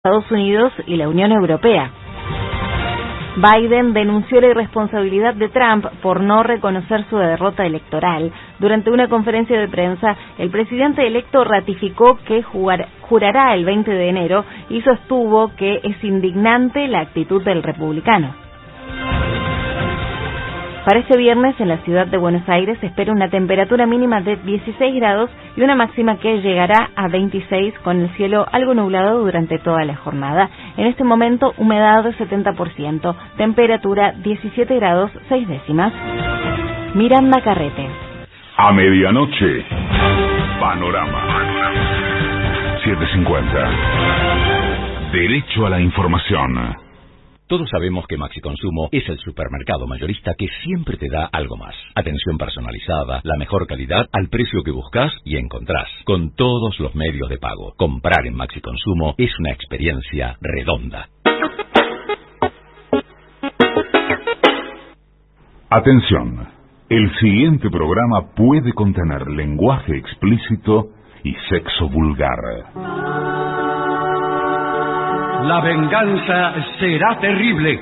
Estados Unidos y la Unión Europea. Biden denunció la irresponsabilidad de Trump por no reconocer su derrota electoral. Durante una conferencia de prensa, el presidente electo ratificó que jurará el 20 de enero y sostuvo que es indignante la actitud del republicano. Para este viernes, en la ciudad de Buenos Aires, se espera una temperatura mínima de 16 grados y una máxima que llegará a 26, con el cielo algo nublado durante toda la jornada. En este momento, humedad de 70%, temperatura 17 grados 6 décimas. Miranda Carrete. A medianoche, Panorama 750. Derecho a la información. Todos sabemos que Maxi Consumo es el supermercado mayorista que siempre te da algo más. Atención personalizada, la mejor calidad al precio que buscas y encontrás, con todos los medios de pago. Comprar en Maxi Consumo es una experiencia redonda. Atención, el siguiente programa puede contener lenguaje explícito y sexo vulgar. La venganza será terrible.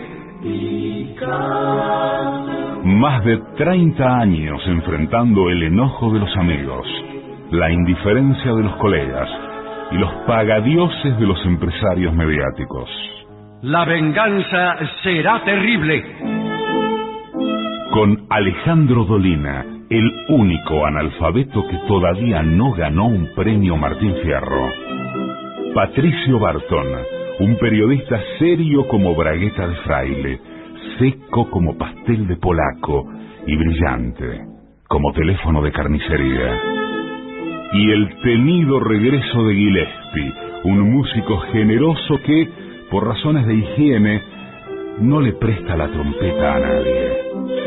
Más de 30 años enfrentando el enojo de los amigos, la indiferencia de los colegas y los pagadioses de los empresarios mediáticos. La venganza será terrible. Con Alejandro Dolina, el único analfabeto que todavía no ganó un premio Martín Fierro. Patricio Barton, un periodista serio como bragueta de fraile, seco como pastel de polaco y brillante como teléfono de carnicería. Y el temido regreso de Gillespie, un músico generoso que, por razones de higiene, no le presta la trompeta a nadie.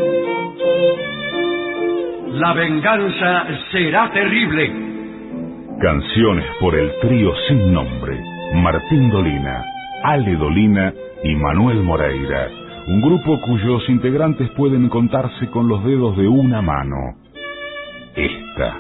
La venganza será terrible. Canciones por el trío sin nombre, Martín Dolina, Ale Dolina y Manuel Moreira, un grupo cuyos integrantes pueden contarse con los dedos de una mano. Esta.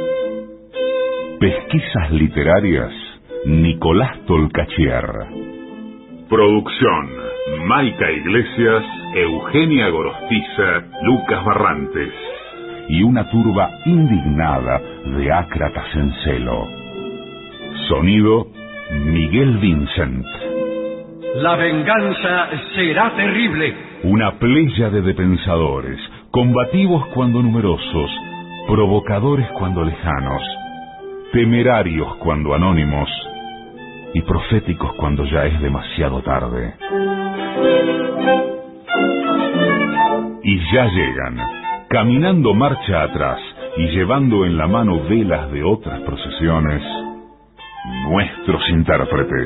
Pesquisas literarias, Nicolás Tolcachier. Producción, Maica Iglesias, Eugenia Gorostiza, Lucas Barrantes. Y una turba indignada de ácratas en celo. Sonido, Miguel Vincent. La venganza será terrible. Una pléyade de pensadores, combativos cuando numerosos, provocadores cuando lejanos, temerarios cuando anónimos y proféticos cuando ya es demasiado tarde. Y ya llegan, caminando marcha atrás y llevando en la mano velas de otras procesiones, nuestros intérpretes.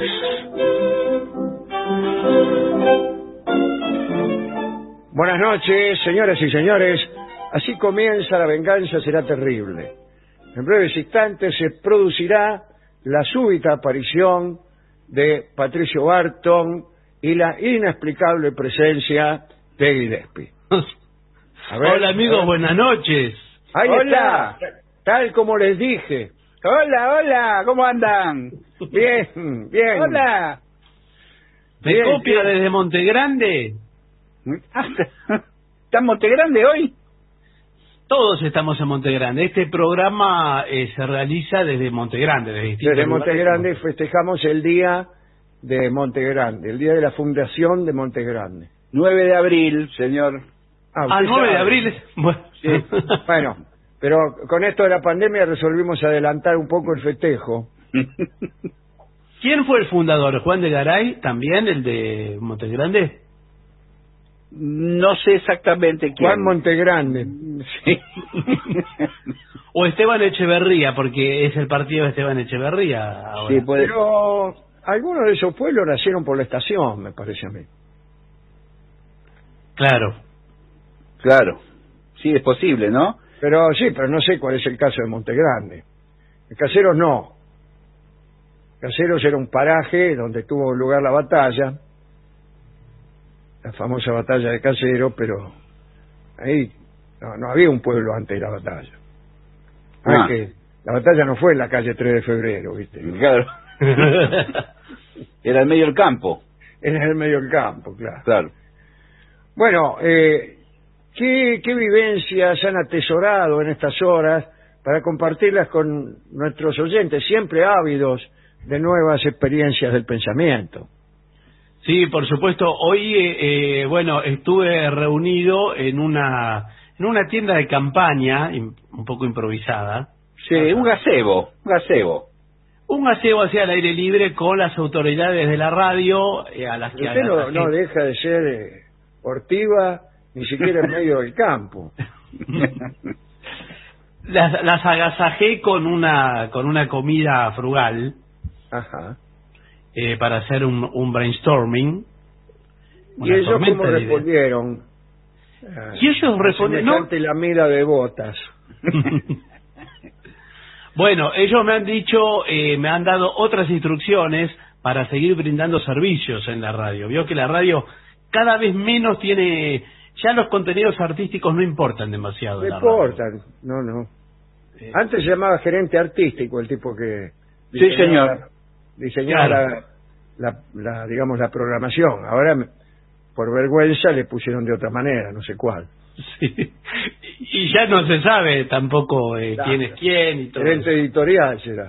Buenas noches, señoras y señores. Así comienza La venganza será terrible. En breves instantes se producirá la súbita aparición de Patricio Barton y la inexplicable presencia de Gillespie. Hola amigos, buenas noches. Ahí Hola. está, tal como les dije. Hola, ¿cómo andan? Bien, bien. Hola. ¿Me Bien, copia bien. desde Montegrande? ¿Está en Montegrande hoy? Todos estamos en Montegrande. Este programa se realiza desde Montegrande. Desde Montegrande festejamos el día de Montegrande, el día de la fundación de Montegrande. 9 de abril, señor. Usted 9 de sabe. abril. Bueno, Sí. Bueno, pero con esto de la pandemia resolvimos adelantar un poco el festejo. ¿Quién fue el fundador? ¿Juan de Garay? ¿También el de Montegrande? No sé exactamente quién. Juan Montegrande. Sí. O Esteban Echeverría, porque es el partido de Esteban Echeverría ahora. Sí, puede. Pero algunos de esos pueblos nacieron por la estación, me parece a mí. Claro. Claro. Sí, es posible, ¿no? Pero sí, pero no sé cuál es el caso de Montegrande. En Caseros no. Caseros era un paraje donde tuvo lugar la batalla, la famosa batalla de Caseros, pero ahí no había un pueblo antes de la batalla. Que la batalla no fue en la calle 3 de febrero, ¿viste? Claro. Era el medio del campo. En el medio del campo, claro. Claro. Bueno, ¿qué vivencias han atesorado en estas horas para compartirlas con nuestros oyentes, siempre ávidos de nuevas experiencias del pensamiento? Sí, por supuesto. Hoy, bueno, estuve reunido en una tienda de campaña, un poco improvisada. Sí, un gazebo. Un gazebo hacia el aire libre con las autoridades de la radio, a las que... Usted no deja de ser Ortiva, ni siquiera en medio del campo. Las agasajé con una comida frugal. Ajá. Para hacer un brainstorming. ¿Y ellos cómo respondieron? Y ellos respondieron... Semejante lamida de botas. Bueno, ellos me han dicho, me han dado otras instrucciones para seguir brindando servicios en la radio. Vio que la radio cada vez menos tiene... Ya los contenidos artísticos no importan demasiado. No importan, no. Antes se llamaba gerente artístico el tipo que... Sí, señor. Diseñaba digamos, la programación. Ahora, por vergüenza, le pusieron de otra manera, no sé cuál. Sí. Y ya no se sabe tampoco quién es quién y todo. Gerente editorial será.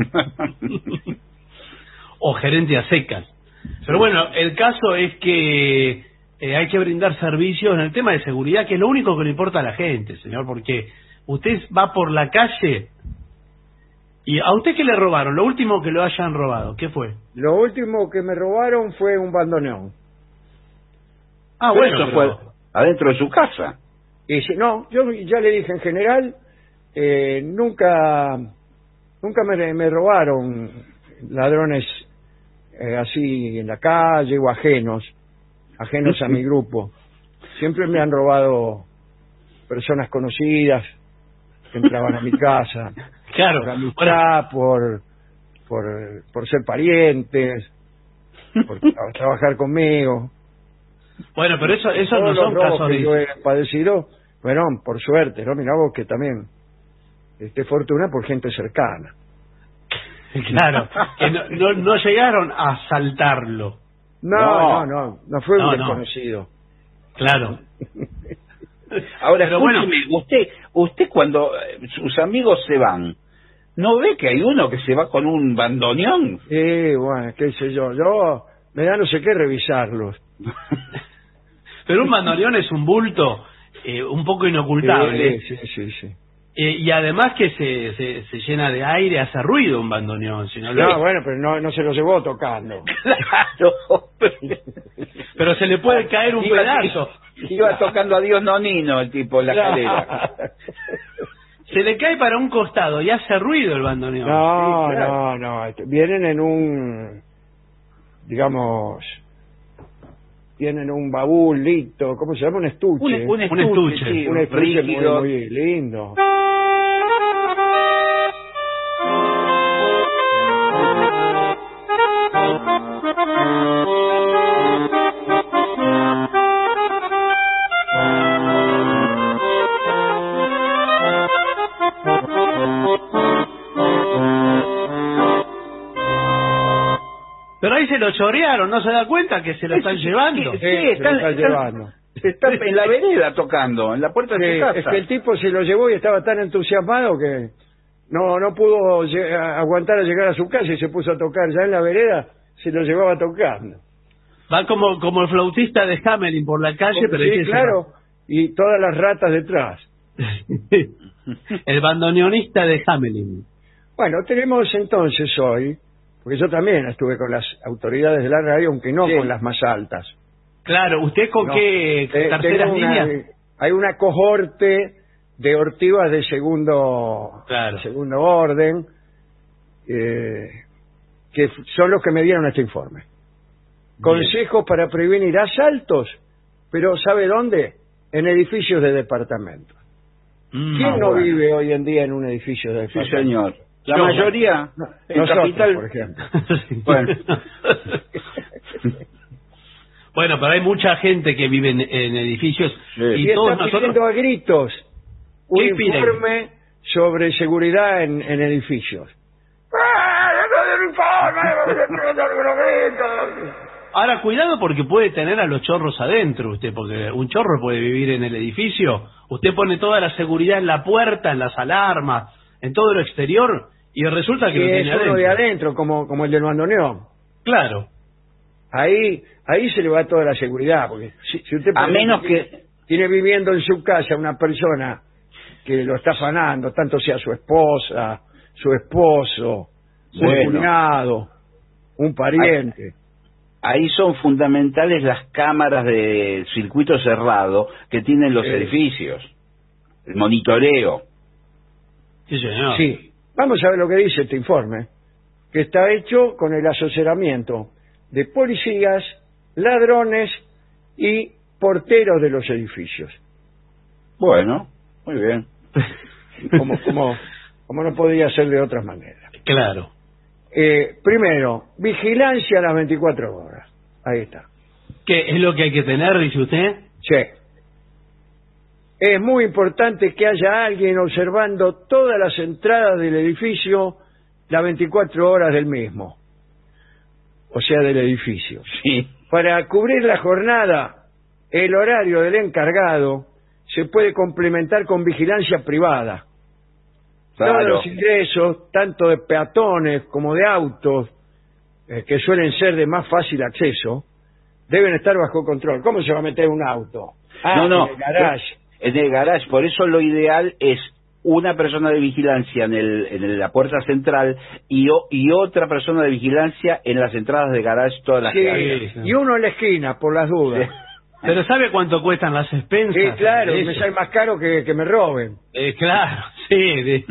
O gerente a secas. Pero bueno, el caso es que hay que brindar servicios en el tema de seguridad, que es lo único que le importa a la gente, señor, porque usted va por la calle y a usted que le robaron, lo último que lo hayan robado, ¿qué fue? Lo último que me robaron fue un bandoneón. Ah, bueno, eso fue adentro de su casa. Y no, yo ya le dije en general, nunca me robaron ladrones así en la calle o ajenos a mi grupo. Siempre me han robado personas conocidas que entraban a mi casa. Claro. Por amistad, por ser parientes, por trabajar conmigo. Bueno, pero eso no Todos son los robos casos que yo he padecido, bueno, por suerte, ¿no? Mirá vos que también fortuna por gente cercana. Claro, que no llegaron a asaltarlo. No fue un desconocido. Claro. Ahora, pero escúcheme, bueno, usted cuando sus amigos se van, ¿no ve que hay uno que se va con un bandoneón? Sí, bueno, qué sé yo me da no sé qué revisarlos. Pero un bandoneón es un bulto un poco inocultable. Sí. Y además que se llena de aire, hace ruido un bandoneón. Si no, bueno, pero no se lo llevó tocando. Claro. Pero se le puede caer un pedazo. Iba tocando a Dios Nonino el tipo en la escalera. Se le cae para un costado y hace ruido el bandoneón. No. Vienen en un, digamos, tienen un baúlito, ¿cómo se llama? Un estuche. Un estuche. Sí, un estuche muy lindo. Pero ahí se lo chorearon, ¿no se da cuenta que se lo están llevando? Sí, están llevando. Está en la vereda tocando, en la puerta de su casa. Es que el tipo se lo llevó y estaba tan entusiasmado que no pudo aguantar a llegar a su casa y se puso a tocar. Ya en la vereda se lo llevaba tocando. Va como el flautista de Hamelin por la calle, pero sí, claro, y todas las ratas detrás. El bandoneonista de Hamelin. Bueno, tenemos entonces hoy, porque yo también estuve con las autoridades de la radio, aunque no con las más altas. Claro, ¿usted con qué terceras líneas? Hay una cohorte de ortivas de segundo orden, que son los que me dieron este informe. Consejos para prevenir asaltos, pero ¿sabe dónde? En edificios de departamentos. ¿Quién no vive hoy en día en un edificio de departamentos? Sí, señor. La mayoría en nosotros, capital, por ejemplo. Bueno. Bueno, pero hay mucha gente que vive en edificios y todos está nosotros pidiendo a gritos un informe sobre seguridad en edificios. Ahora, cuidado porque puede tener a los chorros adentro usted, porque un chorro puede vivir en el edificio. Usted pone toda la seguridad en la puerta, en las alarmas, en todo lo exterior, y resulta que lo tiene es uno adentro. de adentro, como el del bandoneón. Claro. Ahí se le va toda la seguridad, porque si usted A menos que... tiene viviendo en su casa una persona que lo está afanando, tanto sea su esposa, su esposo, su cuñado, un pariente. Ahí son fundamentales las cámaras de circuito cerrado que tienen los edificios. El monitoreo. Sí, señor. Sí. Vamos a ver lo que dice este informe, que está hecho con el asesoramiento de policías, ladrones y porteros de los edificios. Bueno, muy bien. Como no podía ser de otras maneras. Claro. Primero, vigilancia a las 24 horas. Ahí está. ¿Qué es lo que hay que tener, dice usted? Sí. Es muy importante que haya alguien observando todas las entradas del edificio las 24 horas del mismo. O sea, del edificio. Sí. Para cubrir la jornada, el horario del encargado se puede complementar con vigilancia privada. Claro. Todos los ingresos, tanto de peatones como de autos, que suelen ser de más fácil acceso, deben estar bajo control. ¿Cómo se va a meter un auto? No. En el garage. En el garage. Por eso lo ideal es una persona de vigilancia en la puerta central y otra persona de vigilancia en las entradas de garage todas las Sí, y uno en la esquina, por las dudas. Sí. Pero ¿sabe cuánto cuestan las expensas? Sí, claro, Eso. me sale más caro que me roben. Claro, sí.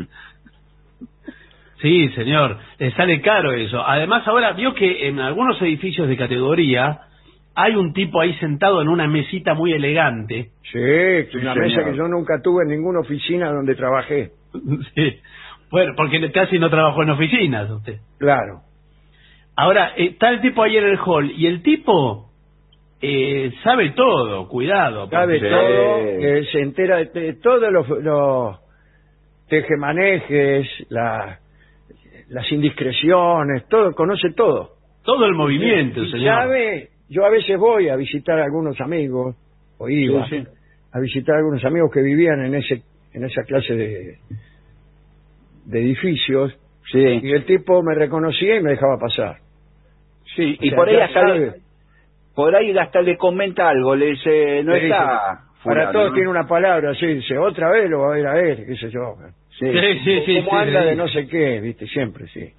Sí, señor, le sale caro eso. Además, ahora vio que en algunos edificios de categoría hay un tipo ahí sentado en una mesita muy elegante. Sí, una señor. mesa que yo nunca tuve en ninguna oficina donde trabajé. Sí. Bueno, porque casi no trabajó en oficinas usted. Claro. Ahora, está el tipo ahí en el hall y el tipo sabe todo, cuidado. Sabe Sí. todo, se entera de todos los tejemanejes, las indiscreciones, todo, conoce todo. Todo el movimiento, Y señor. sabe, yo a veces voy a visitar a algunos amigos, o iba Sí. a visitar a algunos amigos que vivían en esa clase de edificios, Sí. y el tipo me reconocía y me dejaba pasar. Sí, O y sea, por ahí ya hasta sabe. por ahí hasta le comenta algo, le dice, no Le dice, está para fulano, todos ¿no? tiene una palabra, así, dice, otra vez lo va a ver a él, qué sé yo. Sí. Sí, ¿Cómo anda sí. de no sé qué? Viste, siempre, sí.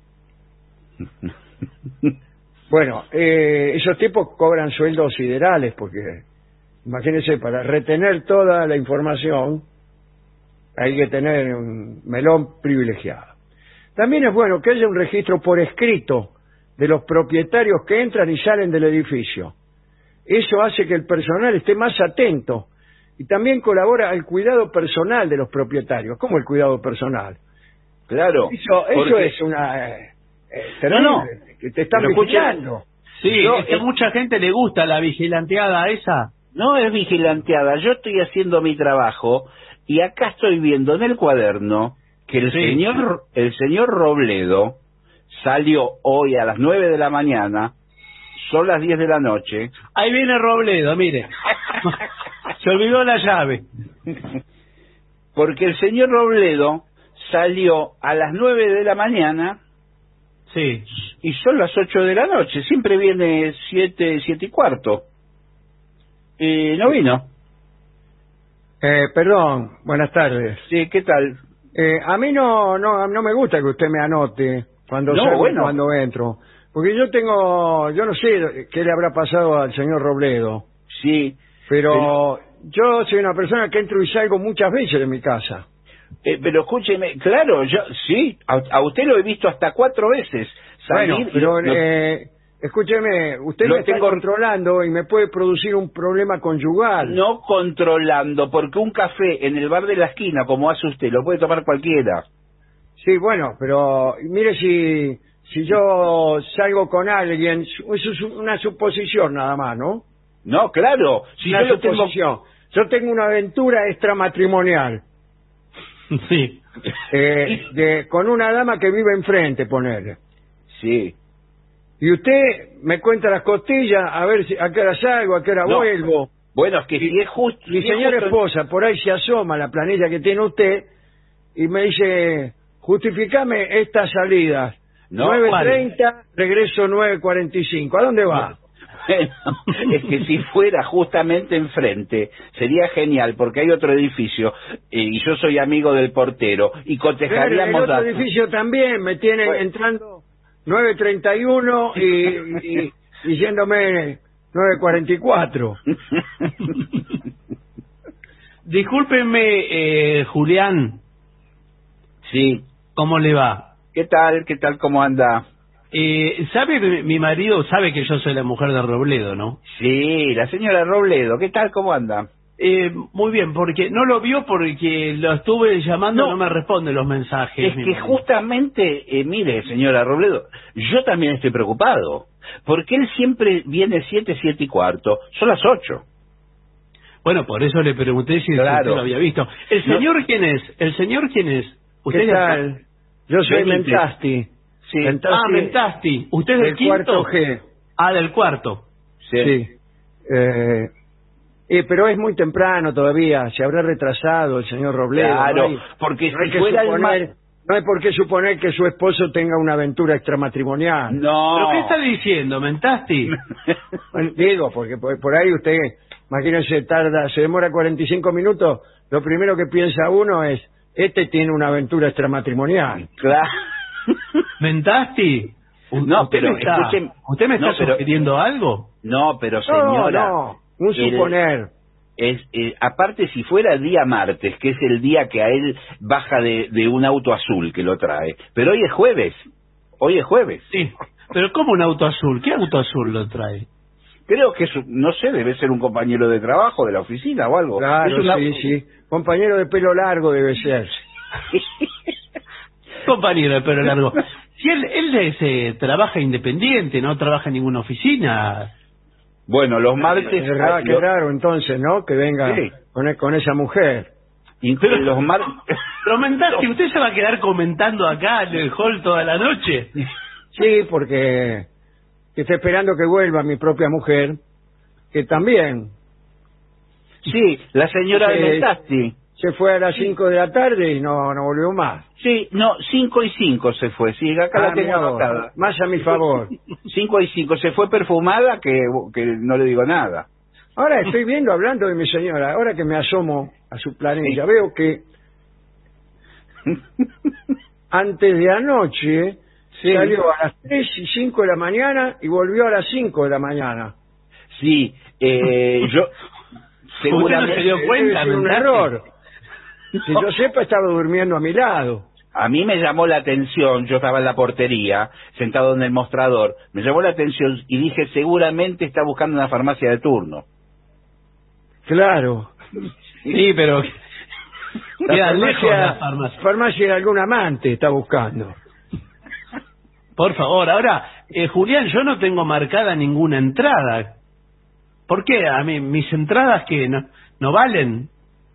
Bueno, esos tipos cobran sueldos siderales porque, imagínense, para retener toda la información hay que tener un melón privilegiado. También es bueno que haya un registro por escrito de los propietarios que entran y salen del edificio. Eso hace que el personal esté más atento y también colabora al cuidado personal de los propietarios. ¿Cómo el cuidado personal? Claro. Eso porque- es una... terrible, No. que te están Pero escuche- vigilando. Sí, Yo, es que a mucha gente le gusta la vigilanteada esa. No es vigilanteada, yo estoy haciendo mi trabajo y acá estoy viendo en el cuaderno que el señor Robledo salió hoy a las 9 de la mañana, son las 10 de la noche. Ahí viene Robledo, mire. Se olvidó la llave. Porque el señor Robledo salió a las 9 de la mañana Sí. y son las 8 de la noche, siempre viene 7 y cuarto. Y no vino. Perdón, buenas tardes. Sí, ¿qué tal? A mí no me gusta que usted me anote cuando No, salgo y bueno. cuando entro. Porque yo no sé qué le habrá pasado al señor Robledo, Sí, pero yo soy una persona que entro y salgo muchas veces de mi casa. pero escúcheme, claro, yo sí, a usted lo he visto hasta 4 veces salir. Bueno, pero escúcheme, usted lo me está tengo- controlando y me puede producir un problema conyugal. no controlando, porque un café en el bar de la esquina, como hace usted, lo puede tomar cualquiera. Sí, bueno, pero mire si yo salgo con alguien, eso es una suposición nada más, ¿no? No, claro, si Una yo lo tengo... suposición. Yo tengo una aventura extramatrimonial Sí. con una dama que vive enfrente, ponerle. Sí, Y usted me cuenta las costillas, a ver a qué hora salgo, a qué hora vuelvo. Bueno, es que si es justo... Mi señora esposa por ahí se asoma la planilla que tiene usted y me dice, justificame estas salidas. No, 9:30, regreso 9:45. ¿A dónde va? Bueno, es que si fuera justamente enfrente, sería genial, porque hay otro edificio, y yo soy amigo del portero, y cotejaríamos... El otro edificio también me tienen entrando 9:31 y yéndome 9:44. Discúlpeme, Julián. Sí. ¿Cómo le va? ¿Qué tal? ¿Qué tal? ¿Cómo anda? ¿Sabe que mi marido sabe que yo soy la mujer de Robledo, no? Sí, la señora Robledo. ¿Qué tal? ¿Cómo anda? Muy bien, porque no lo vio porque lo estuve llamando, no me responde los mensajes. Es que justamente, mire, señora Robledo, yo también estoy preocupado, porque él siempre viene 7:15, son las 8. Bueno, por eso le pregunté si Claro. usted lo había visto. ¿El señor quién es? ¿El señor quién es? ¿Qué tal? Yo soy Benítez. Mentasti. Sí. Mentasti. ¿Usted es del quinto? Cuarto G. Del cuarto. Sí. Pero es muy temprano todavía, se habrá retrasado el señor Robledo. Claro, ¿no? porque No hay si que fuera suponer, no hay por qué suponer que su esposo tenga una aventura extramatrimonial. No. ¿Pero qué está diciendo, Mentasti? Bueno, digo, porque por ahí usted, imagínese, se demora 45 minutos, lo primero que piensa uno es, este tiene una aventura extramatrimonial. Claro. ¿Mentasti? No, pero escuchen... ¿Usted me está sugiriendo algo? No, pero señora... No, un suponer. Aparte, si fuera el día martes, que es el día que a él baja de un auto azul que lo trae, pero hoy es jueves. Sí, pero ¿cómo un auto azul? ¿Qué auto azul lo trae? Creo que, no sé, debe ser un compañero de trabajo de la oficina o algo. Claro, sí. Compañero de pelo largo debe ser. Compañero de pelo largo. Si él trabaja independiente, no trabaja en ninguna oficina. Bueno, los martes... Qué raro entonces, ¿no? Que venga Sí. con esa mujer. Pero los martes... Pero Mentasti, ¿usted se va a quedar comentando acá en el hall toda la noche? Sí, porque estoy esperando que vuelva mi propia mujer, que también Sí, la señora de Mentasti. se fue a las 5 de la tarde y no volvió más. Sí, no, 5:05 se fue. Sí, acá la tengo mira vos, anotada. más a mi favor. 5:05, se fue perfumada que no le digo nada. Ahora estoy viendo, hablando de mi señora, ahora que me asomo a su planilla, veo que antes de anoche salió a las 3:05 de la mañana y volvió a las 5 de la mañana. Sí, yo... Seguramente no se dio cuenta, Debe ser un error. Que yo sepa, estaba durmiendo a mi lado. A mí me llamó la atención, yo estaba en la portería, sentado en el mostrador, me llamó la atención y dije, seguramente está buscando una farmacia de turno. Claro. Sí, pero... La queda lejos la farmacia de algún amante está buscando. Por favor, ahora, Julián, yo no tengo marcada ninguna entrada. ¿Por qué? A mí, mis entradas que no valen.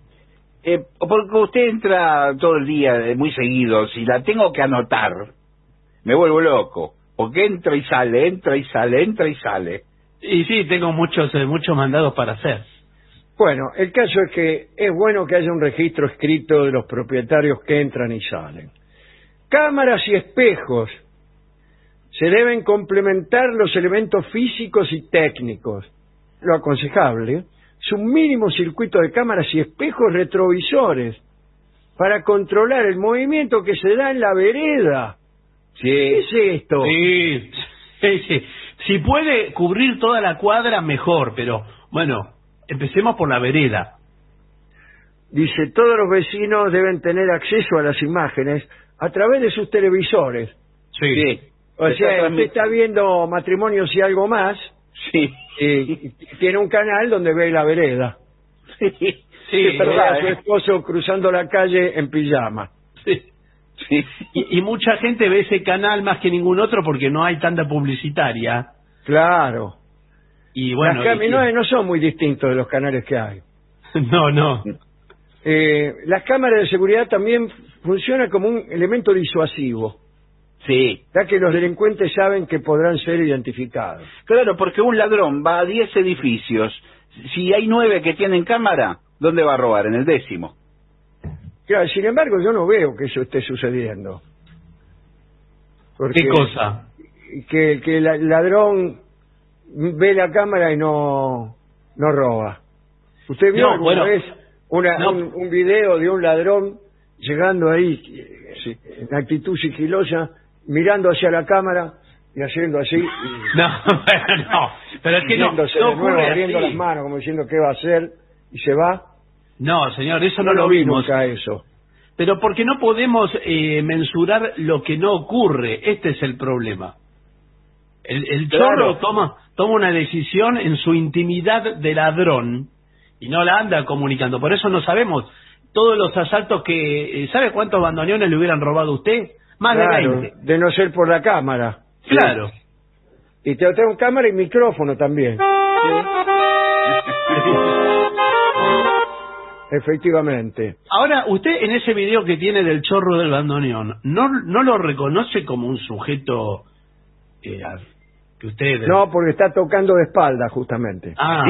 Porque usted entra todo el día, muy seguido. Si la tengo que anotar, me vuelvo loco. Porque entra y sale, entra y sale, entra y sale. Y sí, tengo muchos mandados para hacer. Bueno, el caso es que es bueno que haya un registro escrito de los propietarios que entran y salen. Cámaras y espejos. Se deben complementar los elementos físicos y técnicos. Lo aconsejable es un mínimo circuito de cámaras y espejos retrovisores para controlar el movimiento que se da en la vereda. Sí. ¿Qué es esto? Sí. Si puede cubrir toda la cuadra, mejor, pero bueno, empecemos por la vereda. Dice, todos los vecinos deben tener acceso a las imágenes a través de sus televisores. Sí. O sea, usted está viendo Matrimonios y Algo Más, Sí. y tiene un canal donde ve la vereda. Sí, es verdad, a su esposo cruzando la calle en pijama. Sí. Sí. Y mucha gente ve ese canal más que ningún otro porque no hay tanta publicitaria. Claro. Y bueno, No son muy distintos de los canales que hay. No. Las cámaras de seguridad también funcionan como un elemento disuasivo. Sí. Ya que los delincuentes saben que podrán ser identificados. Claro, porque un ladrón va a 10 edificios. Si hay 9 que tienen cámara, ¿dónde va a robar? En el 10º. Claro, sin embargo, yo no veo que eso esté sucediendo. Porque ¿Qué cosa? Que el ladrón ve la cámara y no roba. ¿Usted vio alguna vez un video de un ladrón llegando ahí en actitud sigilosa, mirando hacia la cámara y haciendo así? No, pero es que no ocurre abriendo las manos como diciendo qué va a hacer y se va. No, señor, eso no lo lo vi vimos. nunca eso. Pero porque no podemos mensurar lo que no ocurre. Este es el problema. El chorro toma una decisión en su intimidad de ladrón y no la anda comunicando. Por eso no sabemos todos los asaltos que... ¿Sabe cuántos bandoneones le hubieran robado a usted? Más de 20. De no ser por la cámara. Claro. Y te tengo cámara y micrófono también. Efectivamente. Ahora, usted en ese video que tiene del chorro del bandoneón, ¿no lo reconoce como un sujeto que usted... No, porque está tocando de espalda, justamente. Ah.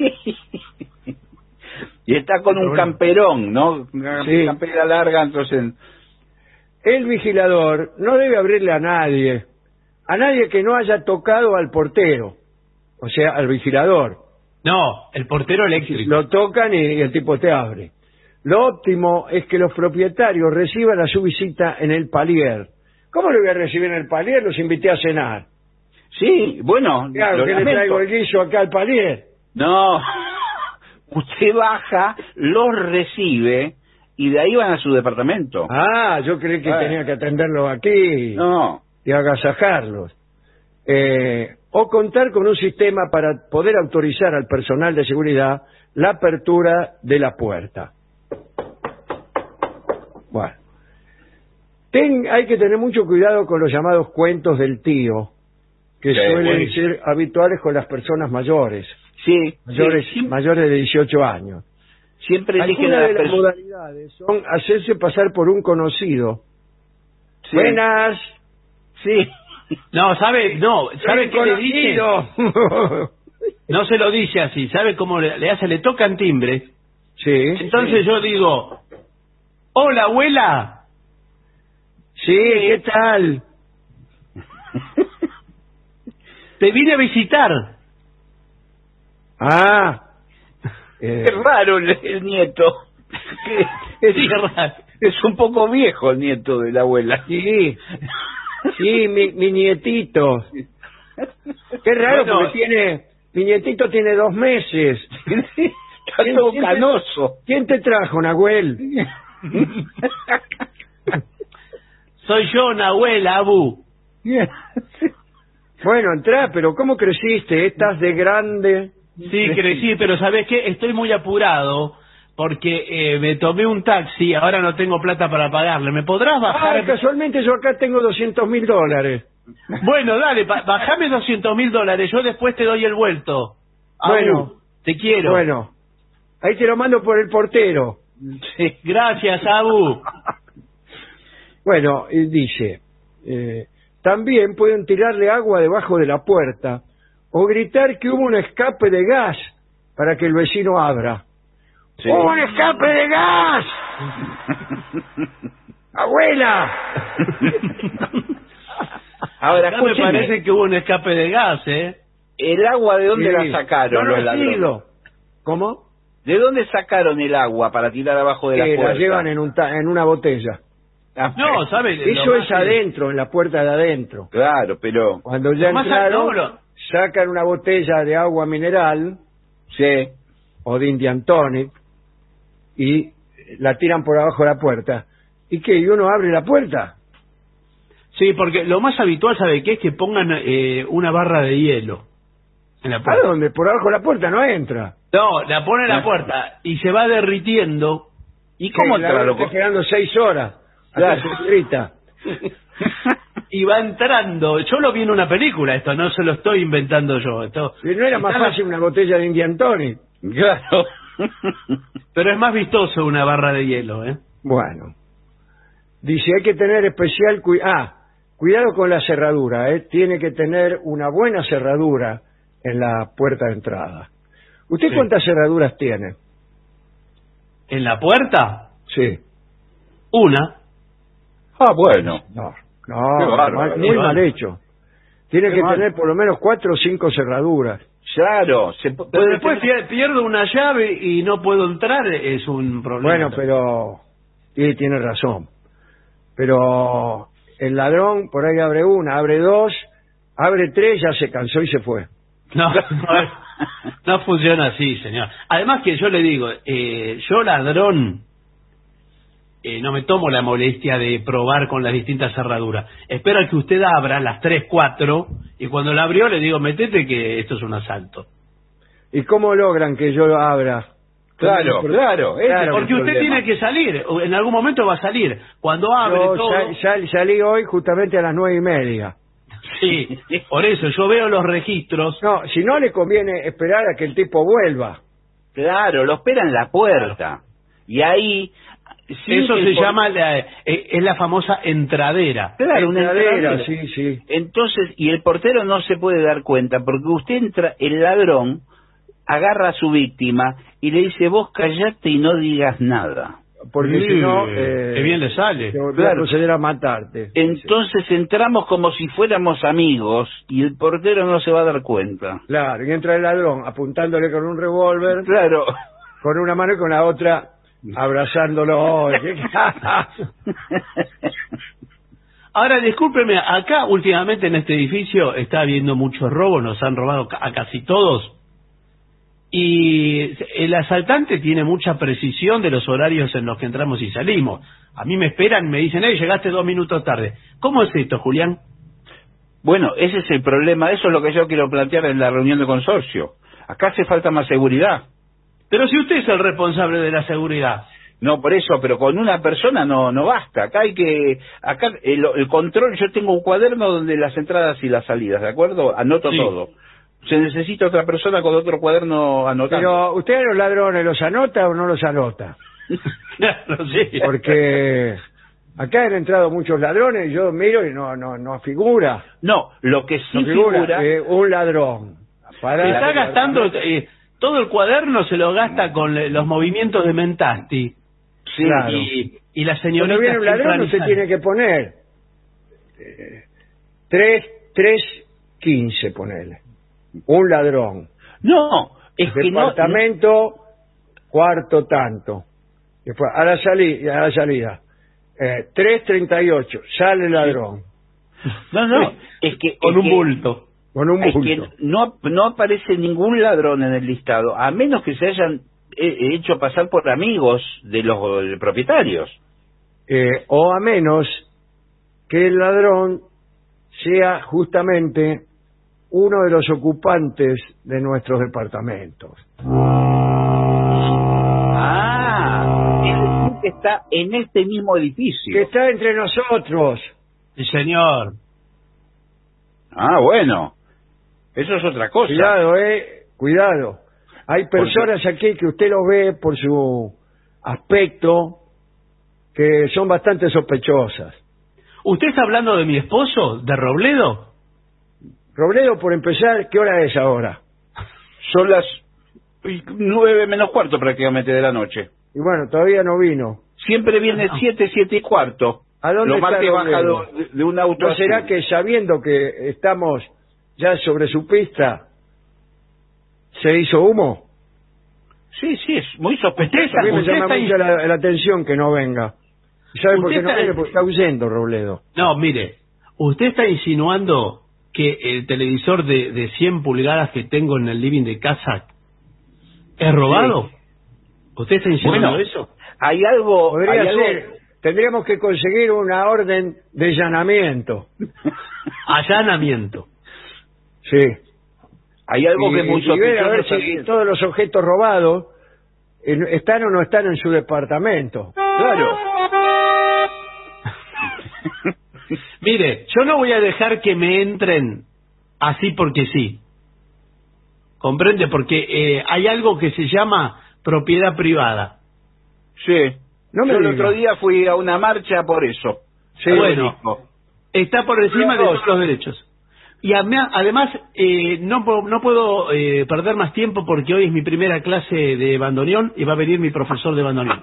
Y está con un camperón, ¿no? Una campera larga, entonces... El vigilador no debe abrirle a nadie que no haya tocado al portero, o sea, al vigilador. No, el portero eléctrico. Lo tocan y el tipo te abre. Lo óptimo es que los propietarios reciban a su visita en el palier. ¿Cómo lo voy a recibir en el palier? Los invité a cenar. Sí, bueno... Claro, que le traigo el guiso acá al palier. No, usted baja, los recibe y de ahí van a su departamento. Ah, yo creí que tenía que atenderlos aquí. No. Y agasajarlos. O contar con un sistema para poder autorizar al personal de seguridad la apertura de la puerta. Bueno. Hay que tener mucho cuidado con los llamados cuentos del tío, que suelen ser habituales con las personas mayores. Sí. Mayores de 18 años. Siempre eligen Algunas de las modalidades son hacerse pasar por un conocido. Sí. Buenas. Sí. No, ¿sabe qué le dice? No se lo dice así, ¿sabe cómo le hace? Le tocan timbre. Sí. Entonces yo digo, hola, abuela. Sí, ¿qué tal? Te vine a visitar. Ah. Es raro el nieto. Es un poco viejo el nieto de la abuela. Sí. Sí, mi nietito. Qué raro, porque mi nietito tiene 2 meses. Está todo canoso. ¿Quién te trajo, Nahuel? Soy yo, Nahuel, Abu. Bueno, entrá, pero ¿cómo creciste? ¿Estás de grande? Sí, crecí, pero ¿sabés qué? Estoy muy apurado porque me tomé un taxi, ahora no tengo plata para pagarle. ¿Me podrás bajar? Ah, casualmente yo acá tengo $200.000. Bueno, dale, bajame $200.000, yo después te doy el vuelto. Bueno. Te quiero. Bueno, ahí te lo mando por el portero. Sí. Gracias, Abu. Bueno, dice, también pueden tirarle agua debajo de la puerta o gritar que hubo un escape de gas para que el vecino abra. Sí. ¡Hubo un escape de gas! ¡Abuela! Ahora, me parece que hubo un escape de gas, ¿eh? ¿El agua de dónde la sacaron los ladrones? ¿Cómo? ¿De dónde sacaron el agua para tirar abajo de la puerta? La llevan en una botella. No, ¿sabes? Eso es adentro, en la puerta de adentro. Claro, pero... Cuando ya entraron, sacan una botella de agua mineral, o de Indian Tonic, y la tiran por abajo de la puerta. ¿Y qué? ¿Y uno abre la puerta? Sí, porque lo más habitual, ¿sabe qué? Es que pongan una barra de hielo en la puerta. ¿A dónde? Por abajo de la puerta no entra. No, la pone en la puerta y se va derritiendo. ¿Y cómo entra? Está esperando 6 horas. Claro, se grita. Y va entrando. Yo lo vi en una película, esto no se lo estoy inventando yo. ¿Y no era más fácil una botella de Indian Tonic? Claro. Pero es más vistoso una barra de hielo, ¿eh? Bueno. Dice, hay que tener especial cuidado. Cuidado con la cerradura, tiene que tener una buena cerradura en la puerta de entrada. ¿Usted Sí. cuántas cerraduras tiene? ¿En la puerta? Sí. Una. Ah, bueno. No, Qué bárbaro, muy qué mal bárbaro. hecho. Tiene Qué que mal. tener por lo menos 4 o 5 cerraduras. Claro. Pero después pierdo una llave y no puedo entrar, es un problema. Bueno, pero sí, tiene razón. Pero el ladrón por ahí abre una, abre 2, abre 3, ya se cansó y se fue. No funciona así, señor. Además que yo le digo, yo ladrón, no me tomo la molestia de probar con las distintas cerraduras. Espero a que usted abra las 3, 4 y cuando la abrió le digo, metete que esto es un asalto. ¿Y cómo logran que yo lo abra? Claro. Claro, Porque el usted problema. tiene que salir, en algún momento va a salir. Cuando abre Yo todo... salí hoy justamente a las 9:30. Sí, por eso yo veo los registros. No, si no le conviene esperar a que el tipo vuelva. Claro, lo espera en la puerta. Y ahí... sin Eso que se el por- llama, es la famosa entradera. Claro, una Entradera, entradera. sí. Entonces, y el portero no se puede dar cuenta, porque usted entra, el ladrón agarra a su víctima y le dice, vos callate y no digas nada. Porque si no... qué bien le sale. te voy a Claro. proceder a matarte. Entonces entramos como si fuéramos amigos y el portero no se va a dar cuenta. Claro, y entra el ladrón apuntándole con un revólver, Claro. con una mano y con la otra abrazándolo. Ahora, discúlpeme, acá últimamente en este edificio está habiendo muchos robos, nos han robado a casi todos. Y el asaltante tiene mucha precisión de los horarios en los que entramos y salimos. A mí me esperan, me dicen, llegaste 2 minutos tarde. ¿Cómo es esto, Julián? Bueno, ese es el problema, eso es lo que yo quiero plantear en la reunión de consorcio. Acá hace falta más seguridad. Pero si usted es el responsable de la seguridad. No, por eso, pero con una persona no basta. Acá hay que... Acá el control, yo tengo un cuaderno donde las entradas y las salidas, ¿de acuerdo? Anoto Sí. todo. Se necesita otra persona con otro cuaderno anotando. Pero, ¿usted a los ladrones los anota o no los anota? Claro, sí. Porque acá han entrado muchos ladrones y yo miro y no figura. No, lo que sí No figura figura... un ladrón. Se está gastando, todo el cuaderno se lo gasta con los movimientos de Mentasti. Sí, claro. Y la Cuando señorita... viene un ladrón usted tiene que poner 3:15, ponele. Un ladrón. No, es que no... Departamento, cuarto tanto. Después, a la salida. 3:38, sale el ladrón. No, es que... Con es un que- bulto. Con un Es bulto. que no aparece ningún ladrón en el listado, a menos que se hayan hecho pasar por amigos de los propietarios. O a menos que el ladrón sea justamente uno de los ocupantes de nuestros departamentos. Ah, es decir que está en este mismo edificio. Que está entre nosotros. Sí, señor. Ah, bueno, eso es otra cosa. Cuidado, cuidado. Hay personas aquí que usted los ve por su aspecto que son bastante sospechosas. ¿Usted está hablando de mi esposo, de Robledo? Robledo, por empezar, ¿qué hora es ahora? Son las 9 menos cuarto prácticamente de la noche. Y bueno, todavía no vino. Siempre viene 7, 7 y cuarto. ¿A dónde Lo está más que baja Robledo? de un auto ¿No será azul. que sabiendo que estamos ya sobre su pista, se hizo humo? Sí, es muy sospechoso. A mí me Usted llama está mucho la atención que no venga. ¿Y sabe por qué Usted no está- viene? Porque está huyendo, Robledo. No, mire, usted está insinuando que el televisor de 100 pulgadas que tengo en el living de casa es robado. ¿Usted está insinuando Bueno, eso? Hay algo... Podría hay algo- ser. Tendríamos que conseguir una orden de allanamiento. Allanamiento. Sí. Hay algo que es muy y ver a ver sospechoso si también. todos los objetos robados están o no están en su departamento. Claro. Mire, yo no voy a dejar que me entren así porque sí. ¿Comprende? Porque hay algo que se llama propiedad privada. Sí. No me Yo el diga. otro día fui a una marcha por eso. Sí, bueno. Está por encima de todos los derechos. Y además, no puedo perder más tiempo porque hoy es mi primera clase de bandoneón y va a venir mi profesor de bandoneón.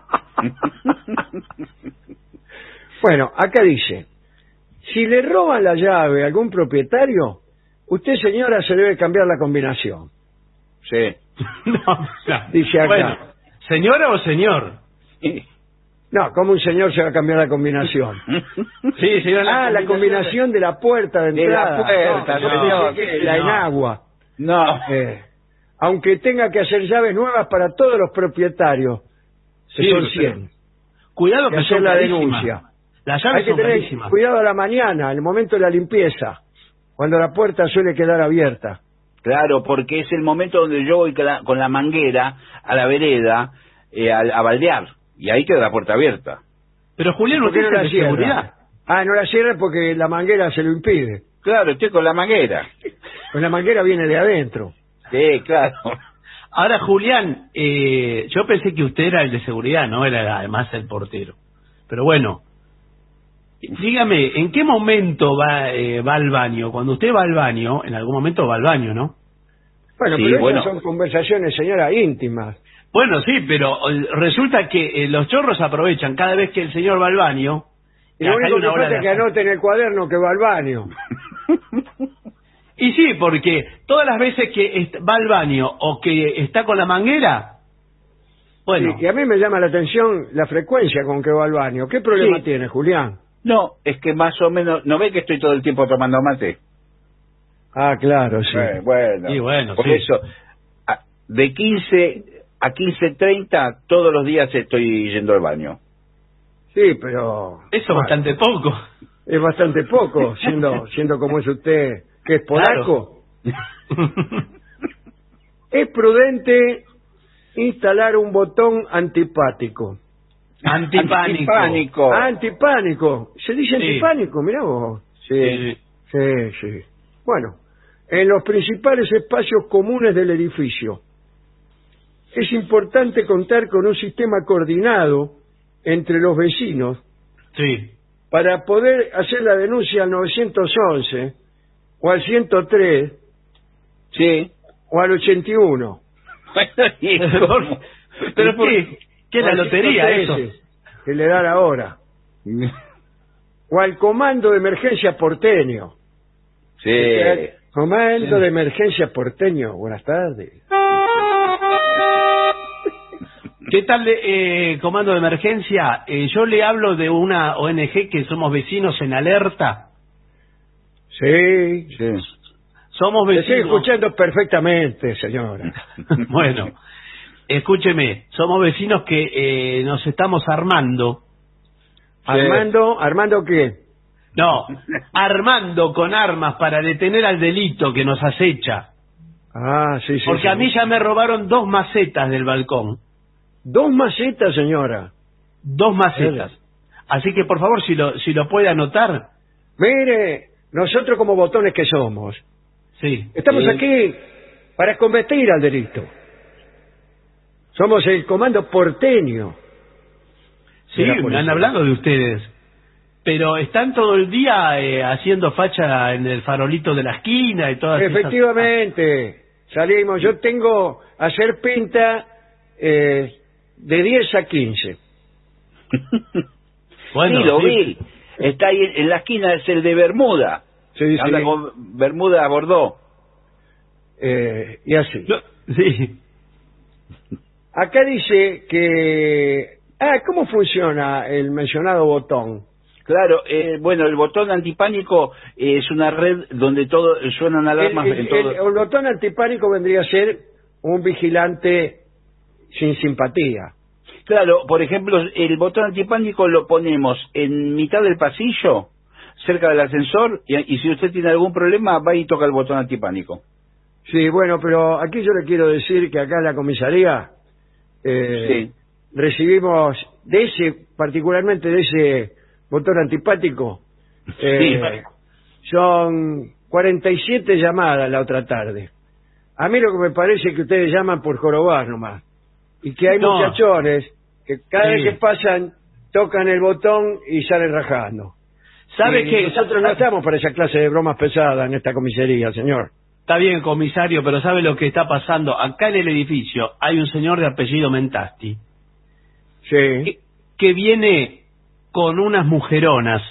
Bueno, acá dice, si le roban la llave a algún propietario, usted, señora, se debe cambiar la combinación. Sí. No, dice acá. Bueno, ¿señora o señor? No, ¿cómo un señor se va a cambiar la combinación? Sí, señor. La combinación de la puerta de entrada. la puerta, no, señor. la enagua. No. Aunque tenga que hacer llaves nuevas para todos los propietarios, Sí, son 100. Cuidado que que hacer son la carísimas. denuncia. Las llaves Hay que son tener carísimas. cuidado a la mañana, en el momento de la limpieza, cuando la puerta suele quedar abierta. Claro, porque es el momento donde yo voy con la manguera a la vereda a baldear. Y ahí queda la puerta abierta. Pero Julián, ¿Por qué usted no es la de seguridad. cierra? Ah, no la cierra porque la manguera se lo impide. Claro, estoy con la manguera. Pues la manguera viene de adentro. Sí, claro. Ahora, Julián, yo pensé que usted era el de seguridad, no era además el portero. Pero bueno, dígame, ¿en qué momento va al baño? Cuando usted va al baño, en algún momento va al baño, ¿no? Bueno, Sí, pero bueno. esas son conversaciones, señora, íntimas. Bueno, sí, pero resulta que los chorros aprovechan cada vez que el señor va al baño. Y lo acá hay único que una hora falta es de que anote en el cuaderno que va al baño. Y sí, porque todas las veces que va al baño o que está con la manguera, bueno, Sí, y a mí me llama la atención la frecuencia con que va al baño. ¿Qué problema Sí. tiene, Julián? No, es que más o menos... ¿No ve que estoy todo el tiempo tomando mate? Ah, claro, sí. Bueno. Sí, bueno, Por sí. eso, de 15 a 15:30 todos los días estoy yendo al baño. Sí, pero... eso es bueno, bastante poco. es bastante poco, siendo como es usted, que es polaco. Es prudente instalar un botón antipático. Antipánico. Antipánico. Se dice Sí. antipánico, mirá vos. Sí. Sí. Bueno, en los principales espacios comunes del edificio. Es importante contar con un sistema coordinado entre los vecinos Sí. para poder hacer la denuncia al 911 o al 103 Sí. o al 81. ¿Pero por qué? ¿Qué es O la al lotería 113, eso? que le dan ahora. O al comando de emergencia porteño. Sí. Comando de emergencia porteño. Buenas tardes. ¿Qué tal, comando de emergencia? Yo le hablo de una ONG que somos vecinos en alerta. Sí. Somos Le estoy vecinos. escuchando perfectamente, señora. Bueno, escúcheme, somos vecinos que nos estamos armando. ¿Armando qué? No, armando con armas para detener al delito que nos acecha. Ah, sí. Porque a mí ya me robaron 2 macetas del balcón. 2 macetas, señora. 2 macetas. Así que por favor, si lo puede anotar. Mire, nosotros como botones que somos, Sí. estamos aquí para combatir al delito. Somos el comando porteño. Sí, de la me policía. han hablado de ustedes. Pero están todo el día haciendo facha en el farolito de la esquina y todas esas... Efectivamente, salimos. Yo tengo a hacer pinta de 10 a 15. Bueno, sí, lo sí. vi. Está ahí en la esquina, es el de Bermuda. Sí, Anda sí. con Bermuda a Bordeaux. Y así. Sí. Acá dice que... ¿cómo funciona el mencionado botón? Claro, bueno, el botón antipánico es una red donde todo suenan alarmas en todo. El botón antipánico vendría a ser un vigilante sin simpatía. Claro, por ejemplo, el botón antipánico lo ponemos en mitad del pasillo, cerca del ascensor, y si usted tiene algún problema, va y toca el botón antipánico. Sí, bueno, pero aquí yo le quiero decir que acá en la comisaría Sí. recibimos particularmente de ese botón antipático, Sí. son 47 llamadas la otra tarde. A mí lo que me parece es que ustedes llaman por jorobar nomás. Y que hay No. muchachones que cada Sí. vez que pasan tocan el botón y salen rajando. ¿Sabe qué? Nosotros no estamos para esa clase de bromas pesadas en esta comisaría, señor. Está bien, comisario, pero ¿sabe lo que está pasando? Acá en el edificio hay un señor de apellido Mentasti Sí. que viene con unas mujeronas,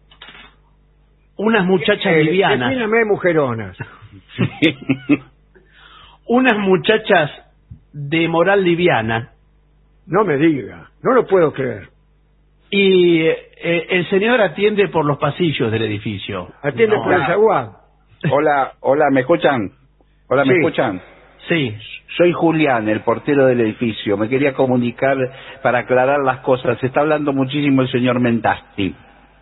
unas muchachas livianas. Defíname mujeronas. Unas muchachas de moral liviana. No me diga, no lo puedo creer. Y el señor atiende por los pasillos del edificio. Atiende por el zaguán. Hola, ¿me escuchan? Hola, ¿me Sí. escuchan? Sí. Soy Julián, el portero del edificio. Me quería comunicar para aclarar las cosas. Se está hablando muchísimo el señor Mentasti.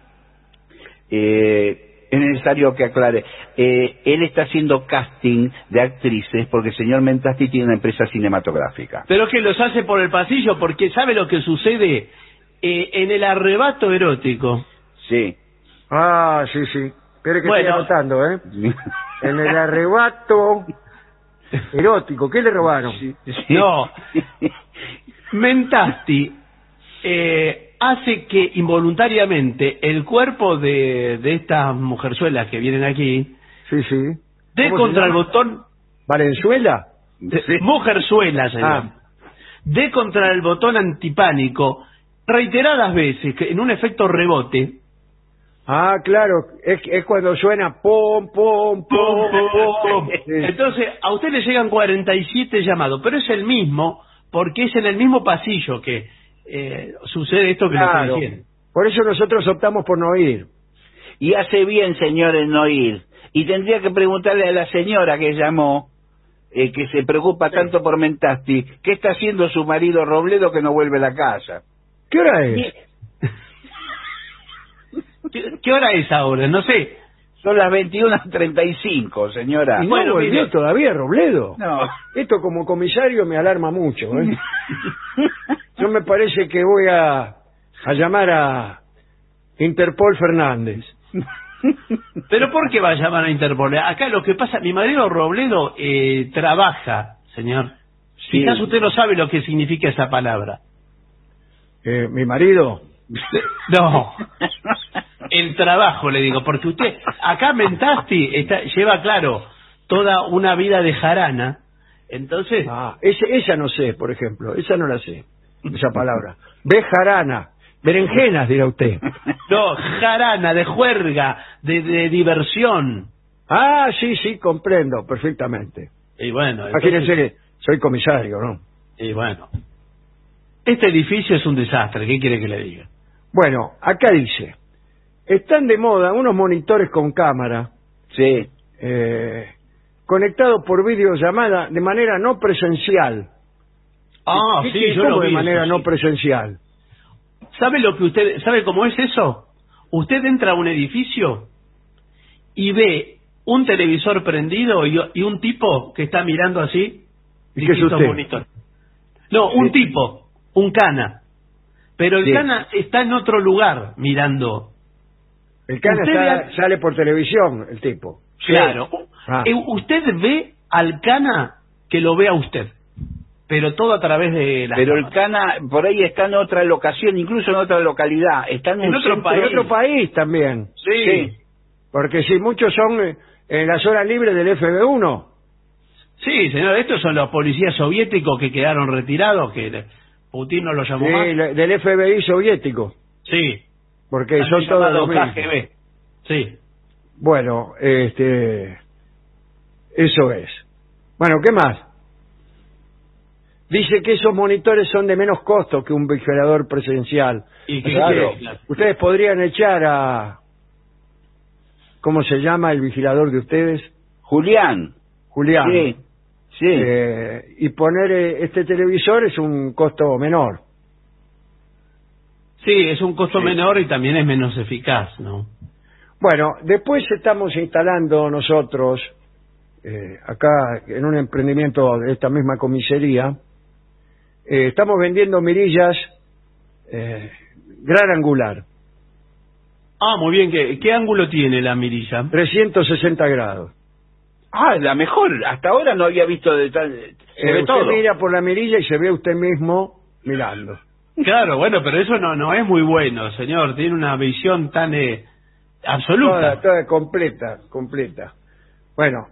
Es necesario que aclare. Él está haciendo casting de actrices porque el señor Mentasti tiene una empresa cinematográfica. Pero que los hace por el pasillo porque ¿sabe lo que sucede? En el arrebato erótico. Sí. Ah, sí, sí. Espere que Bueno. estoy anotando, ¿eh? En el arrebato erótico. ¿Qué le robaron? No. Mentasti hace que involuntariamente el cuerpo de estas mujerzuelas que vienen aquí Sí, sí. dé ¿Cómo se contra el llama? botón. ¿Valenzuela? Mujerzuelas, señor. Ah. Dé contra el botón antipánico reiteradas veces, en un efecto rebote. Ah, claro. Es cuando suena pom, pom, pom, pom. Sí. Entonces, a usted le llegan 47 llamados, pero es el mismo, porque es en el mismo pasillo que sucede esto que le Claro. estoy diciendo. Por eso nosotros optamos por no ir. Y hace bien, señor, en no ir. Y tendría que preguntarle a la señora que llamó, que se preocupa tanto por Mentasti, ¿qué está haciendo su marido Robledo que no vuelve a la casa? ¿Qué hora es? ¿Qué hora es ahora? No sé. Son las 21:35, señora. ¿Y no Bueno, volvió mire. todavía Robledo? No. Esto como comisario me alarma mucho, ¿eh? Yo me parece que voy a llamar a Interpol Fernández. ¿Pero por qué va a llamar a Interpol? Acá lo que pasa, mi marido Robledo trabaja, señor. Sí. Quizás usted no sabe lo que significa esa palabra. Mi marido. No. El trabajo, le digo, porque usted, acá Mentasti lleva, claro, toda una vida de jarana, entonces... Ah, esa no sé, por ejemplo. Esa no la sé. Esa palabra. Bejarana. Berenjenas, dirá usted. No, jarana, de juerga, de diversión. Ah, sí, sí, comprendo perfectamente. Y bueno, Imagínense que soy comisario, ¿no? y bueno. Este edificio es un desastre, ¿qué quiere que le diga? Bueno, acá dice, están de moda unos monitores con cámara Sí. conectados por videollamada de manera no presencial. Ah, sí, yo ¿Cómo lo de vi. manera eso, no sí. presencial? ¿Sabe cómo es eso? Usted entra a un edificio y ve un televisor prendido y un tipo que está mirando así. ¿Y qué es distintos usted? monitores. No, un tipo, un cana. Pero el Sí. cana está en otro lugar mirando. El cana Usted sale por televisión, el tipo. Claro. Ah. Usted ve al cana que lo ve a usted. Pero todo a través de las Pero el cámaras. Cana por ahí está en otra locación, incluso en otra localidad. Está en un otro centro- país. En otro país también. Sí. Porque si muchos son en las horas libres del FB1. Sí, señor, estos son los policías soviéticos que quedaron retirados, que Putin no los llamó Sí, más. del FBI soviético. Sí. Porque También son todos llamado los mismos. KGB. Sí. Bueno, eso es. Bueno, ¿qué más? Dice que esos monitores son de menos costo que un vigilador presencial. Y Así claro, que claro. ustedes podrían echar a... ¿Cómo se llama el vigilador de ustedes? Julián. Julián. Sí. Sí. Y poner este televisor es un costo menor. Sí, es un costo menor y también es menos eficaz, ¿no? Bueno, después estamos instalando nosotros, acá en un emprendimiento de esta misma comisaría, estamos vendiendo mirillas gran angular, Ah, muy bien. ¿Qué ángulo tiene la mirilla? 360 grados. Ah, la mejor. Hasta ahora no había visto de tal... Se ve Usted todo. mira por la mirilla y se ve usted mismo mirando. Claro, bueno, pero eso no es muy bueno, señor. Tiene una visión tan Absoluta. Toda completa. Bueno,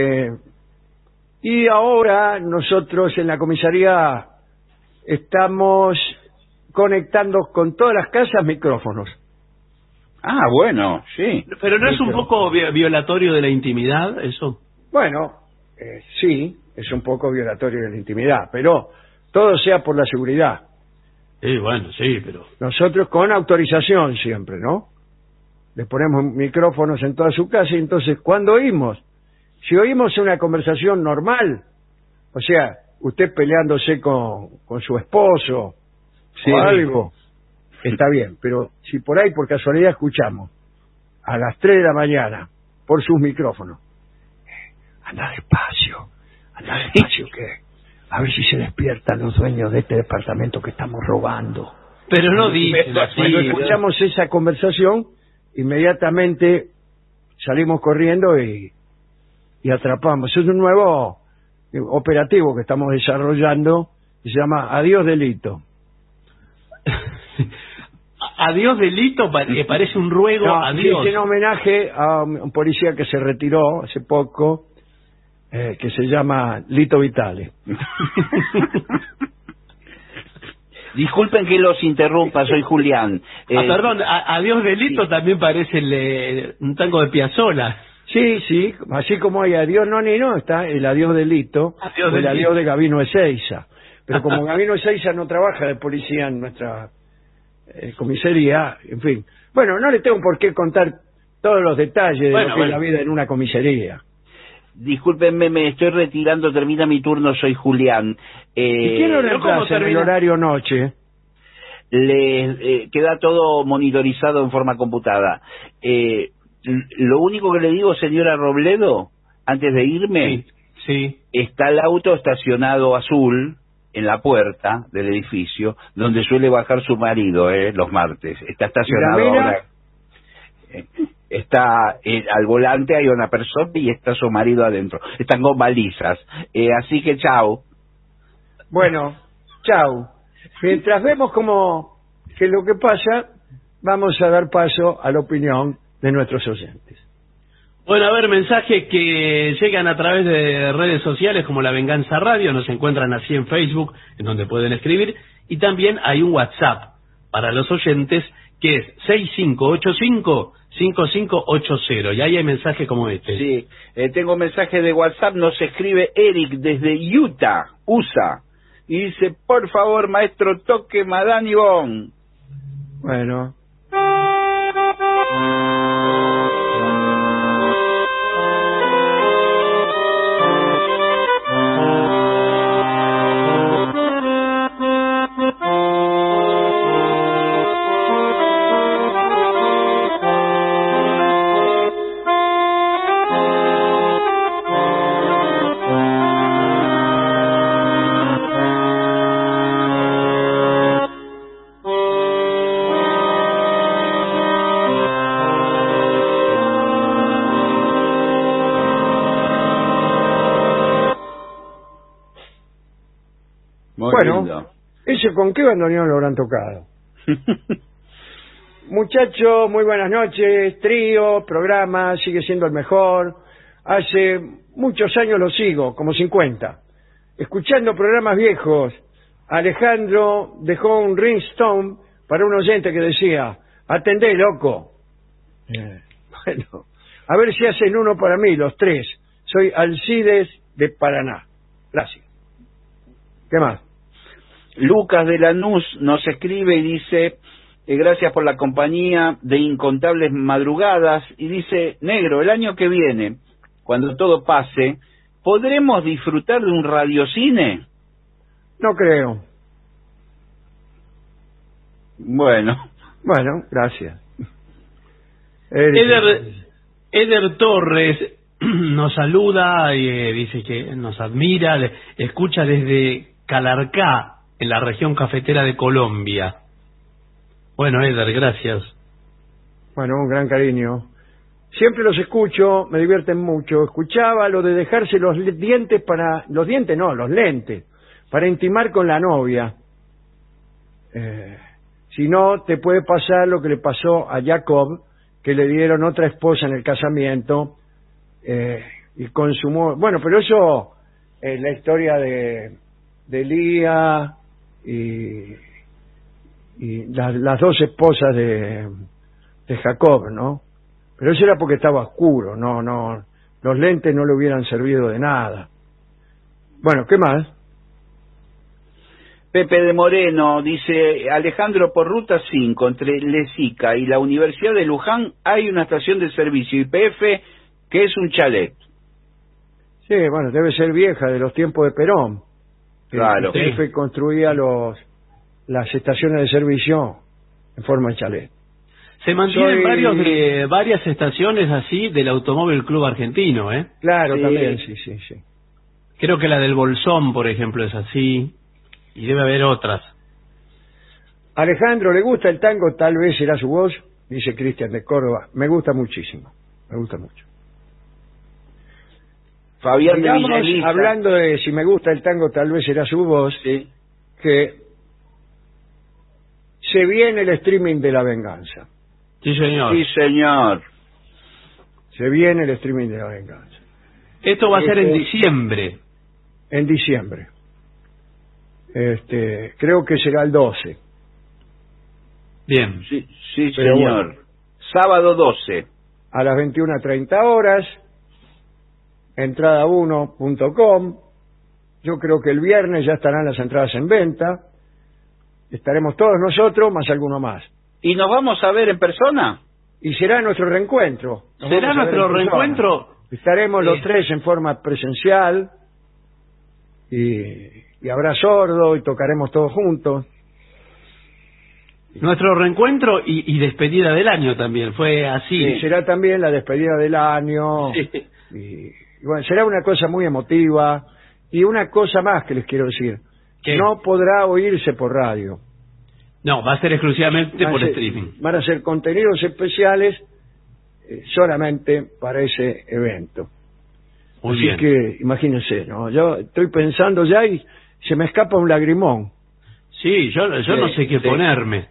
y ahora nosotros en la comisaría estamos conectando con todas las casas micrófonos. Ah, bueno, sí. Pero ¿no es un poco violatorio de la intimidad eso? Bueno, sí, es un poco violatorio de la intimidad, pero todo sea por la seguridad. Sí, bueno, sí, pero... Nosotros con autorización siempre, ¿no? Le ponemos micrófonos en toda su casa y entonces cuando si oímos una conversación normal, o sea, usted peleándose con su esposo o algo, está bien, pero si por ahí por casualidad escuchamos a las 3 de la mañana por sus micrófonos, anda despacio que a ver si se despiertan los dueños de este departamento que estamos robando. Pero no dicen así. Cuando escuchamos esa conversación, inmediatamente salimos corriendo y atrapamos. Es un nuevo operativo que estamos desarrollando que se llama Adiós Delito. Adiós Delito parece un ruego a Dios. Es en homenaje a un policía que se retiró hace poco, que se llama Lito Vitale. Disculpen que los interrumpa, soy Julián. Perdón, Adiós Delito también parece un tango de Piazzolla. Sí, así como hay Adiós no, está el Adiós Delito, o el Adiós de Gabino Ezeiza. Pero como Gabino Ezeiza no trabaja de policía en nuestra comisaría, en fin. Bueno, no le tengo por qué contar todos los detalles de lo que es la vida en una comisaría. Discúlpenme, me estoy retirando, termina mi turno, soy Julián. ¿Y quién lo reemplaza en el horario noche? Queda todo monitorizado en forma computada. Lo único que le digo, señora Robledo, antes de irme, sí. Está el auto estacionado azul en la puerta del edificio, donde suele bajar su marido los martes. Está estacionado ahora. Está al volante, hay una persona y está su marido adentro. Están con balizas. Así que chao. Bueno, chao. Mientras vemos que lo que pasa, vamos a dar paso a la opinión de nuestros oyentes. Bueno, a ver, mensajes que llegan a través de redes sociales como La Venganza Radio, nos encuentran así en Facebook, en donde pueden escribir, y también hay un WhatsApp para los oyentes que es 6585-5580, y ahí hay mensajes como este. Sí, tengo un mensaje de WhatsApp, nos escribe Eric desde Utah, USA, y dice, por favor, maestro, toque Madame Yvonne. Bueno. Bueno, ¿eso con qué bandoneón lo habrán tocado? Muchachos, muy buenas noches. Trío, programa, sigue siendo el mejor. Hace muchos años lo sigo, como 50. Escuchando programas viejos. Alejandro dejó un ringtone para un oyente que decía, atendé, loco. Bueno, a ver si hacen uno para mí, los tres. Soy Alcides de Paraná. Gracias. ¿Qué más? Lucas de Lanús nos escribe y dice, gracias por la compañía de incontables madrugadas, y dice, negro, el año que viene, cuando todo pase, ¿podremos disfrutar de un radiocine? No creo. Bueno, gracias. Eder Torres nos saluda y dice que nos admira, escucha desde Calarcá, en la región cafetera de Colombia. Bueno, Eder, gracias. Bueno, un gran cariño. Siempre los escucho, me divierten mucho. Escuchaba lo de dejarse los lentes, los lentes, para intimar con la novia. Si no, te puede pasar lo que le pasó a Jacob, que le dieron otra esposa en el casamiento y consumó... Bueno, pero eso es la historia de Lía y las dos esposas de Jacob, ¿no? Pero eso era porque estaba oscuro, no, los lentes no le hubieran servido de nada. Bueno, ¿qué más? Pepe de Moreno dice: Alejandro, por Ruta 5, entre Lezica y la Universidad de Luján, hay una estación de servicio YPF que es un chalet. Sí, bueno, debe ser vieja, de los tiempos de Perón. Claro. YPF construía las estaciones de servicio en forma de chalet. Se mantienen varias estaciones así del Automóvil Club Argentino, ¿eh? Claro, Sí. también, sí. Creo que la del Bolsón, por ejemplo, es así. Y debe haber otras. Alejandro, ¿le gusta el tango? Tal vez será su voz, dice Cristian de Córdoba. Me gusta muchísimo, me gusta mucho. Fabián de Digamos, Villalista. hablando de si me gusta el tango, tal vez será su voz, Sí. que se viene el streaming de La Venganza. Sí, señor. Sí, señor. Se viene el streaming de La Venganza. Esto va a ser en diciembre. En diciembre. Creo que será el 12. Bien. Sí, Pero señor. bueno. Sábado 12. A las 21:30 horas, entrada1.com. Yo creo que el viernes ya estarán las entradas en venta. Estaremos todos nosotros, más alguno más. ¿Y nos vamos a ver en persona? Y será nuestro reencuentro. Nos ¿Será vamos a ver nuestro en persona. reencuentro? Estaremos los tres en forma presencial y habrá sordo y tocaremos todos juntos. Nuestro reencuentro y despedida del año también. Fue así. Y será también la despedida del año. Sí. Y bueno, será una cosa muy emotiva. Y una cosa más que les quiero decir. ¿Qué? No podrá oírse por radio. No, va a ser exclusivamente por streaming. Van a ser contenidos especiales solamente para ese evento. Muy Así bien. que imagínense, ¿no? Yo estoy pensando ya y se me escapa un lagrimón. Sí, yo no sé qué ponerme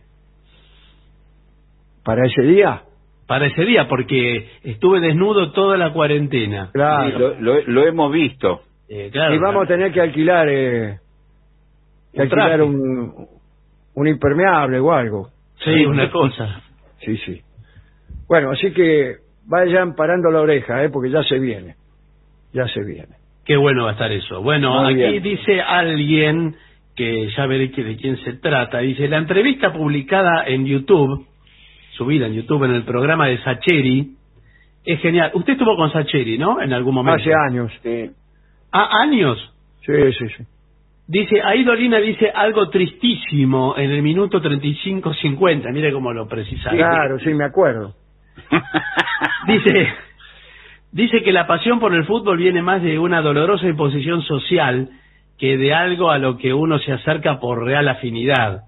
¿Para ese día? para ese día, porque estuve desnudo toda la cuarentena. Claro. Sí, lo hemos visto. Claro, Y vamos a tener que alquilar traje. un impermeable o algo. Sí, una cosa. Sí. Bueno, así que vayan parando la oreja, porque ya se viene. Ya se viene. Qué bueno va a estar eso. Bueno, Muy aquí bien. dice alguien, que ya veré de quién se trata, dice: la entrevista publicada en YouTube, subida en YouTube en el programa de Sacheri, es genial. Usted estuvo con Sacheri, ¿no? En algún momento. Hace años. Sí. ¿Años? Sí. Dice, ahí Dolina dice algo tristísimo en el minuto 35:50. Mire cómo lo precisa. Claro, sí, me acuerdo. Dice que la pasión por el fútbol viene más de una dolorosa imposición social que de algo a lo que uno se acerca por real afinidad.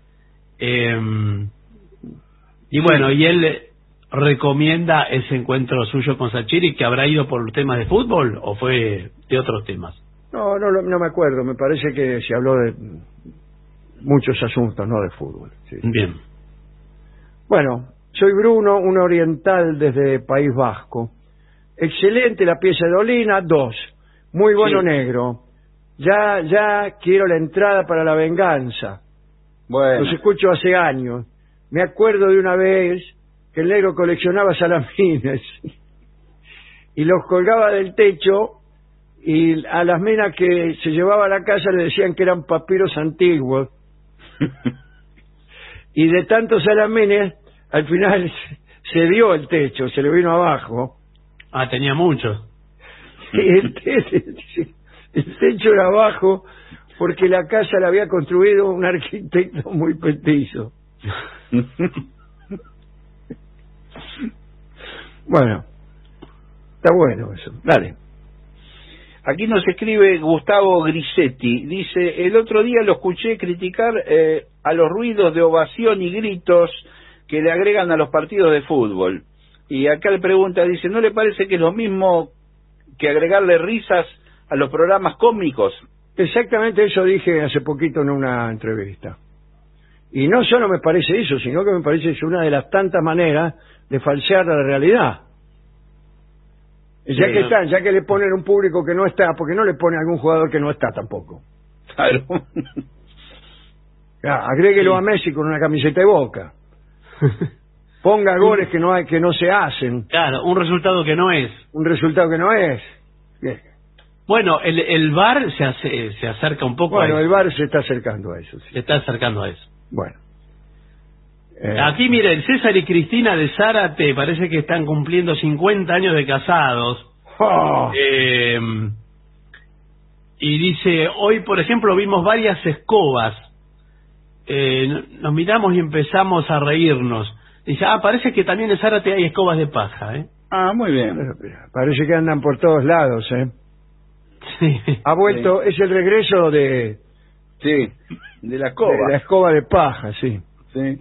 Y bueno, y él recomienda ese encuentro suyo con Sacheri, que habrá ido por temas de fútbol o fue de otros temas. No me acuerdo. Me parece que se habló de muchos asuntos, no de fútbol. Sí. Bien. Bueno, soy Bruno, un oriental desde País Vasco. Excelente la pieza de Dolina, 2. Muy bueno, Sí. negro. Ya quiero la entrada para La Venganza. Bueno. Los escucho hace años. Me acuerdo de una vez que el negro coleccionaba salamines y los colgaba del techo, y a las minas que se llevaba a la casa le decían que eran papiros antiguos. Y de tantos salamines, al final se dio el techo, se le vino abajo. Tenía mucho. El techo era bajo porque la casa la había construido un arquitecto muy petizo. Bueno, está bueno eso. Dale. Aquí nos escribe Gustavo Grisetti. Dice: el otro día lo escuché criticar a los ruidos de ovación y gritos que le agregan a los partidos de fútbol. Y acá le pregunta, dice: ¿no le parece que es lo mismo que agregarle risas a los programas cómicos? Exactamente eso dije hace poquito en una entrevista. Y no solo me parece eso, sino que me parece que es una de las tantas maneras de falsear la realidad. Ya que le ponen un público que no está, porque no le pone a algún jugador que no está tampoco. Claro. Agréguelo a Messi con una camiseta de Boca. Ponga goles que no se hacen. Claro, un resultado que no es. Un resultado que no es. Bien. Bueno, el VAR se acerca un poco a eso. Bueno, el VAR se está acercando a eso. Sí. Se está acercando a eso. Bueno. Aquí, miren, César y Cristina de Zárate parece que están cumpliendo 50 años de casados. Oh. Y dice, hoy, por ejemplo, vimos varias escobas. Nos miramos y empezamos a reírnos. Dice, parece que también en Zárate hay escobas de paja, ¿eh? Ah, muy bien. Parece que andan por todos lados, ¿eh? Sí. Ha vuelto, es el regreso de... Sí, de la escoba. De la escoba de paja, sí. Sí.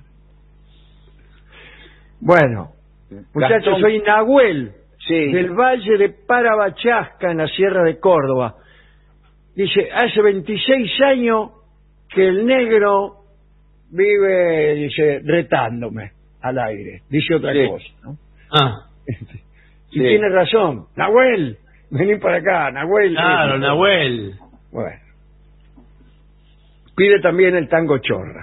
Bueno, muchachos, Gastón. soy Nahuel, Sí. del Valle de Parabachasca, en la Sierra de Córdoba. Dice, hace 26 años que el negro vive, dice, retándome al aire. Dice otra Sí. cosa, ¿no? Y Sí. tiene razón. Nahuel, vení para acá, Nahuel. Claro, Nahuel. Bueno. Pide también el tango chorra.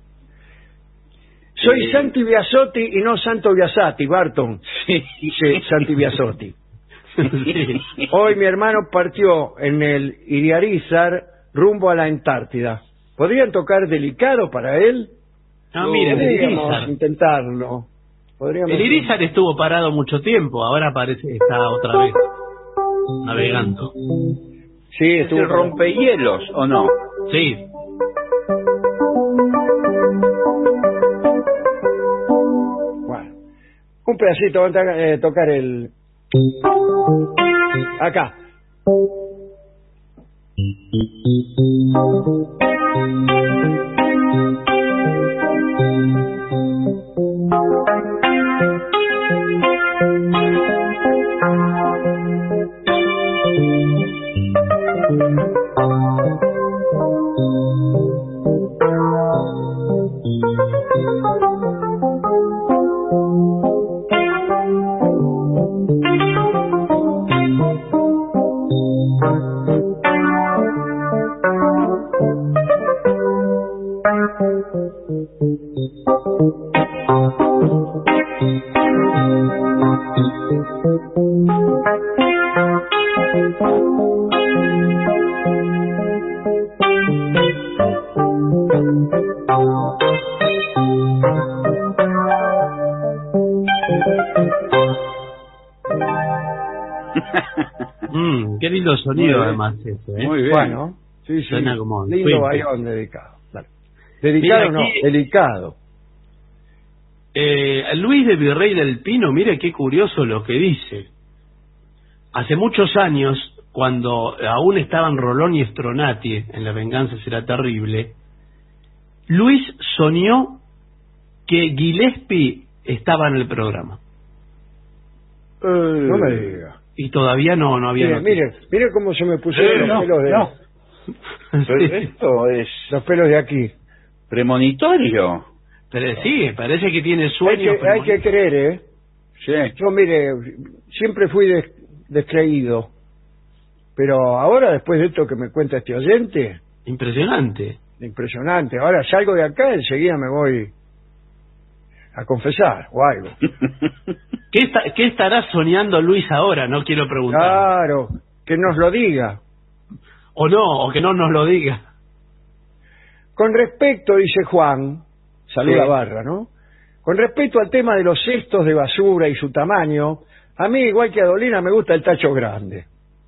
Soy Santi Biasotti y no Santo Biasati, Barton. Sí. Dice Santi Biasotti. Sí. Hoy mi hermano partió en el Iriarizar rumbo a la Antártida. ¿Podrían tocar Delicado para él? Miren, el Podríamos Irizar. intentarlo. El Irizar estuvo parado mucho tiempo, ahora parece que está otra vez navegando. Sí, ¿Es estuvo el rompehielos o no? Sí. Bueno, un pedacito, vamos a tocar el... Acá. Qué lindo sonido, Muy bien. además, eso, ¿eh? Muy bien. Bueno, sí, Suena como lindo Twin bayón dedicado. Dale. Dedicado Mira, aquí- no, delicado. Luis de Virrey del Pino, mire qué curioso lo que dice. Hace muchos años, cuando aún estaban Rolón y Stronati en La venganza será terrible, Luis soñó que Gillespie estaba en el programa. No me diga. Y todavía no había Mire, noticias. mire cómo se me pusieron los pelos de... no. Pero Sí. esto es Los pelos de aquí. premonitorio. Pero sí, parece que tiene sueños. Hay que creer, ¿eh? Sí. Yo, mire, siempre fui descreído. Pero ahora, después de esto que me cuenta este oyente, Impresionante. impresionante. Ahora salgo de acá, enseguida me voy a confesar o algo. ¿Qué estará soñando Luis ahora? No quiero preguntar. Claro, que nos lo diga. O no, o que no nos lo diga. Con respecto, dice Juan, saluda Sí. Barra, ¿no? Con respecto al tema de los cestos de basura y su tamaño, a mí, igual que a Dolina, me gusta el tacho grande.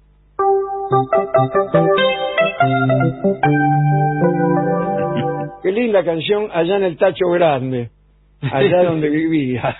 Qué linda canción, Allá en el tacho grande, allá donde vivía.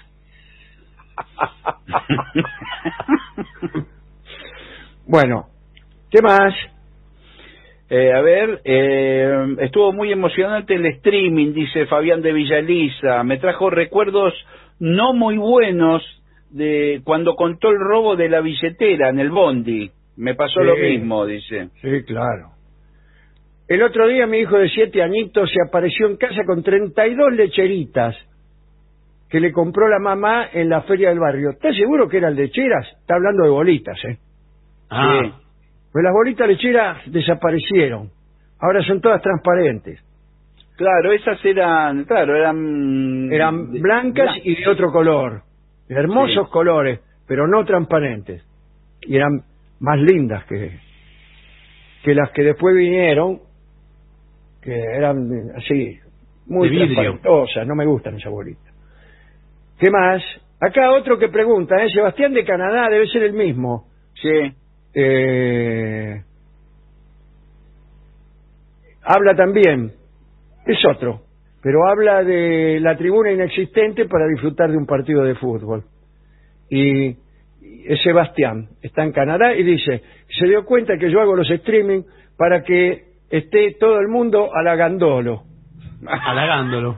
Bueno, ¿qué más? A ver, estuvo muy emocionante el streaming, dice Fabián de Villaliza. Me trajo recuerdos no muy buenos de cuando contó el robo de la billetera en el bondi. Me pasó Sí. lo mismo, dice. Sí, claro. El otro día mi hijo de 7 añitos se apareció en casa con 32 lecheritas que le compró la mamá en la feria del barrio. ¿Estás seguro que eran lecheras? Está hablando de bolitas, ¿eh? Ah, Sí. Pues las bolitas lecheras desaparecieron. Ahora son todas transparentes. Claro, esas eran Eran blancas y de otro color. Hermosos Sí. colores, pero no transparentes. Y eran más lindas que las que después vinieron, que eran así, muy De vidrio. transparentosas. No me gustan esas bolitas. ¿Qué más? Acá otro que pregunta, Sebastián de Canadá, debe ser el mismo. Sí. Habla también, es otro, pero habla de la tribuna inexistente para disfrutar de un partido de fútbol. Y es Sebastián, está en Canadá y dice, se dio cuenta que yo hago los streaming para que esté todo el mundo halagándolo. halagándolo.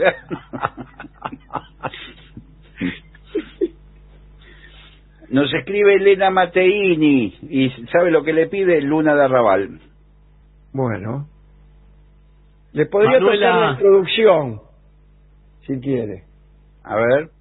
Nos escribe Elena Mateini y ¿sabe lo que le pide? Luna de Arrabal. Bueno, le podría Manuela... tocar la introducción, si quiere. A ver.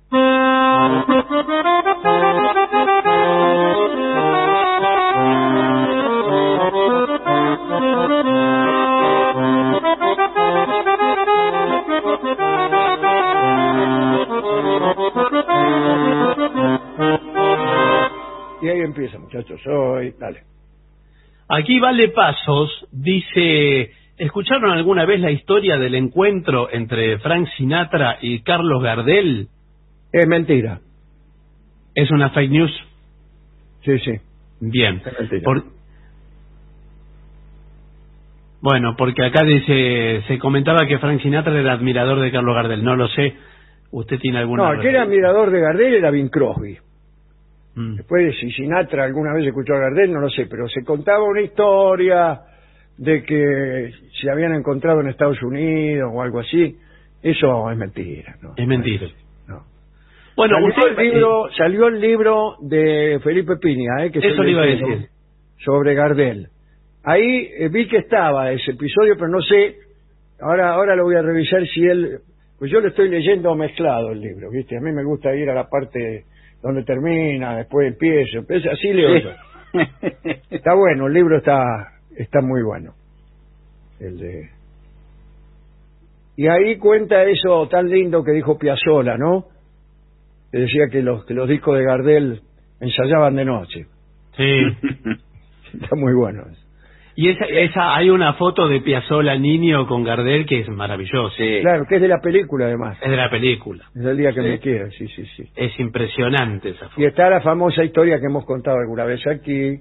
Y ahí empieza, muchachos, hoy, dale. Aquí Vale Pasos dice, ¿escucharon alguna vez la historia del encuentro entre Frank Sinatra y Carlos Gardel? Es mentira. ¿Es una fake news? Sí, sí. Bien. Es mentira. Bueno, porque acá dice, se comentaba que Frank Sinatra era admirador de Carlos Gardel. No lo sé. ¿Usted tiene alguna No, el que era referencia? admirador de Gardel era Bing Crosby. Mm. Después, si Sinatra alguna vez escuchó a Gardel, no lo sé, pero se contaba una historia de que se habían encontrado en Estados Unidos o algo así. Eso es mentira, ¿no? Es mentira. No. Bueno, Salió el libro de Felipe Piña, que eso le iba a decir. sobre Gardel. Ahí vi que estaba ese episodio, pero no sé, ahora lo voy a revisar si él, pues yo lo estoy leyendo mezclado el libro, ¿viste? A mí me gusta ir a la parte donde termina, después empiezo, así leo yo. Está bueno, el libro está muy bueno. Y ahí cuenta eso tan lindo que dijo Piazzolla, ¿no? Que decía que los discos de Gardel ensayaban de noche. Sí. Está muy bueno eso. Y esa hay una foto de Piazzolla niño con Gardel que es maravillosa. Sí. Claro, que es de la película además. Es de la película. Es el día que Sí. me quiera, sí. Es impresionante esa Y foto. está la famosa historia que hemos contado alguna vez aquí,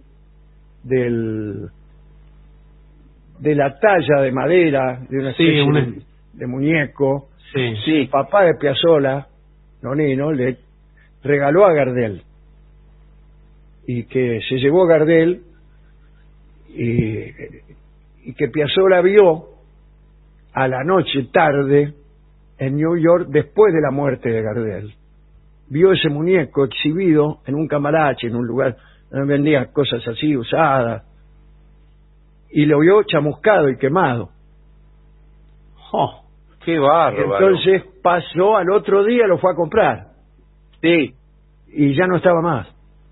de la talla de madera de una Sí, especie de muñeco. Sí. Sí. El papá de Piazzolla, Nonino, le regaló a Gardel. Y que se llevó a Gardel y que Piazzolla vio a la noche tarde en New York después de la muerte de Gardel. Vio ese muñeco exhibido en un Cambalache, en un lugar donde vendían cosas así usadas, y lo vio chamuscado y quemado. Oh, Qué bárbaro. Entonces pasó al otro día, lo fue a comprar Sí. y ya no estaba más.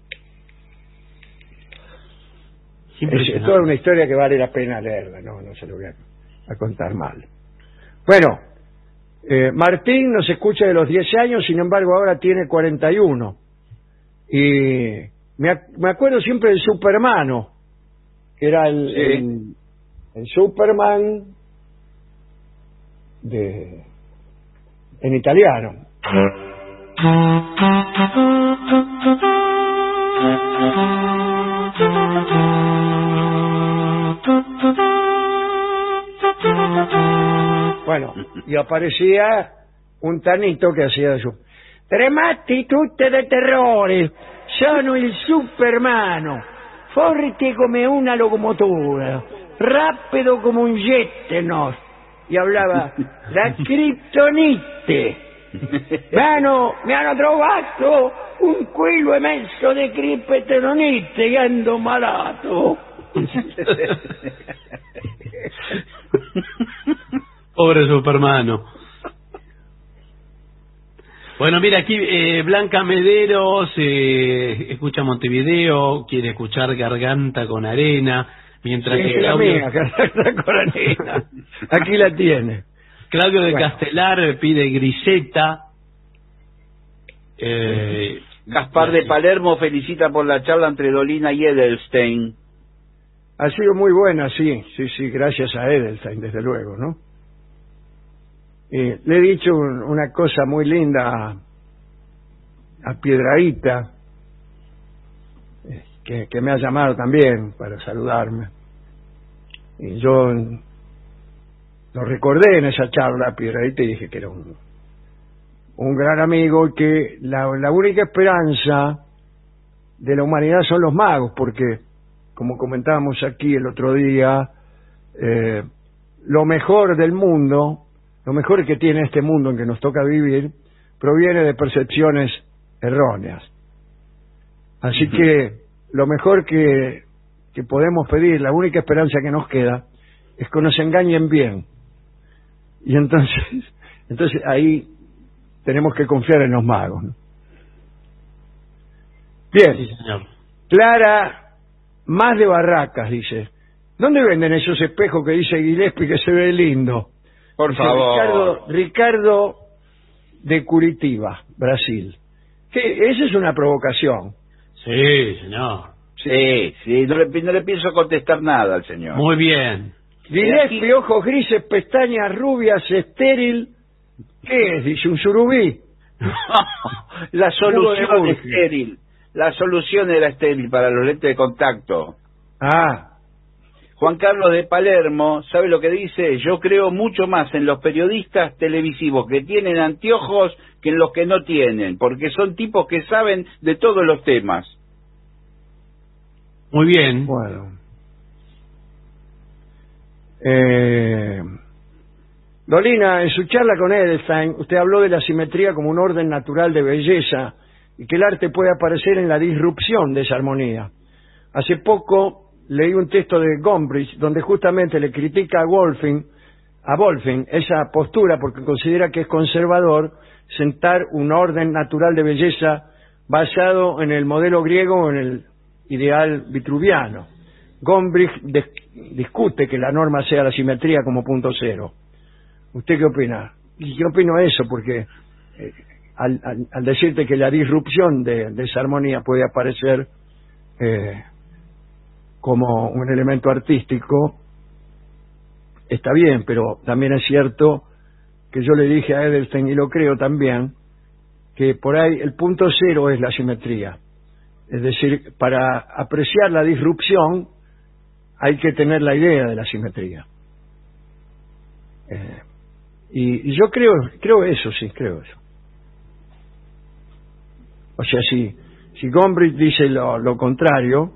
Es impresionante. toda una historia que vale la pena leerla, no se lo voy a contar mal. Bueno, Martín nos escucha de los 10 años, sin embargo ahora tiene 41. Y me acuerdo siempre del Supermano, que era el Superman en italiano. Bueno, y aparecía un tanito che hacía su tremati tutte de terrore, sono il Supermano, forte come una locomotora, rapido come un jettenos, y hablaba la criptonite. Mi hanno trovato 1,5 kg di criptonite che ando malato. Pobre Supermano. Bueno, mira, aquí Blanca Mederos escucha Montevideo, quiere escuchar Garganta con Arena, mientras que Claudio... Garganta con Arena. Aquí la tiene. Claudio de Castelar pide Griseta. Gaspar de Palermo felicita por la charla entre Dolina y Edelstein. Ha sido muy buena, sí, gracias a Edelstein, desde luego, ¿no? Le he dicho una cosa muy linda a Piedradita, que me ha llamado también para saludarme. Y yo lo recordé en esa charla a Piedradita y dije que era un gran amigo y que la única esperanza de la humanidad son los magos, porque, como comentábamos aquí el otro día, lo mejor del mundo, lo mejor que tiene este mundo en que nos toca vivir, proviene de percepciones erróneas. Así que lo mejor que podemos pedir, la única esperanza que nos queda, es que nos engañen bien. Y entonces ahí tenemos que confiar en los magos, ¿no? Bien. Sí, señor. Clara, más de Barracas, dice. ¿Dónde venden esos espejos que dice Gillespie que se ve lindo? Por Dice favor. Ricardo de Curitiba, Brasil. Esa es una provocación. Sí, señor. Sí, no le pienso contestar nada al señor. Muy bien. Gillespie, ojos grises, pestañas rubias, estéril. ¿Qué es? Dice, un surubí. La solución estéril. La solución era estéril para los lentes de contacto. Ah. Juan Carlos de Palermo, ¿sabe lo que dice? Yo creo mucho más en los periodistas televisivos que tienen anteojos que en los que no tienen, porque son tipos que saben de todos los temas. Muy bien. Bueno. Dolina, en su charla con Edelstein, usted habló de la simetría como un orden natural de belleza y que el arte puede aparecer en la disrupción de esa armonía. Hace poco leí un texto de Gombrich donde justamente le critica a Wolfing esa postura porque considera que es conservador sentar un orden natural de belleza basado en el modelo griego o en el ideal vitruviano. Gombrich discute que la norma sea la simetría como punto cero. ¿Usted qué opina? Y yo opino eso porque al decirte que la disrupción de esa armonía puede aparecer como un elemento artístico, está bien, pero también es cierto que yo le dije a Edelstein, y lo creo también, que por ahí el punto cero es la simetría. Es decir, para apreciar la disrupción hay que tener la idea de la simetría. Y yo creo eso, sí, creo eso. O sea, si Gombrich dice lo contrario,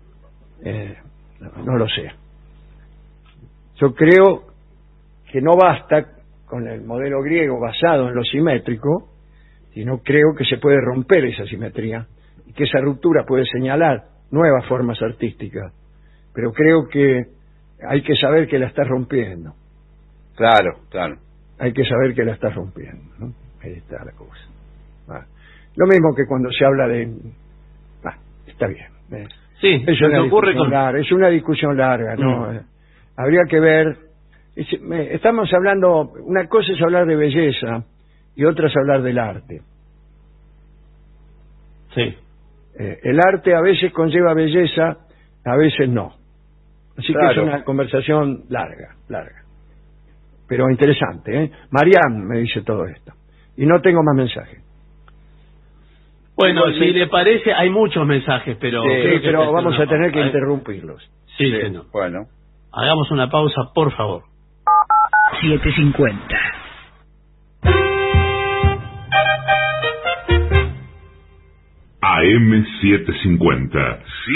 no lo sé. Yo creo que no basta con el modelo griego basado en lo simétrico, sino creo que se puede romper esa simetría y que esa ruptura puede señalar nuevas formas artísticas, pero creo que hay que saber que la está rompiendo. Claro. Hay que saber que la está rompiendo, ¿no? Ahí está la cosa. Lo mismo que cuando se habla de... está bien. Sí, es una discusión larga, ¿no? Habría que ver... Estamos hablando... Una cosa es hablar de belleza y otra es hablar del arte. Sí. El arte a veces conlleva belleza, a veces no. Así que es una conversación larga. Pero interesante, ¿eh? Marianne me dice todo esto. Y no tengo más mensajes. Bueno, si le parece, hay muchos mensajes, pero... Sí, pero vamos a tener que interrumpirlos. Sí, señor. Bueno. Hagamos una pausa, por favor. 7:50. AM 750.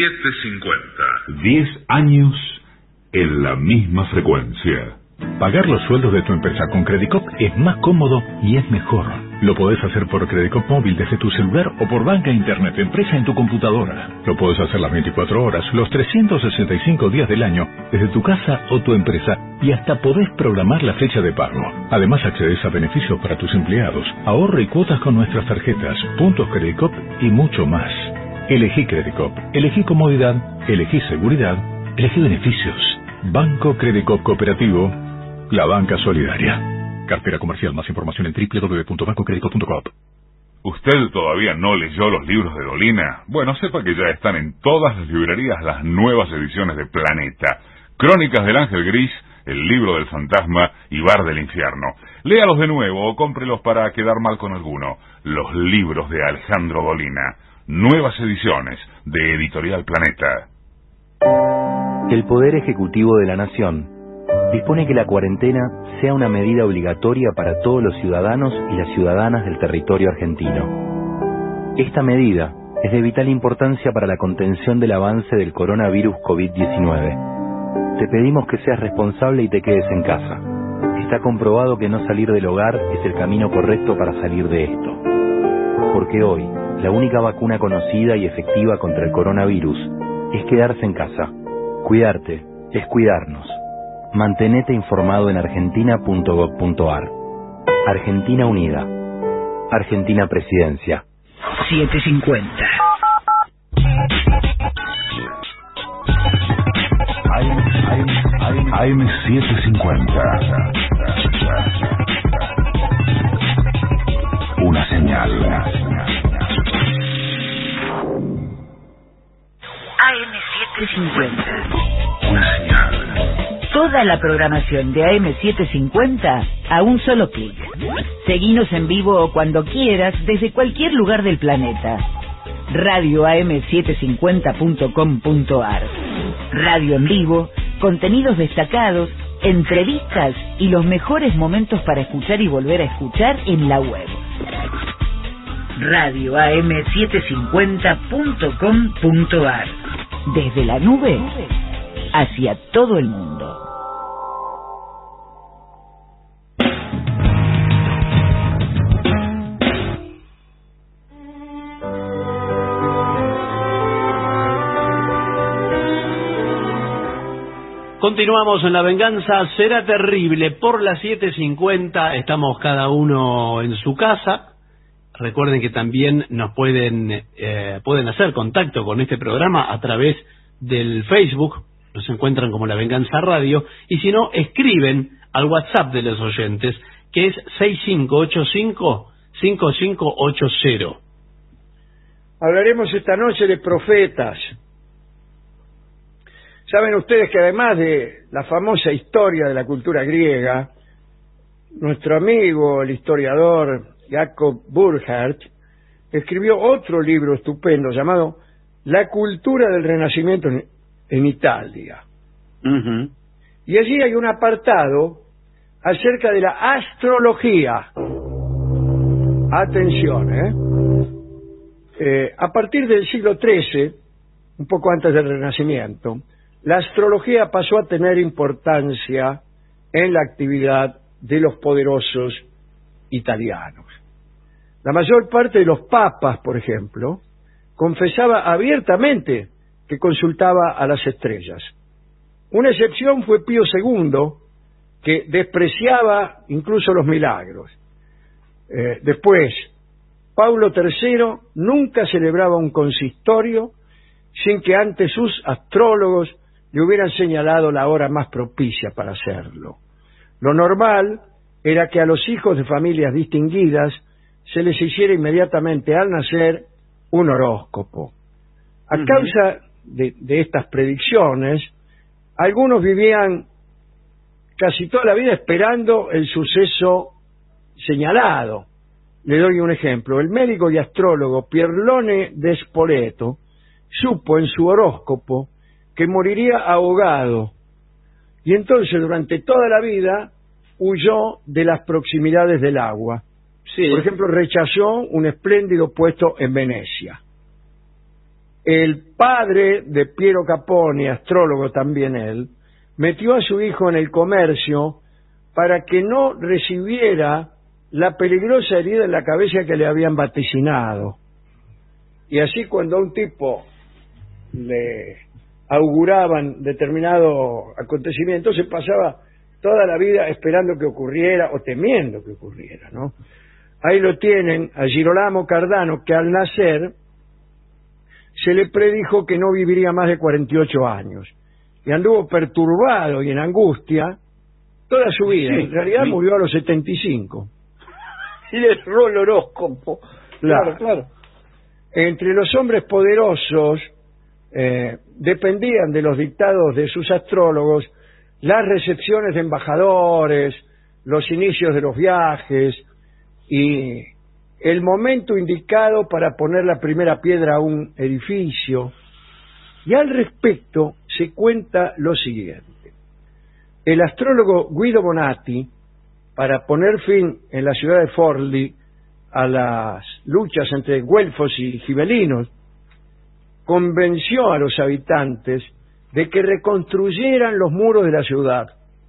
10 años en la misma frecuencia. Pagar los sueldos de tu empresa con Credicop es más cómodo y es mejor. Lo podés hacer por Credicop Móvil desde tu celular o por banca internet empresa en tu computadora. Lo podés hacer las 24 horas, los 365 días del año, desde tu casa o tu empresa, y hasta podés programar la fecha de pago. Además accedes a beneficios para tus empleados, ahorro y cuotas con nuestras tarjetas, puntos Credicop y mucho más. Elegí Credicop, elegí comodidad, elegí seguridad, elegí beneficios. Banco Credicop Cooperativo, la banca solidaria. Cartera comercial. Más información en www.bancocredicop.com. ¿Usted todavía no leyó los libros de Dolina? Bueno, sepa que ya están en todas las librerías las nuevas ediciones de Planeta. Crónicas del Ángel Gris, El libro del fantasma y Bar del infierno. Léalos de nuevo o cómprelos para quedar mal con alguno. Los libros de Alejandro Dolina. Nuevas ediciones de Editorial Planeta. El Poder Ejecutivo de la Nación dispone que la cuarentena sea una medida obligatoria para todos los ciudadanos y las ciudadanas del territorio argentino. Esta medida es de vital importancia para la contención del avance del coronavirus COVID-19. Te pedimos que seas responsable y te quedes en casa. Está comprobado que no salir del hogar es el camino correcto para salir de esto. Porque hoy, la única vacuna conocida y efectiva contra el coronavirus es quedarse en casa. Cuidarte es cuidarnos. Mantenete informado en argentina.gov.ar. Argentina Unida. Argentina Presidencia. 750. AM 750. Una señal. AM 750. Una señal. Toda la programación de AM750 a un solo clic. Seguinos en vivo o cuando quieras desde cualquier lugar del planeta. Radio AM750.com.ar. Radio en vivo, contenidos destacados, entrevistas y los mejores momentos para escuchar y volver a escuchar en la web. Radio AM750.com.ar. Desde la nube hacia todo el mundo. Continuamos en La Venganza Será Terrible por las 7:50. Estamos cada uno en su casa. Recuerden que también nos pueden hacer contacto con este programa a través del Facebook. Nos encuentran como La Venganza Radio. Y si no, escriben al WhatsApp de los oyentes, que es 6585-5580. Hablaremos esta noche de profetas. Saben ustedes que además de la famosa historia de la cultura griega, nuestro amigo, el historiador Jacob Burckhardt, escribió otro libro estupendo llamado La cultura del Renacimiento en Italia. Uh-huh. Y allí hay un apartado acerca de la astrología. Atención, a partir del siglo XIII, un poco antes del Renacimiento, la astrología pasó a tener importancia en la actividad de los poderosos italianos. La mayor parte de los papas, por ejemplo, confesaba abiertamente que consultaba a las estrellas. Una excepción fue Pío II, que despreciaba incluso los milagros. Después, Paulo III nunca celebraba un consistorio sin que antes sus astrólogos le hubieran señalado la hora más propicia para hacerlo. Lo normal era que a los hijos de familias distinguidas se les hiciera inmediatamente al nacer un horóscopo. A causa de estas predicciones, algunos vivían casi toda la vida esperando el suceso señalado. Le doy un ejemplo. El médico y astrólogo Pierlone de Spoleto supo en su horóscopo que moriría ahogado, y entonces durante toda la vida huyó de las proximidades del agua. Sí. Por ejemplo, rechazó un espléndido puesto en Venecia. El padre de Piero Caponi, astrólogo también él, metió a su hijo en el comercio para que no recibiera la peligrosa herida en la cabeza que le habían vaticinado. Y así cuando a un tipo le auguraban determinado acontecimiento, se pasaba toda la vida esperando que ocurriera o temiendo que ocurriera, ¿no? Ahí lo tienen a Girolamo Cardano, que al nacer se le predijo que no viviría más de 48 años. Y anduvo perturbado y en angustia toda su vida. Sí, en realidad sí. murió a los 75. Y le erró el horóscopo. Claro. Entre los hombres poderosos dependían de los dictados de sus astrólogos las recepciones de embajadores, los inicios de los viajes y el momento indicado para poner la primera piedra a un edificio. Y al respecto se cuenta lo siguiente. El astrólogo Guido Bonatti, para poner fin en la ciudad de Forlì a las luchas entre güelfos y gibelinos, convenció a los habitantes de que reconstruyeran los muros de la ciudad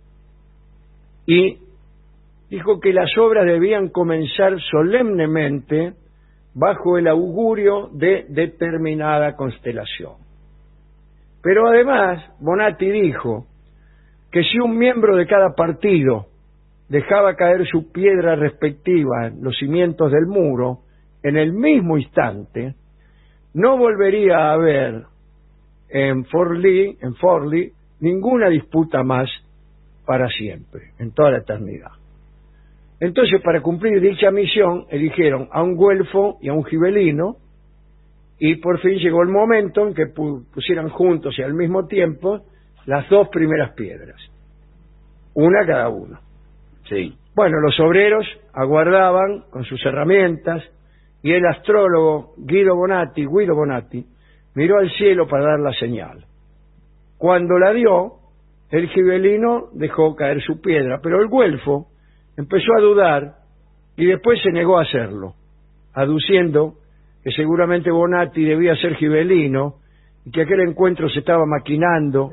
y dijo que las obras debían comenzar solemnemente bajo el augurio de determinada constelación. Pero además, Bonatti dijo que si un miembro de cada partido dejaba caer su piedra respectiva en los cimientos del muro, en el mismo instante, no volvería a haber en Forlì ninguna disputa más para siempre, en toda la eternidad. Entonces, para cumplir dicha misión, eligieron a un güelfo y a un gibelino, y por fin llegó el momento en que pusieran juntos y al mismo tiempo las dos primeras piedras, una cada uno. Sí. Bueno, los obreros aguardaban con sus herramientas y el astrólogo Guido Bonatti, miró al cielo para dar la señal. Cuando la dio, el gibelino dejó caer su piedra, pero el güelfo empezó a dudar y después se negó a hacerlo, aduciendo que seguramente Bonatti debía ser gibelino y que aquel encuentro se estaba maquinando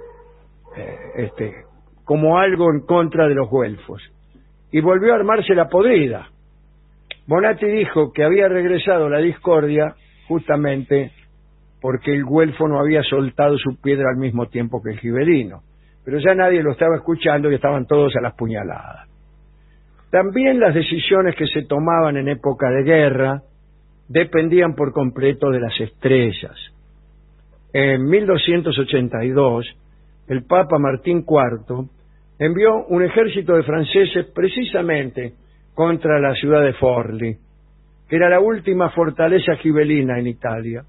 como algo en contra de los güelfos. Y volvió a armarse la podrida. Bonatti dijo que había regresado la discordia justamente porque el güelfo no había soltado su piedra al mismo tiempo que el gibelino. Pero ya nadie lo estaba escuchando y estaban todos a las puñaladas. También las decisiones que se tomaban en época de guerra dependían por completo de las estrellas. En 1282, el Papa Martín IV envió un ejército de franceses precisamente contra la ciudad de Forlì, que era la última fortaleza gibelina en Italia.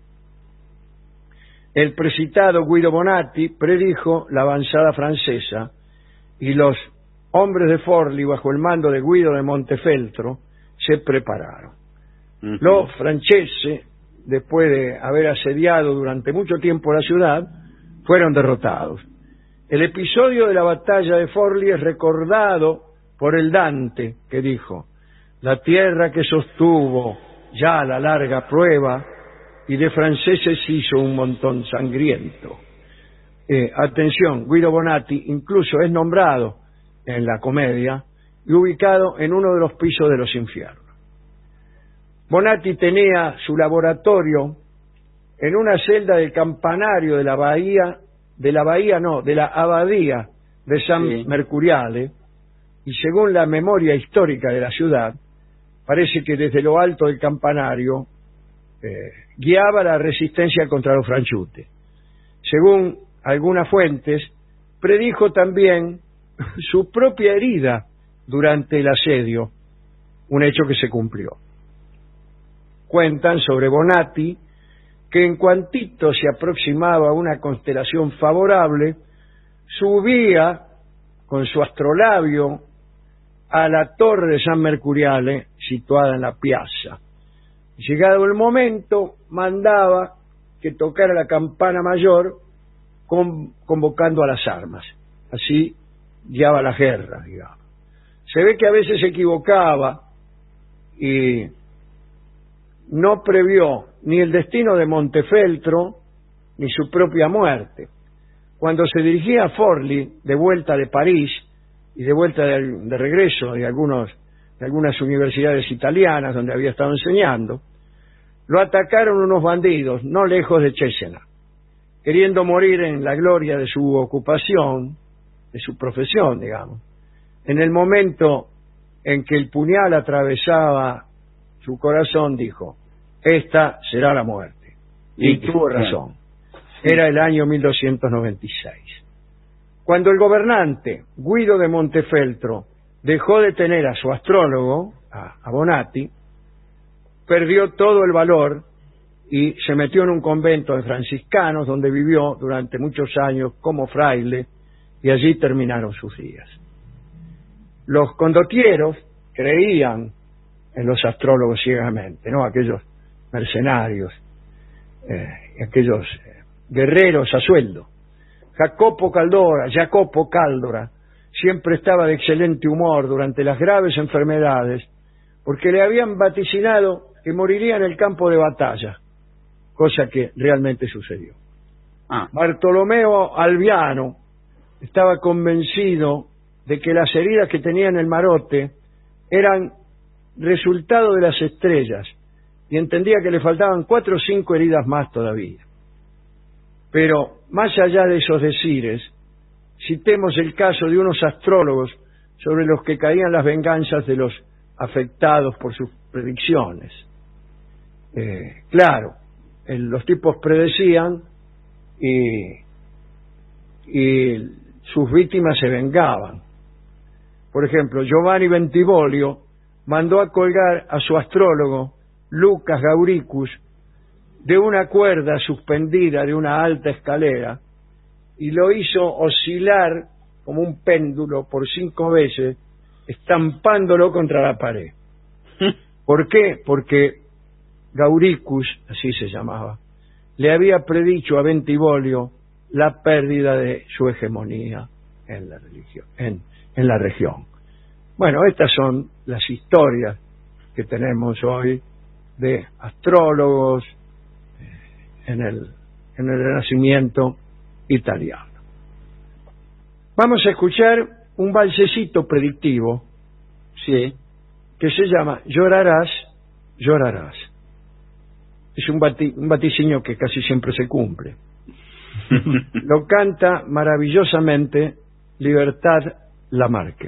El precitado Guido Bonatti predijo la avanzada francesa y los hombres de Forlì, bajo el mando de Guido de Montefeltro, se prepararon. Los franceses, después de haber asediado durante mucho tiempo la ciudad, fueron derrotados. El episodio de la batalla de Forlì es recordado por el Dante, que dijo: la tierra que sostuvo ya la larga prueba y de franceses hizo un montón sangriento. Atención, Guido Bonatti incluso es nombrado en la comedia y ubicado en uno de los pisos de los infiernos. Bonatti tenía su laboratorio en una celda del campanario de la abadía de San Mercuriale, y según la memoria histórica de la ciudad, parece que desde lo alto del campanario guiaba la resistencia contra los franchutes. Según algunas fuentes, predijo también su propia herida durante el asedio, un hecho que se cumplió. Cuentan sobre Bonatti que en cuantito se aproximaba a una constelación favorable, subía con su astrolabio a la torre de San Mercuriale, situada en la piazza. Llegado el momento, mandaba que tocara la campana mayor, convocando a las armas. Así guiaba la guerra, digamos. Se ve que a veces se equivocaba y no previó ni el destino de Montefeltro ni su propia muerte. Cuando se dirigía a Forlì, de vuelta de París y de vuelta de regreso de algunos de algunas universidades italianas donde había estado enseñando, lo atacaron unos bandidos no lejos de Cesena, queriendo morir en la gloria de su ocupación, de su profesión, digamos. En el momento en que el puñal atravesaba su corazón, dijo: esta será la muerte. Y tuvo razón. Era el año 1296. Cuando el gobernante Guido de Montefeltro dejó de tener a su astrólogo, a Bonatti, perdió todo el valor y se metió en un convento de franciscanos donde vivió durante muchos años como fraile, y allí terminaron sus días. Los condottieros creían en los astrólogos ciegamente, ¿no? Aquellos mercenarios, aquellos guerreros a sueldo. Jacopo Caldora siempre estaba de excelente humor durante las graves enfermedades, porque le habían vaticinado que moriría en el campo de batalla, cosa que realmente sucedió. Bartolomeo Alviano estaba convencido de que las heridas que tenía en el marote eran resultado de las estrellas, y entendía que le faltaban 4 o 5 heridas más todavía. Pero más allá de esos decires, citemos el caso de unos astrólogos sobre los que caían las venganzas de los afectados por sus predicciones. Claro, los tipos predecían y sus víctimas se vengaban. Por ejemplo, Giovanni Bentivoglio mandó a colgar a su astrólogo Lucas Gauricus de una cuerda suspendida de una alta escalera y lo hizo oscilar como un péndulo por 5 veces, estampándolo contra la pared. ¿Por qué? Porque Gauricus, así se llamaba, le había predicho a Bentivoglio la pérdida de su hegemonía en la religión, en la región. Bueno, estas son las historias que tenemos hoy de astrólogos en el Renacimiento italiano. Vamos a escuchar un valsecito predictivo, sí, que se llama Llorarás, llorarás. Es un vaticinio que casi siempre se cumple. Lo canta maravillosamente Libertad Lamarque.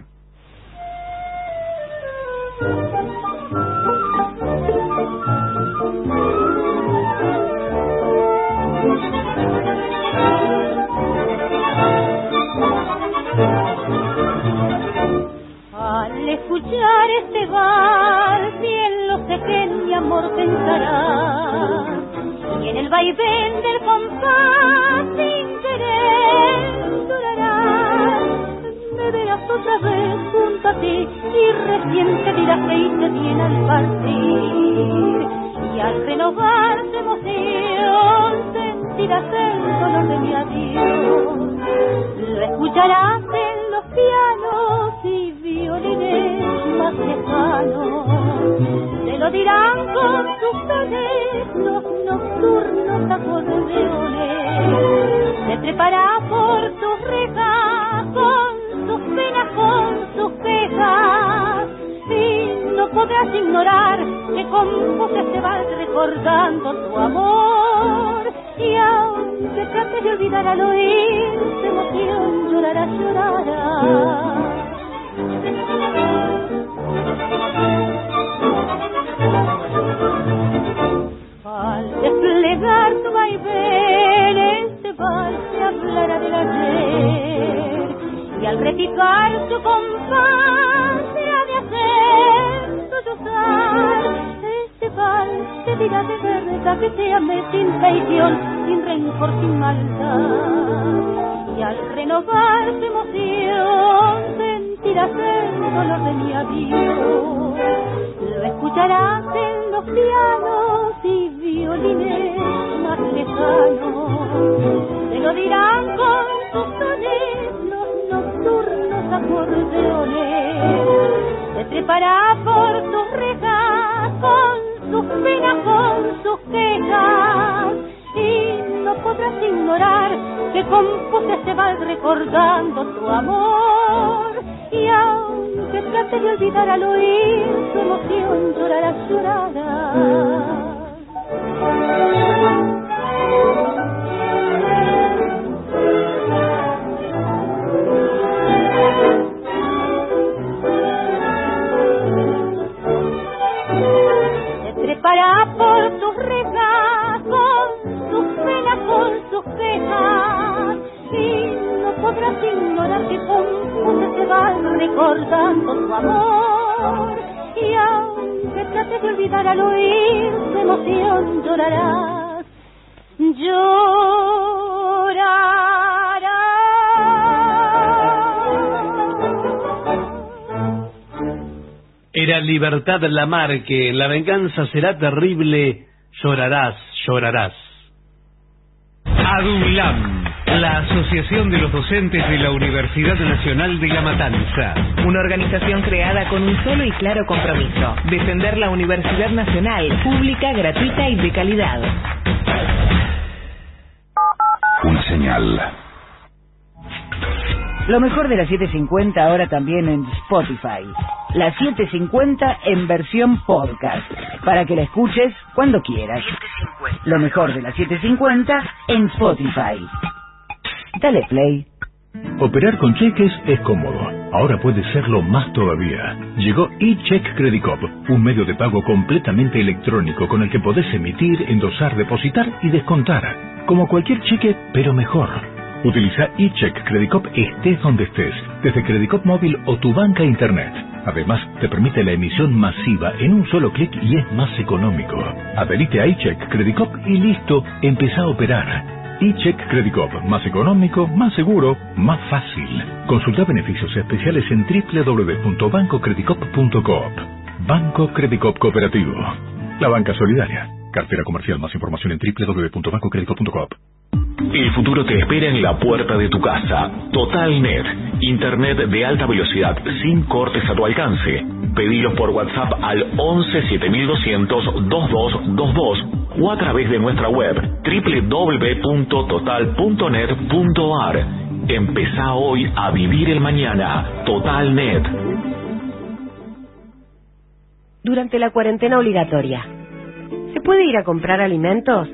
Al escuchar este vals, bien lo sé que en mi amor pensarás, y en el vaivén del compás sin querer durarás. Me verás otra vez junto a ti y recién te dirás que hice bien al partir, y al renovar tu emoción sentirás el dolor de mi adiós. Lo escucharás en los pianos y violines más lejanos, te lo dirán con sus tones los nocturnos acordeones. Se trepará por tus rejas con sus penas, con sus quejas, y no podrás ignorar que con voces se va recordando tu amor. Y aunque trates de olvidar al oír tu emoción, llorarás, llorarás. Al desplegar tu vaivén, este vals te hablará del ayer, y al repicar su compás se ha de hacer sollozar. Este vals te dirá de verdad que te amé sin traición, sin rencor, sin maldad, y al renovar tu emoción sentirás el dolor de mi adiós. Lo escucharás en los pianos y violines más lejanos, te lo dirán con sus tones los nocturnos acordeones. Se trepará por tus rejas con sus penas, con sus quejas, y no podrás ignorar que con voces te va recordando tu amor. Y aunque trates trate de olvidar al oír su emoción, llorarás, llorarás. Se trepará por tus rejas, con sus penas, con sus quejas, y no podrás ignorar que confusa se van recordando tu amor. Y aunque trates de olvidar al oír su emoción, llorarás, Era Libertad Lamarque, la venganza será terrible, llorarás, llorarás. ADULAM, la Asociación de los Docentes de la Universidad Nacional de La Matanza. Una organización creada con un solo y claro compromiso: defender la Universidad Nacional, pública, gratuita y de calidad. Una señal. Lo mejor de la 750 ahora también en Spotify. La 750 en versión podcast, para que la escuches cuando quieras. Lo mejor de la 750 en Spotify. Dale play. Operar con cheques es cómodo. Ahora puede serlo más todavía. Llegó eCheck Credit Cop, un medio de pago completamente electrónico con el que podés emitir, endosar, depositar y descontar. Como cualquier cheque, pero mejor. Utiliza eCheck Credit Cop estés donde estés, desde Credit Cop móvil o tu banca internet. Además, te permite la emisión masiva en un solo clic y es más económico. Adherite a eCheck Credit Cop y listo, empezá a operar. eCheck Credit Cop, más económico, más seguro, más fácil. Consulta beneficios especiales en www.bancocreditcop.coop. Banco Credit Cop Cooperativo. La banca solidaria. Cartera comercial. Más información en www.bancocreditcop.coop. El futuro te espera en la puerta de tu casa. TotalNet, internet de alta velocidad sin cortes a tu alcance. Pedilos por WhatsApp al 11 7200 2222 o a través de nuestra web www.total.net.ar. Empezá hoy a vivir el mañana. TotalNet. Durante la cuarentena obligatoria, ¿se puede ir a comprar alimentos?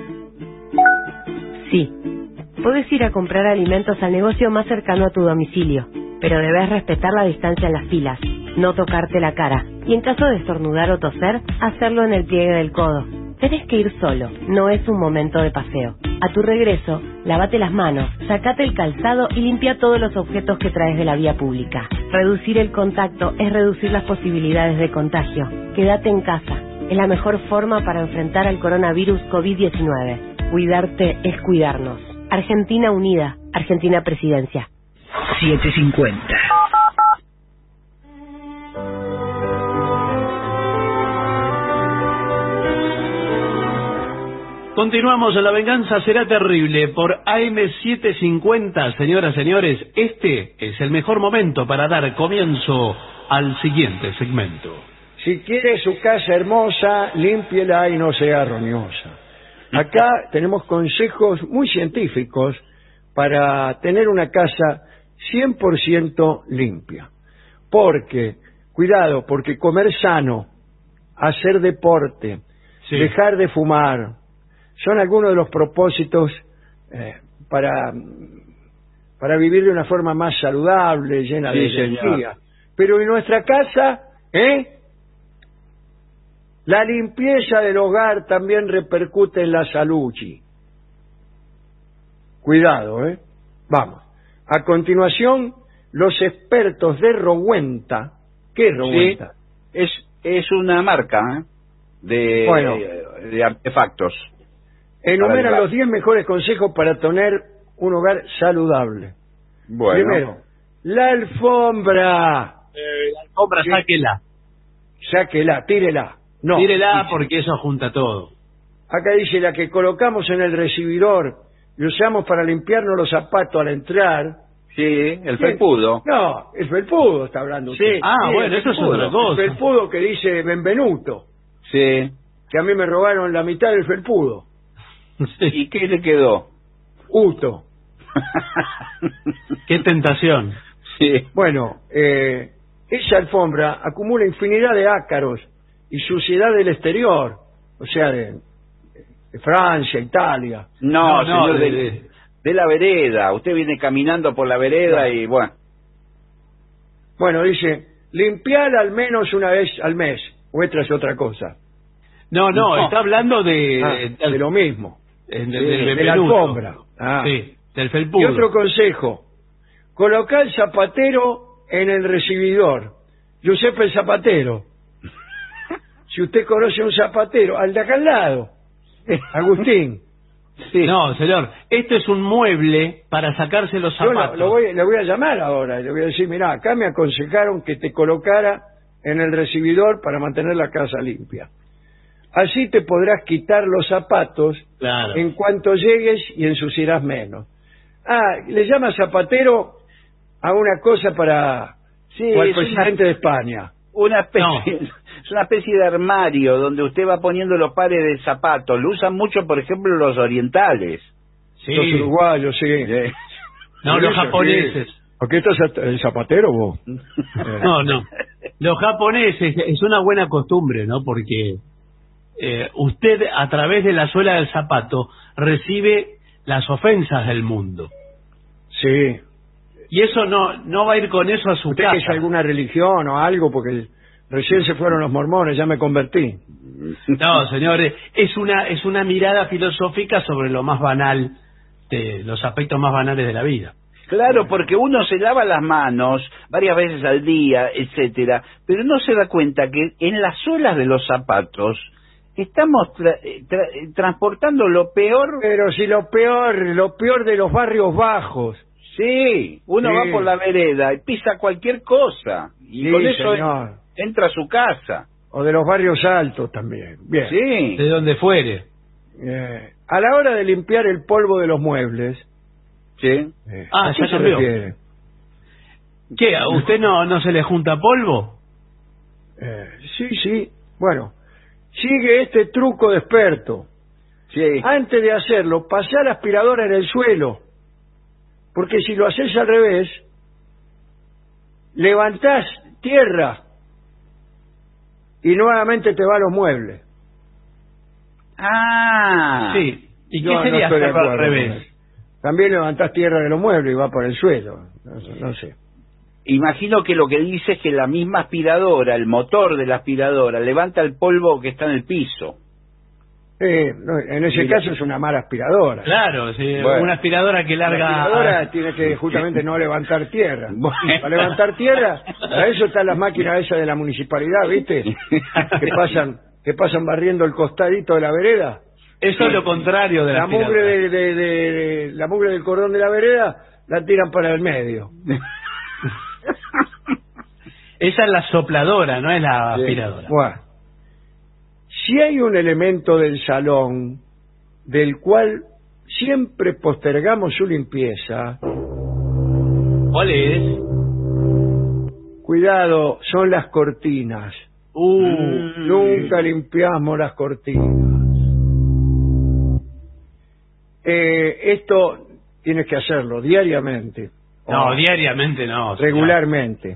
Sí, puedes ir a comprar alimentos al negocio más cercano a tu domicilio, pero debes respetar la distancia en las filas, no tocarte la cara, y en caso de estornudar o toser, hacerlo en el pliegue del codo. Tenés que ir solo, no es un momento de paseo. A tu regreso, lávate las manos, sacate el calzado y limpia todos los objetos que traes de la vía pública. Reducir el contacto es reducir las posibilidades de contagio. Quédate en casa, es la mejor forma para enfrentar al coronavirus COVID-19. Cuidarte es cuidarnos. Argentina Unida, Argentina Presidencia. 750. Continuamos en La Venganza Será Terrible por AM750. Señoras, señores, este es el mejor momento para dar comienzo al siguiente segmento. Si quiere su casa hermosa, límpiela y no sea roñosa. Acá tenemos consejos muy científicos para tener una casa 100% limpia. Porque, cuidado, porque comer sano, hacer deporte, dejar de fumar, son algunos de los propósitos para vivir de una forma más saludable, llena de energía. Pero en nuestra casa, la limpieza del hogar también repercute en la salud. Cuidado, Vamos. A continuación, los expertos de Rowenta. ¿Qué es Rowenta? Sí, es una marca de artefactos. Enumeran los 10 mejores consejos para tener un hogar saludable. Bueno. Primero, la alfombra. La alfombra, sí. Sáquela, tírela. No. Tírela porque eso junta todo. Acá dice la que colocamos en el recibidor y usamos para limpiarnos los zapatos al entrar. Sí, el felpudo. No, el felpudo está hablando usted. Sí. Ah, sí, bueno, eso es otra cosa. El felpudo que dice Benvenuto. Sí. Que a mí me robaron la mitad del felpudo. Sí. ¿Y qué le quedó? Uto. Qué tentación. Sí. Bueno, esa alfombra acumula infinidad de ácaros y suciedad del exterior, o sea, de Francia, Italia. No, señor, de la vereda. Usted viene caminando por la vereda y bueno. Bueno, dice, limpiar al menos una vez al mes, o esta es otra cosa. No, está hablando de lo mismo. De la alfombra. Sí, del felpudo. Y otro consejo, colocar el zapatero en el recibidor. Giuseppe el zapatero. Si usted conoce un zapatero, al de acá al lado, Agustín. Sí. No, señor, esto es un mueble para sacarse los zapatos. Yo le voy a llamar ahora y le voy a decir, mirá, acá me aconsejaron que te colocara en el recibidor para mantener la casa limpia. Así te podrás quitar los zapatos en cuanto llegues y ensuciarás menos. Le llama zapatero a una cosa para el presidente de España. Es una especie de armario donde usted va poniendo los pares de zapatos. Lo usan mucho, por ejemplo, los orientales. Sí. Los uruguayos, sí. No, los japoneses. ¿Por qué estás el zapatero vos? No. Los japoneses es una buena costumbre, ¿no? Porque usted, a través de la suela del zapato, recibe las ofensas del mundo. Sí. Y eso no va a ir con eso a su ¿Usted casa. es alguna religión o algo? Porque recién se fueron los mormones, ya me convertí. No, señores, es una mirada filosófica sobre lo más banal, de los aspectos más banales de la vida. Claro, porque uno se lava las manos varias veces al día, etcétera, pero no se da cuenta que en las suelas de los zapatos estamos transportando lo peor. Pero si lo peor de los barrios bajos. Sí, uno va por la vereda y pisa cualquier cosa y con eso entra a su casa. O de los barrios altos también. Bien. Sí. De donde fuere. A la hora de limpiar el polvo de los muebles. Sí. ¿A qué se refiere? ¿Qué? ¿A usted no se le junta polvo? Sí. Bueno, sigue este truco de experto. Sí. Antes de hacerlo, pasá la aspiradora en el suelo. Porque si lo haces al revés, levantás tierra y nuevamente te va a los muebles. Sí. ¿Y qué sería hacerlo al revés? También levantás tierra de los muebles y va por el suelo. No sé. Imagino que lo que dice es que la misma aspiradora, el motor de la aspiradora, levanta el polvo que está en el piso. En ese caso es una mala aspiradora. Claro, sí, bueno, una aspiradora que larga... La aspiradora tiene que justamente no levantar tierra. Para levantar tierra, para eso están las máquinas esas de la municipalidad, ¿viste? Que pasan barriendo el costadito de la vereda. Eso es lo contrario de la aspiradora. La mugre del cordón de la vereda la tiran para el medio. Esa es la sopladora, no es la aspiradora. Bueno. Si hay un elemento del salón del cual siempre postergamos su limpieza, ¿cuál es? Cuidado, son las cortinas. Nunca limpiamos las cortinas. Esto tienes que hacerlo diariamente. No, diariamente no. Regularmente.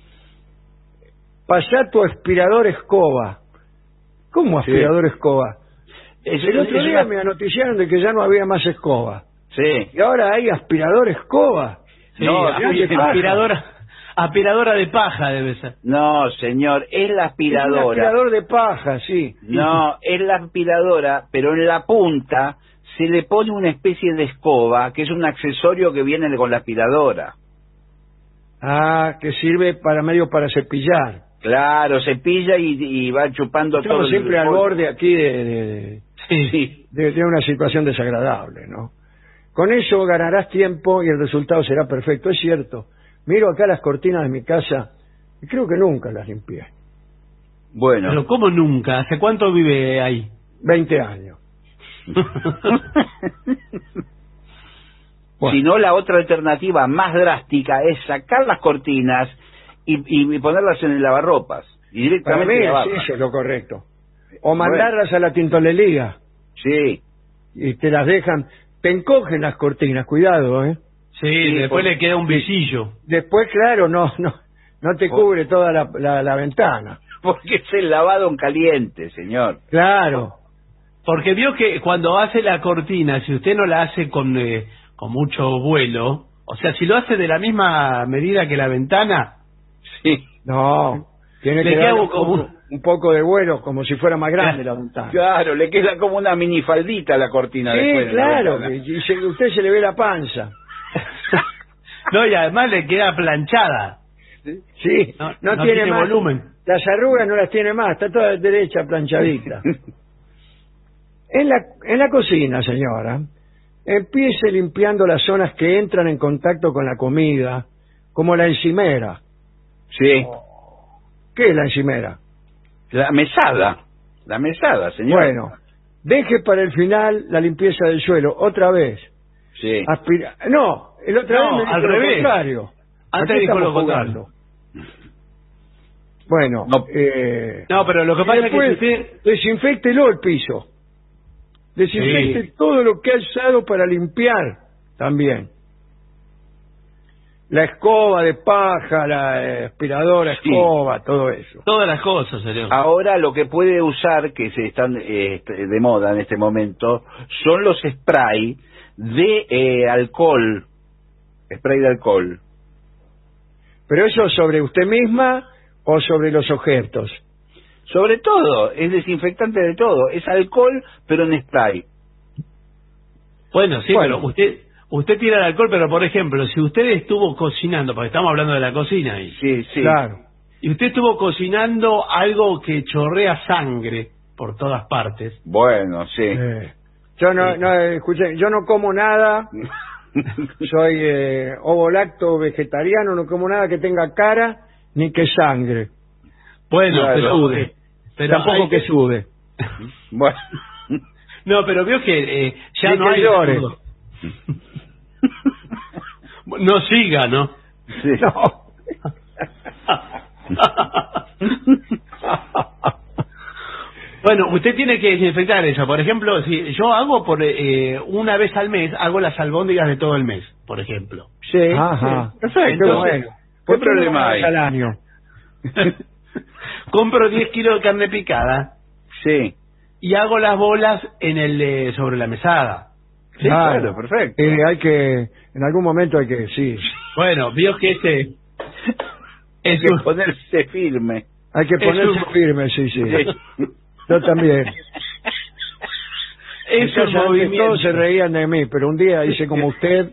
Pasá tu aspirador escoba. ¿Cómo aspirador escoba? El otro día me noticiaron de que ya no había más escoba. Sí. Y ahora hay aspirador escoba. Sí, aspiradora de paja debe ser. No, señor, es la aspiradora. Es un aspirador de paja, sí. No, es la aspiradora, pero en la punta se le pone una especie de escoba, que es un accesorio que viene con la aspiradora. Que sirve para cepillar. Claro, cepilla y va chupando todo. Estamos siempre al borde aquí de una situación desagradable, ¿no? Con eso ganarás tiempo y el resultado será perfecto. Es cierto. Miro acá las cortinas de mi casa y creo que nunca las limpié. Bueno. ¿Pero cómo nunca? ¿Hace cuánto vive ahí? 20 años. Bueno. Si no, la otra alternativa más drástica es sacar las cortinas y ponerlas en el lavarropas y directamente lavarlas. Sí, eso es lo correcto. O mandarlas a la tintorería. Sí. Y te las dejan, te encogen las cortinas, cuidado, Sí, después le queda un visillo. Después, claro, no no te cubre toda la ventana. Porque es el lavado en caliente, señor. Claro. Porque vio que cuando hace la cortina, si usted no la hace con mucho vuelo, o sea, si lo hace de la misma medida que la ventana, sí, no, tiene que dar un poco de vuelo, como si fuera más grande la ventana. Claro, le queda como una minifaldita la cortina. Sí, después claro, y usted se le ve la panza. No, y además le queda planchada. Sí, no tiene más volumen. Las arrugas no las tiene más, está toda derecha, planchadita. En la cocina, señora, empiece limpiando las zonas que entran en contacto con la comida, como la encimera. Sí. ¿Qué es la encimera? La mesada, señor. Bueno, deje para el final la limpieza del suelo, otra vez. Sí. No, el otra vez me dijo al lo revés. Contrario. Antes dijo lo contrario. Bueno, no, pero lo que pasa es que si usted... desinféctelo el piso. Desinfecte todo lo que ha usado para limpiar también. La escoba de paja, la aspiradora, escoba, todo eso. Todas las cosas, señor. Ahora lo que puede usar, que se están de moda en este momento, son los spray de alcohol. Spray de alcohol. ¿Pero eso sobre usted misma o sobre los objetos? Sobre todo, es desinfectante de todo. Es alcohol, pero en spray. Bueno, sí, pero usted tira el alcohol, pero por ejemplo, si usted estuvo cocinando, porque estamos hablando de la cocina ahí. Sí, claro. Y usted estuvo cocinando algo que chorrea sangre por todas partes. Bueno, sí. Yo escuché, yo no como nada. Soy ovo-lacto vegetariano, no como nada que tenga cara ni que sangre. Bueno, claro, pero tampoco que sude. Bueno. No, pero veo que ya ni no que hay... llore. No siga, ¿no? Sí. No. Bueno, usted tiene que desinfectar eso. Por ejemplo, si yo hago una vez al mes, hago las albóndigas de todo el mes, por ejemplo. Sí. Ajá. Perfecto. Entonces, ¿Qué problema hay? Al año. Compro 10 kilos de carne picada. Sí. Y hago las bolas sobre la mesada. Sí, claro, perfecto. En algún momento hay que, sí. Bueno, vio que hay que ponerse firme. Hay que ponerse firme, sí. Yo también. Todos se reían de mí, pero un día hice como usted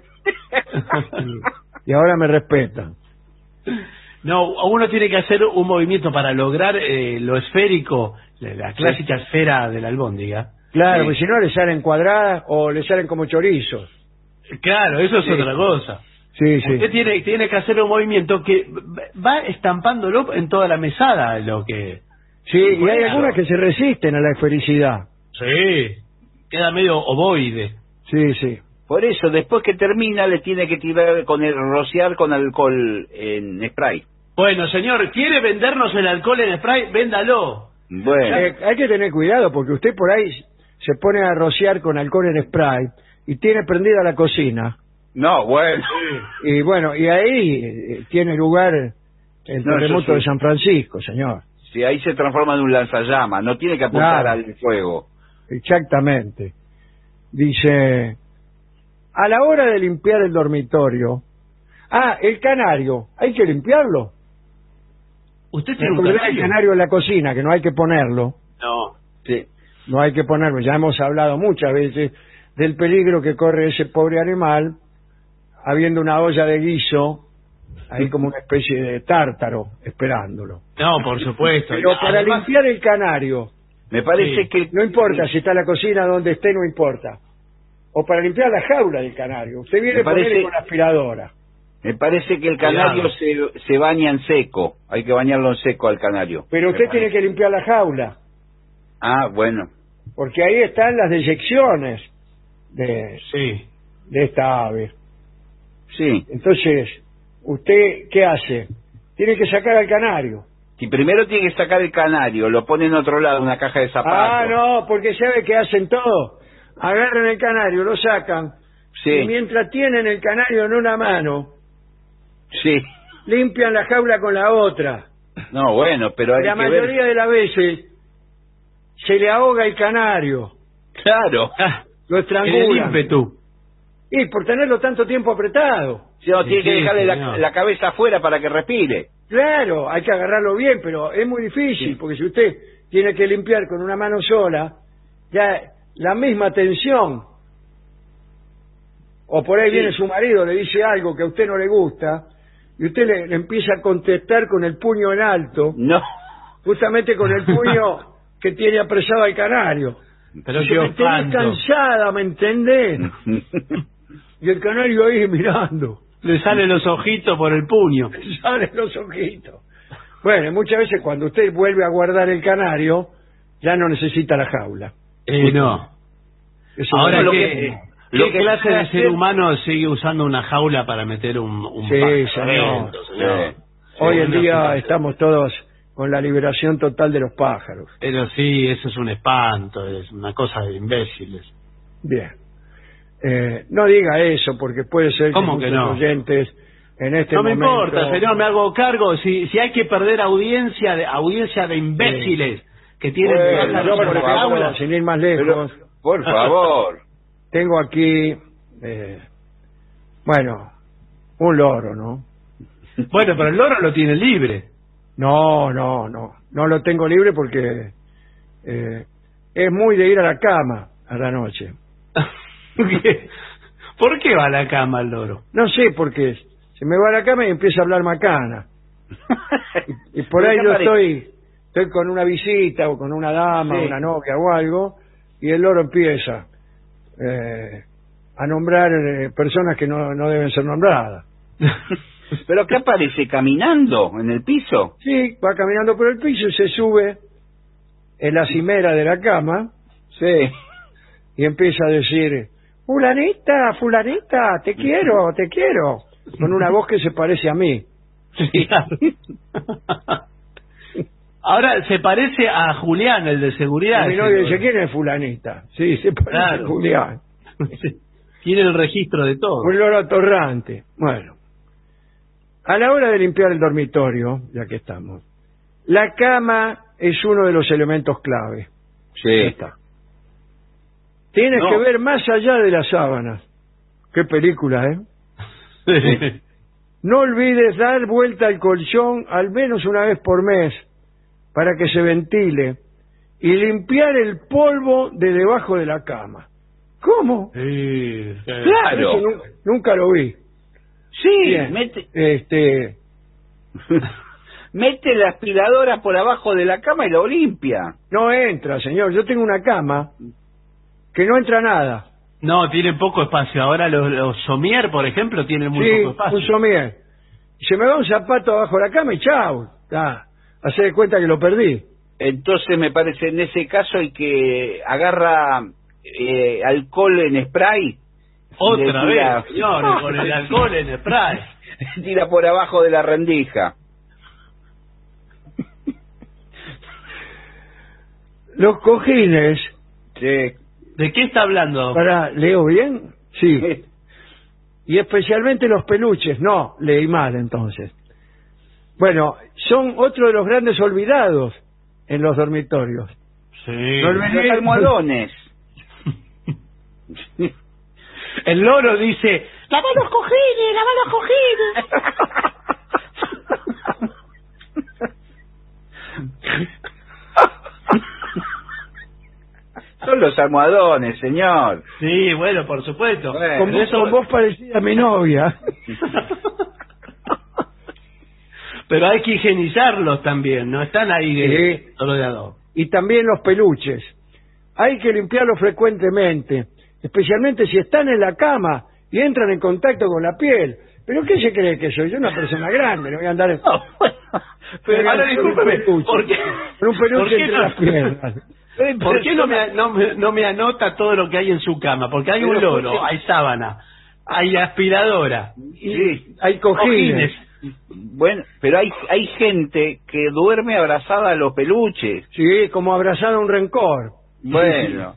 y ahora me respetan. No, uno tiene que hacer un movimiento para lograr lo esférico, la clásica esfera de la albóndiga. Claro, porque si no le salen cuadradas o le salen como chorizos. Claro, eso es otra cosa. Sí. Usted tiene que hacer un movimiento que va estampándolo en toda la mesada, lo que... Sí, y hay algunas que se resisten a la esfericidad. Sí, queda medio ovoide. Sí. Por eso, después que termina, le tiene que tirar rociar con alcohol en spray. Bueno, señor, ¿quiere vendernos el alcohol en spray? Véndalo. Bueno. Hay que tener cuidado porque usted por ahí se pone a rociar con alcohol en spray y tiene prendida la cocina. No, bueno. Y bueno, y ahí tiene lugar el terremoto de San Francisco, señor. Sí, ahí se transforma en un lanzallamas, no tiene que apuntar al fuego. Exactamente. Dice, a la hora de limpiar el dormitorio, el canario, ¿hay que limpiarlo? ¿Usted tiene un el canario en la cocina, que no hay que ponerlo? No. Sí. No hay que ponerlo, ya hemos hablado muchas veces del peligro que corre ese pobre animal habiendo una olla de guiso ahí como una especie de tártaro esperándolo. No, por supuesto. Pero para limpiar el canario, me parece que no importa si está la cocina donde esté, no importa. O para limpiar la jaula del canario, usted viene con la aspiradora. Me parece que el canario se baña en seco, hay que bañarlo en seco al canario. Pero usted tiene que limpiar la jaula. Ah, bueno. Porque ahí están las deyecciones de esta ave. Sí. Entonces, ¿usted qué hace? Tiene que sacar al canario. Y primero tiene que sacar el canario, lo pone en otro lado, una caja de zapatos. No, porque sabe que hacen todo. Agarran el canario, lo sacan, y mientras tienen el canario en una mano, limpian la jaula con la otra. No, bueno, pero hay La que mayoría ver... de las veces se le ahoga el canario. Claro. Lo estrangulan. El ímpetu. Y por tenerlo tanto tiempo apretado. Si no, tiene que Sí, dejarle señor. la cabeza afuera para que respire. Claro, hay que agarrarlo bien, pero es muy difícil, porque si usted tiene que limpiar con una mano sola, ya la misma tensión, o por ahí viene su marido, le dice algo que a usted no le gusta, y usted le empieza a contestar con el puño en alto, No. justamente con el puño que tiene apresado al canario. Pero Dice, qué me tenés espanto. cansada, ¿me entendés? Y el canario ahí mirando. Le salen los ojitos por el puño. Salen los ojitos. Bueno, muchas veces cuando usted vuelve a guardar el canario, ya no necesita la jaula. No. Eso Ahora, es ¿qué clase de ser humano sigue usando una jaula para meter un Sí, pájaro? señor. Hoy en día estamos todos con la liberación total de los pájaros. Pero sí, eso es un espanto, es una cosa de imbéciles. Bien. No diga eso, porque puede ser ¿Cómo que muchos no? oyentes en este No me momento... importa, señor, me hago cargo. Si hay que perder audiencia de imbéciles que tienen Bueno, pájaros yo, por por la ejemplo, jaula. sin ir más lejos, Por favor. tengo aquí, bueno, un loro, ¿no? Bueno, pero el loro lo tiene libre. No lo tengo libre porque es muy de ir a la cama a la noche. ¿Por qué va a la cama el loro? No sé por qué. Se me va a la cama y empieza a hablar macana. Y por ahí yo estoy con una visita o con una dama, Sí. una novia o algo, y el loro empieza a nombrar personas que no deben ser nombradas. ¿Pero qué aparece? ¿Caminando en el piso? Sí, va caminando por el piso y se sube en la cimera de la cama. Sí. Y empieza a decir, fulanita, te quiero, con una voz que se parece a mí. Sí. Ahora se parece a Julián, el de seguridad. Y mi novio dice, ¿quién es fulanita? Sí, se parece Claro. a Julián. Tiene el registro de todo. Un loro atorrante. Bueno, a la hora de limpiar el dormitorio, ya que estamos, la cama es uno de los elementos clave. Sí. Ya está. Tienes No. que ver más allá de las sábanas. Qué película, ¿eh? No olvides dar vuelta al colchón al menos una vez por mes para que se ventile y limpiar el polvo de debajo de la cama. ¿Cómo? Sí, Claro. Eso nunca lo vi. Sí, Bien. mete la aspiradora por abajo de la cama y lo limpia. No entra, señor. Yo tengo una cama que no entra nada. No, tiene poco espacio. Ahora los somier, por ejemplo, tienen muy Sí, poco espacio. un somier. Se me va un zapato abajo de la cama y chau. Hacé de cuenta que lo perdí. Entonces me parece en ese caso hay que agarra alcohol en spray. Otra le tira- vez, señores, con el alcohol en spray. Tira por abajo de la rendija. Los cojines... Sí. ¿De qué está hablando? ¿Leo bien? Sí. Y especialmente los peluches. No, leí mal entonces. Bueno, son otro de los grandes olvidados en los dormitorios. Sí. Los almohadones. El loro dice, ¡lava los cojines, lava los cojines! Son los almohadones, señor. Sí, bueno, por supuesto. Bueno. Con voz parecida a mi novia. Pero hay que higienizarlos también, no están ahí de solo de adorno. Y también los peluches. Hay que limpiarlos frecuentemente, especialmente si están en la cama y entran en contacto con la piel. ¿Pero qué se cree que soy? Yo una persona grande, no voy a andar... Pero ahora discúlpeme, ¿por qué? Con un peluche ¿Por qué entre no? las piernas. ¿Por qué no me anota todo lo que hay en su cama? Porque hay un loro, hay sábana, hay aspiradora, Sí. Hay cojines. Bueno, pero hay gente que duerme abrazada a los peluches. Sí, como abrazado a un rencor. Bueno.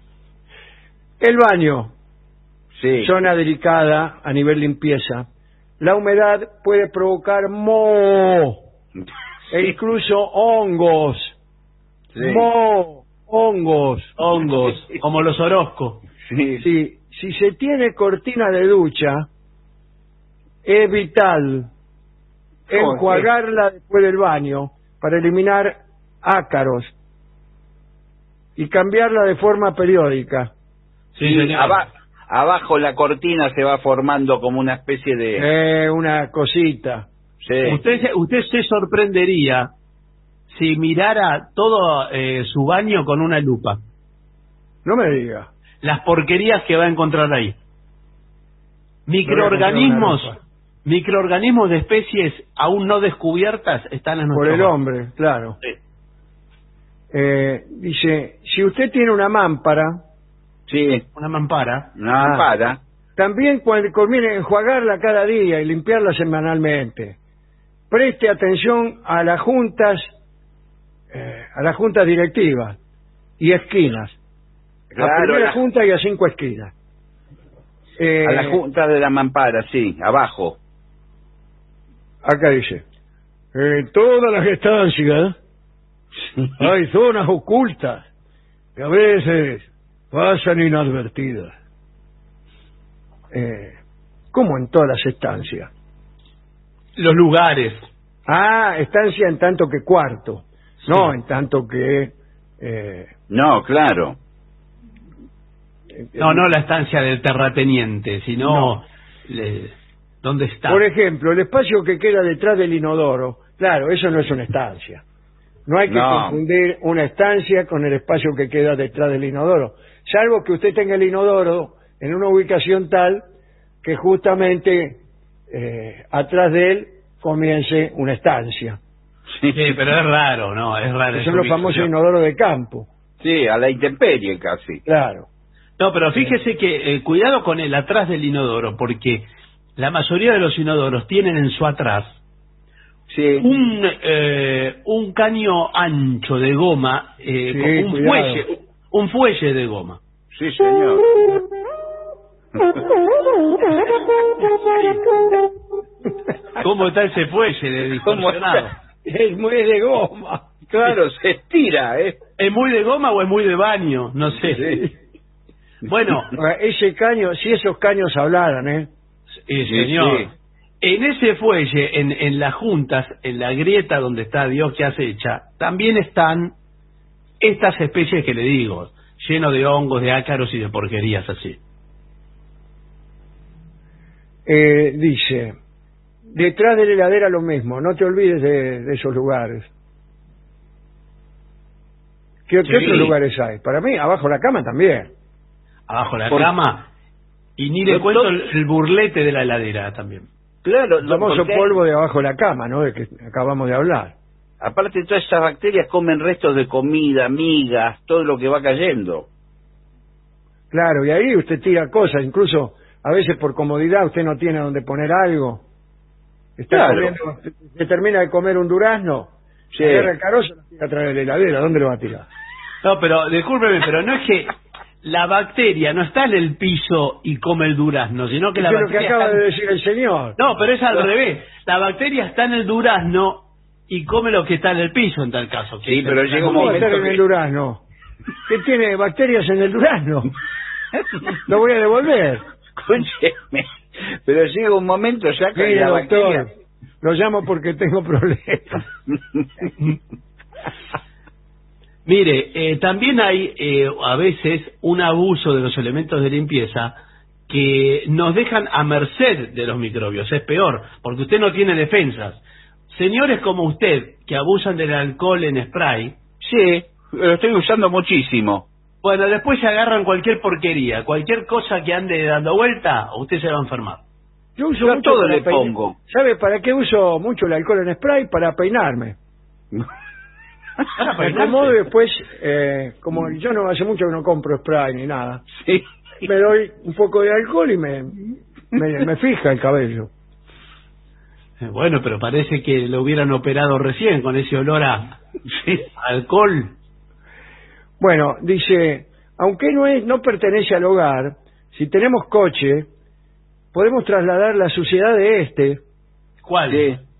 El baño, Sí. zona delicada a nivel limpieza, la humedad puede provocar moho e incluso hongos. Sí. Moho, hongos. Hongos, como los Orozco. Sí. Si se tiene cortina de ducha, es vital enjuagarla después del baño para eliminar ácaros y cambiarla de forma periódica. Sí, señor. Abajo la cortina se va formando como una especie de... una cosita. Sí. Usted se sorprendería si mirara todo su baño con una lupa. No me diga. Las porquerías que va a encontrar ahí. Microorganismos de especies aún no descubiertas están en nuestro Por el baño. hombre, claro. Sí. Dice, si usted tiene una mámpara... Sí. Una mampara. Una mampara. También cuando conviene enjuagarla cada día y limpiarla semanalmente. Preste atención a las juntas directivas y esquinas. Claro, a primera junta y a 5 esquinas. A la junta de la mampara, sí, abajo. Acá dice, en todas las estancias hay zonas ocultas que a veces pasan inadvertidas. ¿Cómo en todas las estancias? Los lugares. Estancia en tanto que cuarto. Sí. No, en tanto que... No, claro. No la estancia del terrateniente, sino... ¿Dónde está? Por ejemplo, el espacio que queda detrás del inodoro. Claro, eso no es una estancia. No hay que confundir una estancia con el espacio que queda detrás del inodoro. Salvo que usted tenga el inodoro en una ubicación tal que justamente atrás de él comience una estancia. Sí, pero es raro, ¿no? Es raro. Son los famosos inodoros de campo. Sí, a la intemperie casi. Claro. No, pero fíjese que cuidado con el atrás del inodoro, porque la mayoría de los inodoros tienen en su atrás un caño ancho de goma, como un fuelle de goma. Sí, señor. ¿Cómo está ese fuelle de distorsionado? Es muy de goma. Claro, se estira, ¿eh? ¿Es muy de goma o es muy de baño? No sé. Sí. Bueno. Ese caño, si esos caños hablaran, Sí, señor. Sí. En ese fuelle, en las juntas, en la grieta donde está Dios que acecha, también están estas especies que le digo, lleno de hongos, de ácaros y de porquerías así. Dice, detrás de la heladera lo mismo, no te olvides de esos lugares. ¿Qué otros lugares hay? Para mí, abajo la cama también. Abajo la cama, y ni le cuento el burlete de la heladera también. Claro, el famoso polvo de abajo de la cama, ¿no? De que acabamos de hablar. Aparte, todas esas bacterias comen restos de comida, migas, todo lo que va cayendo. Claro, y ahí usted tira cosas, incluso a veces por comodidad usted no tiene donde poner algo. Está comiendo, se termina de comer un durazno, agarra el carozo y lo tira atrás de la heladera, ¿dónde lo va a tirar? No, pero discúlpeme, pero no es que la bacteria no está en el piso y come el durazno, sino que la bacteria... Es lo que acaba de decir el señor. No, pero es al revés. La bacteria está en el durazno y come lo que está en el piso, en tal caso. Sí, pero llega un momento en el durazno. ¿Qué tiene bacterias en el durazno? Lo voy a devolver. Escúcheme. Pero llega un momento ya que la bacteria... doctor, lo llamo porque tengo problemas. Mire, también hay a veces un abuso de los elementos de limpieza que nos dejan a merced de los microbios. Es peor, porque usted no tiene defensas. Señores como usted, que abusan del alcohol en spray... Sí, lo estoy usando muchísimo. Bueno, después se agarran cualquier porquería, cualquier cosa que ande dando vuelta, usted se va a enfermar. Yo uso mucho todo le pongo. ¿Sabe para qué uso mucho el alcohol en spray? Para peinarme. Me acomodo y después, como yo no hace mucho que no compro spray ni nada, me doy un poco de alcohol y me fija el cabello. Bueno, pero parece que lo hubieran operado recién con ese olor a alcohol. Bueno, dice, aunque no pertenece al hogar, si tenemos coche, podemos trasladar la suciedad de ¿Cuál?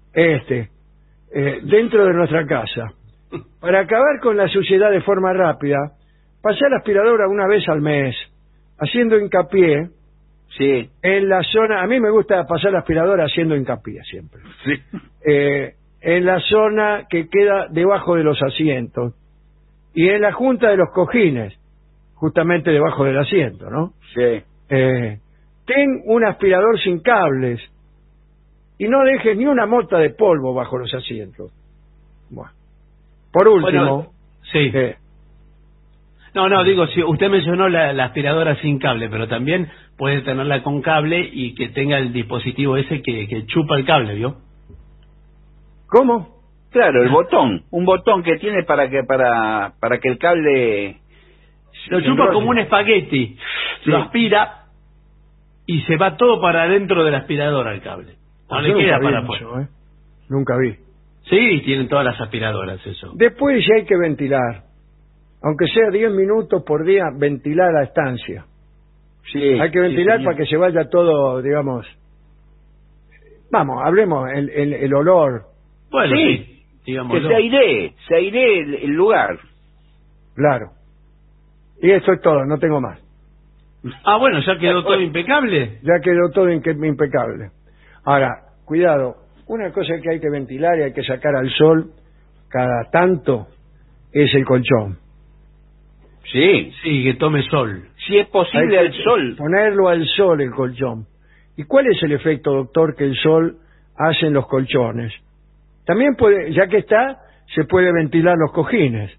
dentro de nuestra casa. Para acabar con la suciedad de forma rápida, pasar la aspiradora una vez al mes, haciendo hincapié en la zona. A mí me gusta pasar la aspiradora haciendo hincapié siempre. En la zona que queda debajo de los asientos y en la junta de los cojines, justamente debajo del asiento, ¿no? Sí. Ten un aspirador sin cables y no dejes ni una mota de polvo bajo los asientos. Bueno. Por último... sí. No, digo, si usted mencionó la aspiradora sin cable, pero también puede tenerla con cable y que tenga el dispositivo ese que chupa el cable, ¿vio? ¿Cómo? Claro, el botón, un botón que tiene para que el cable... Lo chupa como un espagueti, lo aspira y se va todo para adentro de la aspiradora el cable. No le queda para afuera. Nunca vi. Sí, tienen todas las aspiradoras eso. Después ya hay que ventilar. Aunque sea 10 minutos por día, ventilar la estancia. Sí. Hay que ventilar para que se vaya todo, digamos... Vamos, hablemos, el olor. Bueno, sí, digamos. Que se airee el lugar. Claro. Y esto es todo, no tengo más. Ah, bueno, ¿ya quedó todo impecable? Ya quedó todo impecable. Ahora, cuidado, una cosa que hay que ventilar y hay que sacar al sol cada tanto es el colchón. Sí. Sí, que tome sol. Si es posible al sol. Ponerlo al sol el colchón. ¿Y cuál es el efecto, doctor, que el sol hace en los colchones? También puede, ya que está, se puede ventilar los cojines.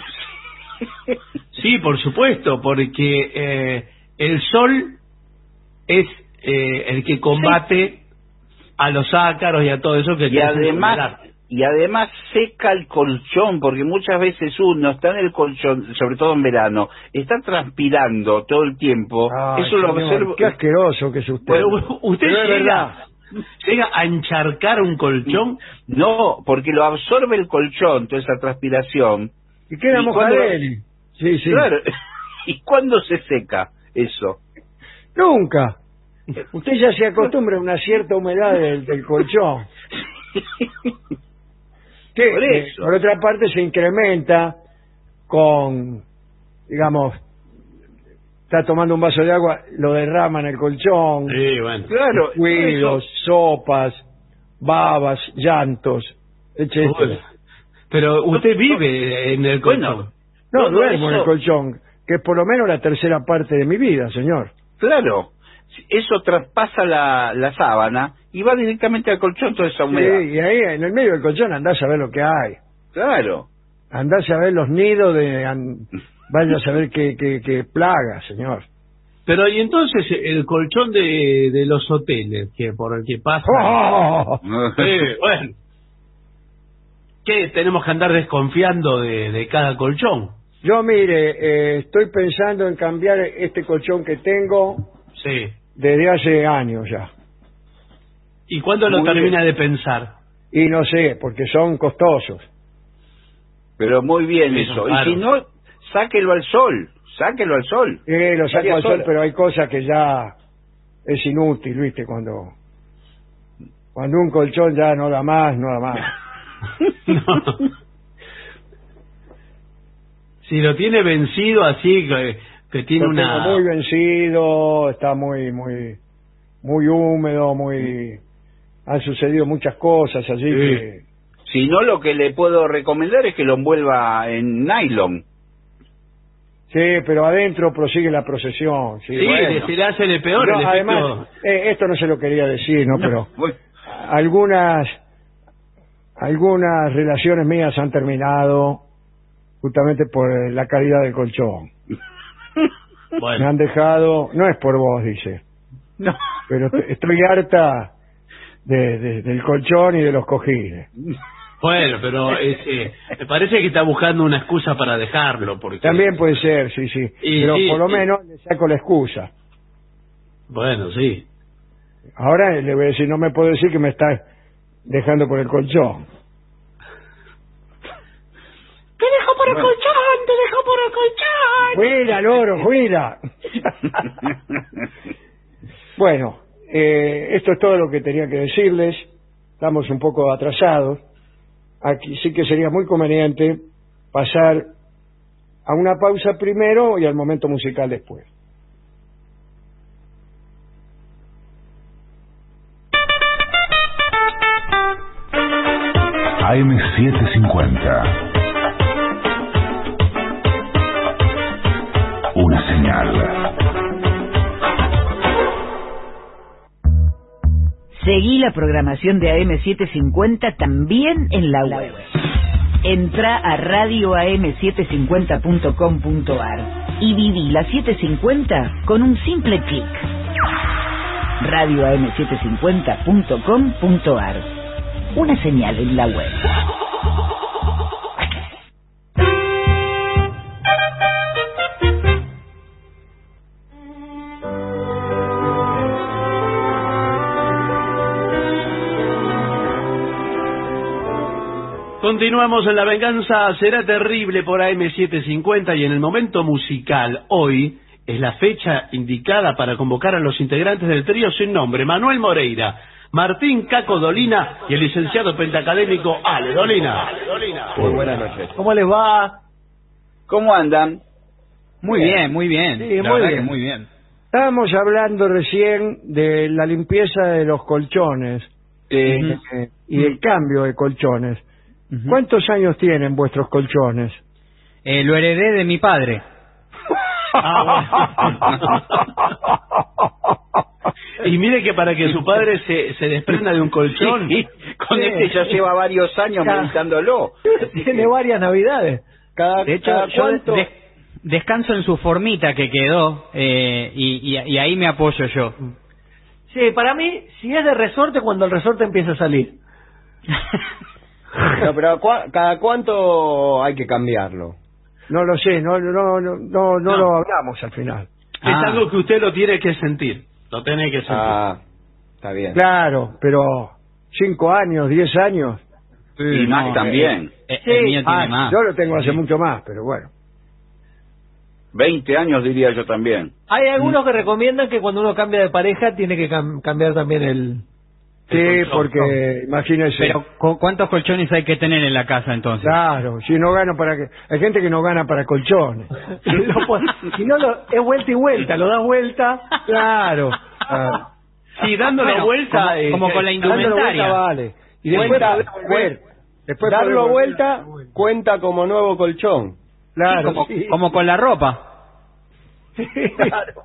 Sí, por supuesto, porque el sol es el que combate a los ácaros y a todo eso que y además seca el colchón, porque muchas veces uno está en el colchón, sobre todo en verano, está transpirando todo el tiempo. Ay, eso lo observo. Qué asqueroso que es usted. Pero usted llega a encharcar un colchón. No, porque lo absorbe el colchón, toda esa transpiración. Y queda mojadeli. Sí, sí. Claro. ¿Y cuándo se seca eso? Nunca. Usted ya se acostumbra a una cierta humedad del colchón. Que, por otra parte, se incrementa con, digamos, está tomando un vaso de agua, lo derrama en el colchón. Sí, bueno. Claro, cuidos, sopas, babas, llantos, etcétera. Pero usted vive en el colchón. No, duermo en el colchón, que es por lo menos la tercera parte de mi vida, señor. Claro, eso traspasa la sábana y va directamente al colchón toda esa humedad. Sí, y ahí en el medio del colchón andás a ver lo que hay. Claro. Andás a ver los nidos vaya a saber qué plaga, señor. Pero y entonces el colchón de los hoteles que por el que pasa... bueno. ¿Qué? ¿Tenemos que andar desconfiando de cada colchón? Yo, mire, estoy pensando en cambiar este colchón que tengo desde hace años ya. ¿Y cuándo lo termina de pensar? Y no sé, porque son costosos. Pero muy bien eso. Claro. Y si no, sáquelo al sol. Sáquelo al sol. Lo saco al sol, pero hay cosas que ya es inútil, ¿viste? Cuando un colchón ya no da más, no da más. No. Si lo tiene vencido así, que tiene muy vencido, está muy húmedo, han sucedido muchas cosas allí que... Si no, lo que le puedo recomendar es que lo envuelva en nylon. Sí, pero adentro prosigue la procesión. Sí, bueno. Se le hace el peor. No, además, esto no se lo quería decir, ¿no? Pero algunas relaciones mías han terminado justamente por la calidad del colchón. Bueno. Me han dejado, no es por vos, dice. No. Pero estoy harta del colchón y de los cojines. Bueno, pero me parece que está buscando una excusa para dejarlo. Porque... También puede ser, sí. Pero por lo menos le saco la excusa. Bueno, sí. Ahora le voy a decir, no me puedo decir que me está dejando por el colchón. ¡Te dejo por el colchón! ¡Te dejo por el colchón! ¡Juila, loro, juila! Bueno, esto es todo lo que tenía que decirles. Estamos un poco atrasados. Aquí sí que sería muy conveniente pasar a una pausa primero y al momento musical después. AM750. Una señal. Seguí la programación de AM750 también en la web. Entra a radioam750.com.ar y viví la 750 con un simple clic. radioam750.com.ar. Una señal en la web. Continuamos en La Venganza Será Terrible por AM750 y en el momento musical, hoy es la fecha indicada para convocar a los integrantes del trío sin nombre, Manuel Moreira, Martín Caco Dolina y el licenciado pentacadémico Ale Dolina. Muy buenas noches. ¿Cómo les va? ¿Cómo andan? Muy bien, muy bien. Sí, La muy verdad bien. que muy bien. Estábamos hablando recién de la limpieza de los colchones y del cambio de colchones. ¿Cuántos años tienen vuestros colchones? Lo heredé de mi padre. Y mire que para que su padre se desprenda de un colchón, con este ya lleva varios años meditándolo. Tiene varias navidades. De hecho, yo descanso en su formita que quedó y ahí me apoyo yo. Sí, para mí, si es de resorte, cuando el resorte empieza a salir. No, pero ¿cada cuánto hay que cambiarlo? No lo sé, no lo hablamos al final. Es algo que usted lo tiene que sentir. Lo tiene que sentir. Está bien. Claro, pero 5 años, 10 años. Y más también. El mío tiene más. Yo lo tengo hace mucho más, pero bueno. 20 años diría yo también. Hay algunos que recomiendan que cuando uno cambia de pareja tiene que cambiar también el... Sí, porque imagínese. Pero ¿cuántos colchones hay que tener en la casa entonces? Claro, si no gano para que hay gente que no gana para colchones. Si no es vuelta y vuelta, lo das vuelta. Claro. Sí, dándolo vuelta, como con la indumentaria. Vale. Y Después darlo vuelta cuenta como nuevo colchón. Claro. Como con la ropa. Claro.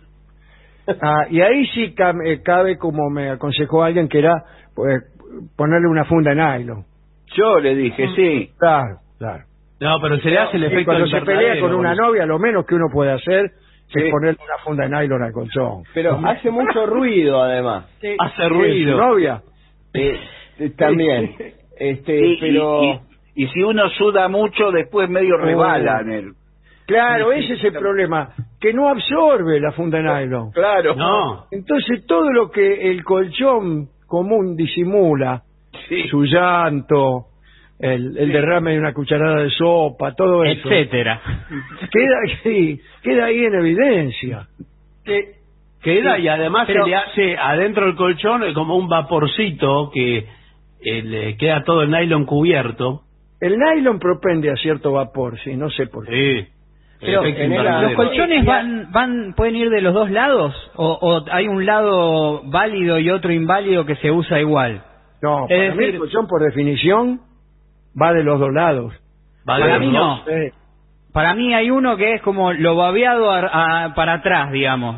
Y ahí sí cabe, como me aconsejó alguien, que era pues, ponerle una funda en nylon. Yo le dije, sí. Claro. No, pero se le hace el efecto cuando se pelea con una novia, lo menos que uno puede hacer es ponerle una funda de nylon al colchón. Pero hace mucho ruido, además. Hace ruido. ¿Su novia? También. Pero... Y si uno suda mucho, después medio rebala en el... Claro, ese es el problema, que no absorbe la funda de nylon. Claro. No. Entonces todo lo que el colchón común disimula, su llanto, el derrame de una cucharada de sopa, todo eso, etcétera, queda ahí en evidencia. Queda y además se le hace adentro del colchón como un vaporcito que le queda todo el nylon cubierto. El nylon propende a cierto vapor, sí, no sé por qué. Sí. Pero ¿los colchones pueden ir de los dos lados? ¿O hay un lado válido y otro inválido que se usa igual? No, para mí el colchón por definición va de los dos lados. Para mí no. Para mí hay uno que es como lo babeado para atrás, digamos.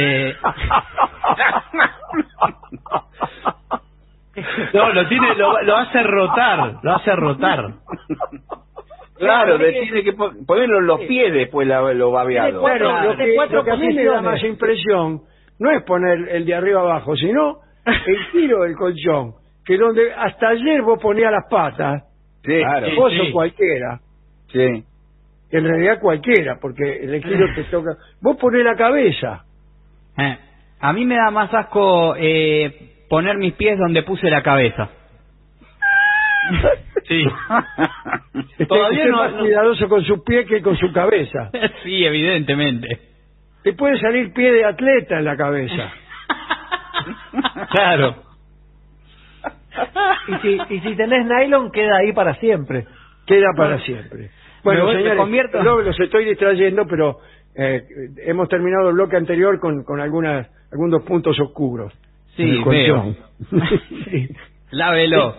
No, lo hace rotar, Claro, tiene que ponerlo en los pies después lo babeado. Claro, lo que a mí me da más impresión no es poner el de arriba abajo, sino el giro del colchón, que donde hasta ayer vos ponías las patas, vos sos cualquiera. Sí. En realidad cualquiera, porque el giro te toca. Vos ponés la cabeza. A mí me da más asco poner mis pies donde puse la cabeza. Sí. Todavía no es más cuidadoso con su pie que con su cabeza. Sí, evidentemente. Te puede salir pie de atleta en la cabeza. Claro. Y si tenés nylon, queda ahí para siempre. Queda para siempre. Bueno, señores, convierto. los estoy distrayendo, pero hemos terminado el bloque anterior con algunos puntos oscuros. Sí, veo. Sí. Lávelo.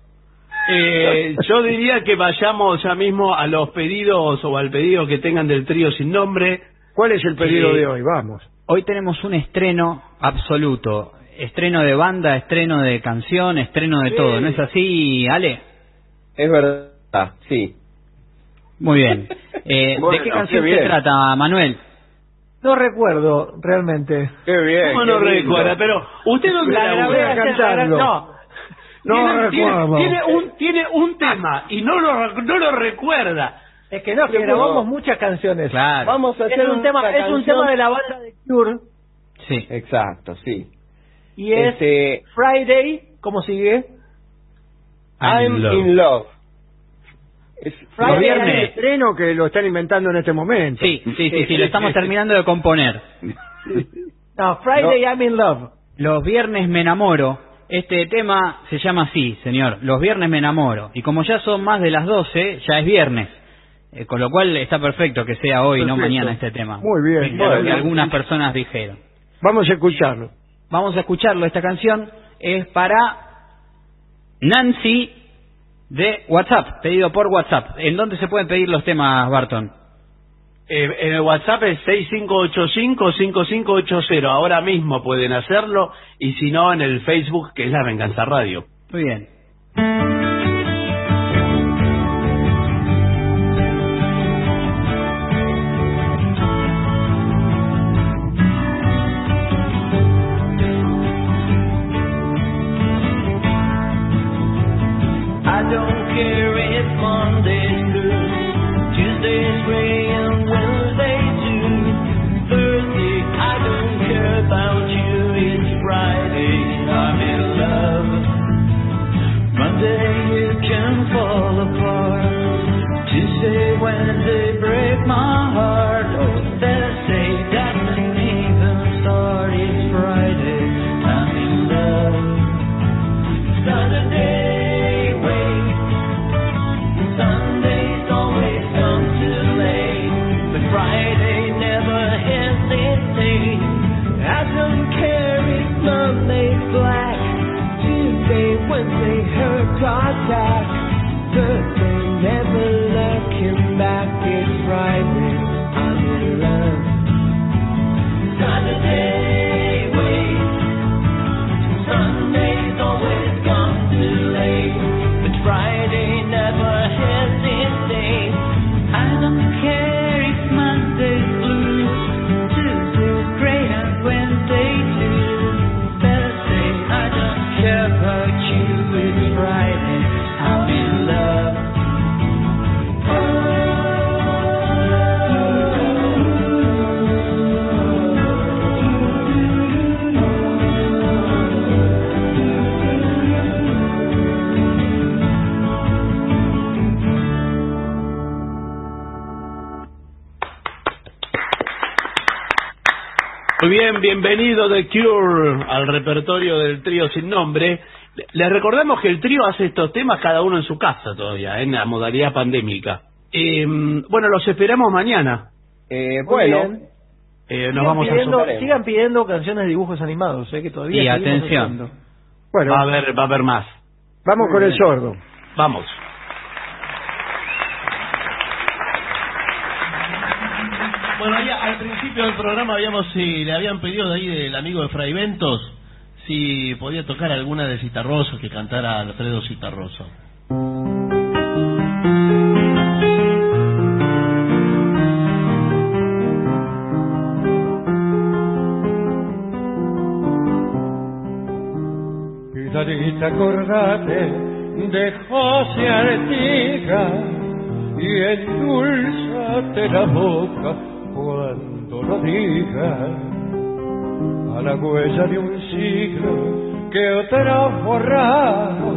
Yo diría que vayamos ya mismo a los pedidos o al pedido que tengan del trío sin nombre. ¿Cuál es el pedido de hoy? Vamos. Hoy tenemos un estreno absoluto. Estreno de banda, estreno de canción, estreno de todo. ¿No es así, Ale? Es verdad, sí. Muy bien. Bueno, ¿de qué canción qué se bien. trata, Manuel? No recuerdo realmente. Qué bien. ¿Cómo no recuerda? Pero usted no La grabé labura. ayer, cantarlo. No recuerdo. Tiene un tema y no lo recuerda. Es que no, que grabamos muchas canciones. Claro. Vamos a hacer Es un tema de la banda de Cure. Sí. Exacto, sí. Y es Friday, ¿cómo sigue? I'm in love. Los Friday viernes de estreno que lo están inventando en este momento. Sí, lo estamos terminando de componer. No, Friday I'm in love. Los viernes me enamoro. Este tema se llama así, señor. Los viernes me enamoro. Y como ya son más de las 12, ya es viernes. Con lo cual está perfecto que sea hoy, no mañana, este tema. Muy bien. Lo que algunas personas dijeron. Vamos a escucharlo. Vamos a escucharlo. Esta canción es para Nancy de WhatsApp, pedido por WhatsApp. ¿En dónde se pueden pedir los temas, Barton? En el WhatsApp es 6585-5580. Ahora mismo pueden hacerlo. Y si no, en el Facebook, que es La Venganza Radio. Muy bien. I don't care if Monday's blue, Tuesday's gray and Wednesday's too. Thursday, I don't care about you, it's Friday, I'm in love. Monday, you can fall apart. Tuesday, Wednesday, break my heart. Oh, Thursday, doesn't even start, it's Friday, I'm in love. Saturday, Sundays always come too late, but Friday never hesitates. I don't care if Monday's black, Tuesday, Wednesday hurt attack, Thursday never looking back. It's Friday, I'm in love. Saturday wait, Sundays always come too late, but Friday never hesitates. I don't care if Monday's blue, Tuesday's gray and Wednesday too. Thursday, I don't care about you, it's Friday, I'm in love. Muy bien, bienvenido The Cure al repertorio del trío sin nombre. Les recordamos que el trío hace estos temas cada uno en su casa todavía, en la modalidad pandémica. Bueno, los esperamos mañana. Bueno, nos vamos a sigan pidiendo canciones de dibujos animados, que todavía Y seguimos atención. haciendo. Bueno, va a haber más. vamos con el sordo. Vamos. Bueno, ya al principio del programa le habían pedido de ahí del amigo de Fray Ventos si podía tocar alguna de Citarroso, que cantara Alfredo Citarroso. Pilarita, acordate de José Artigas y endulzate la boca cuando lo digas, a la huella de un siglo que otra borrado,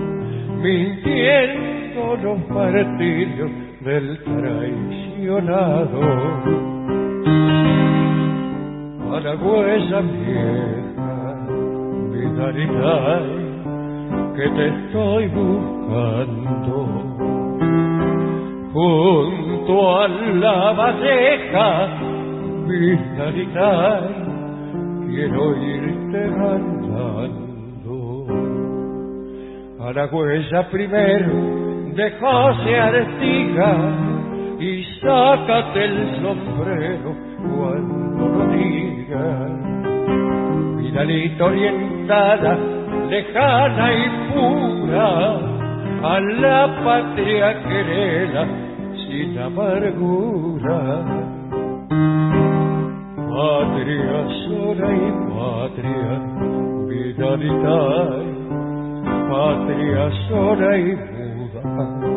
mintiendo los martirios del traicionado. A la huella vieja Vidalita, que te estoy buscando junto a la valleja. Vidalita, quiero irte andando a la huella primero de José Artigas y sácate el sombrero cuando lo digas. Vidalita orientada, lejana y pura, a la patria querida sin amargura. Patria sola y patria, Vidalita, patria sola y muda.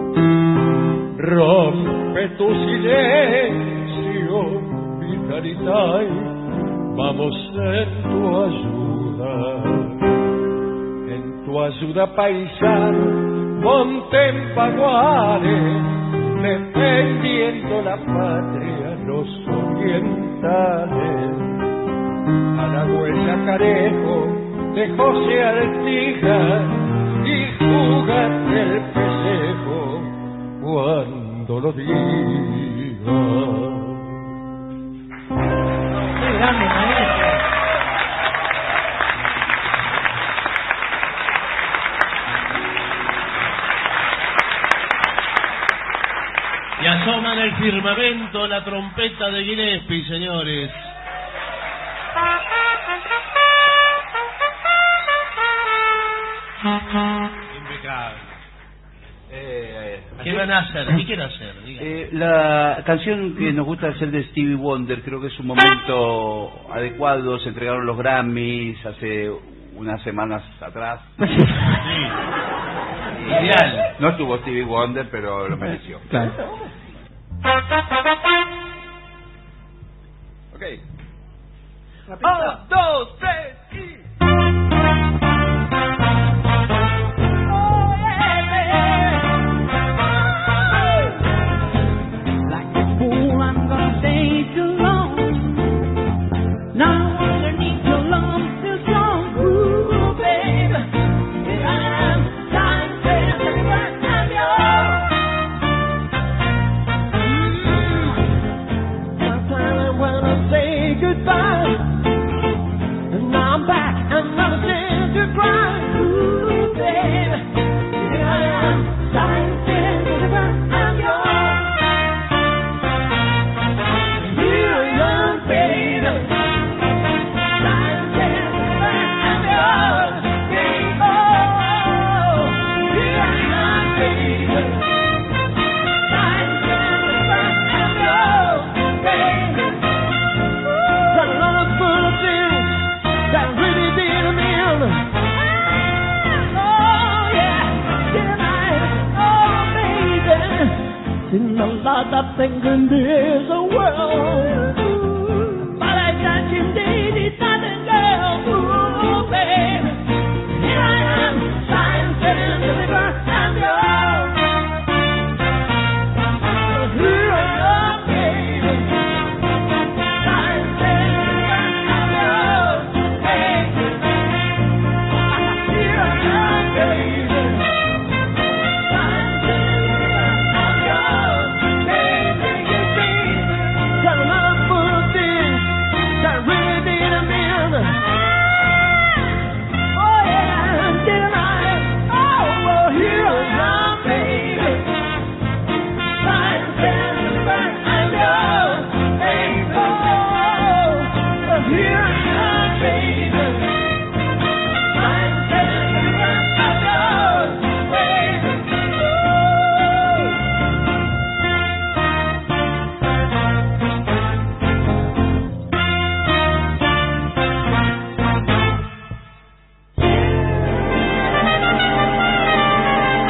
Rompe tu silencio, Vidalita, vamos en tu ayuda. En tu ayuda, paisano, monte en Paguares, defendiendo la patria, los orientales. A la huella Carejo de José Artigas y júgate el pellejo cuando lo diga. Qué grande, maestro. Y asoma en el firmamento la trompeta de Gillespie, señores. Impecable. ¿Qué van a hacer? ¿Qué quieren hacer? La canción que nos gusta hacer de Stevie Wonder, creo que es un momento adecuado. Se entregaron los Grammys hace unas semanas atrás. Sí. Ideal. No estuvo Stevie Wonder, pero lo mereció. Claro. Ok. 1, 2, 3 y... That thing in this world.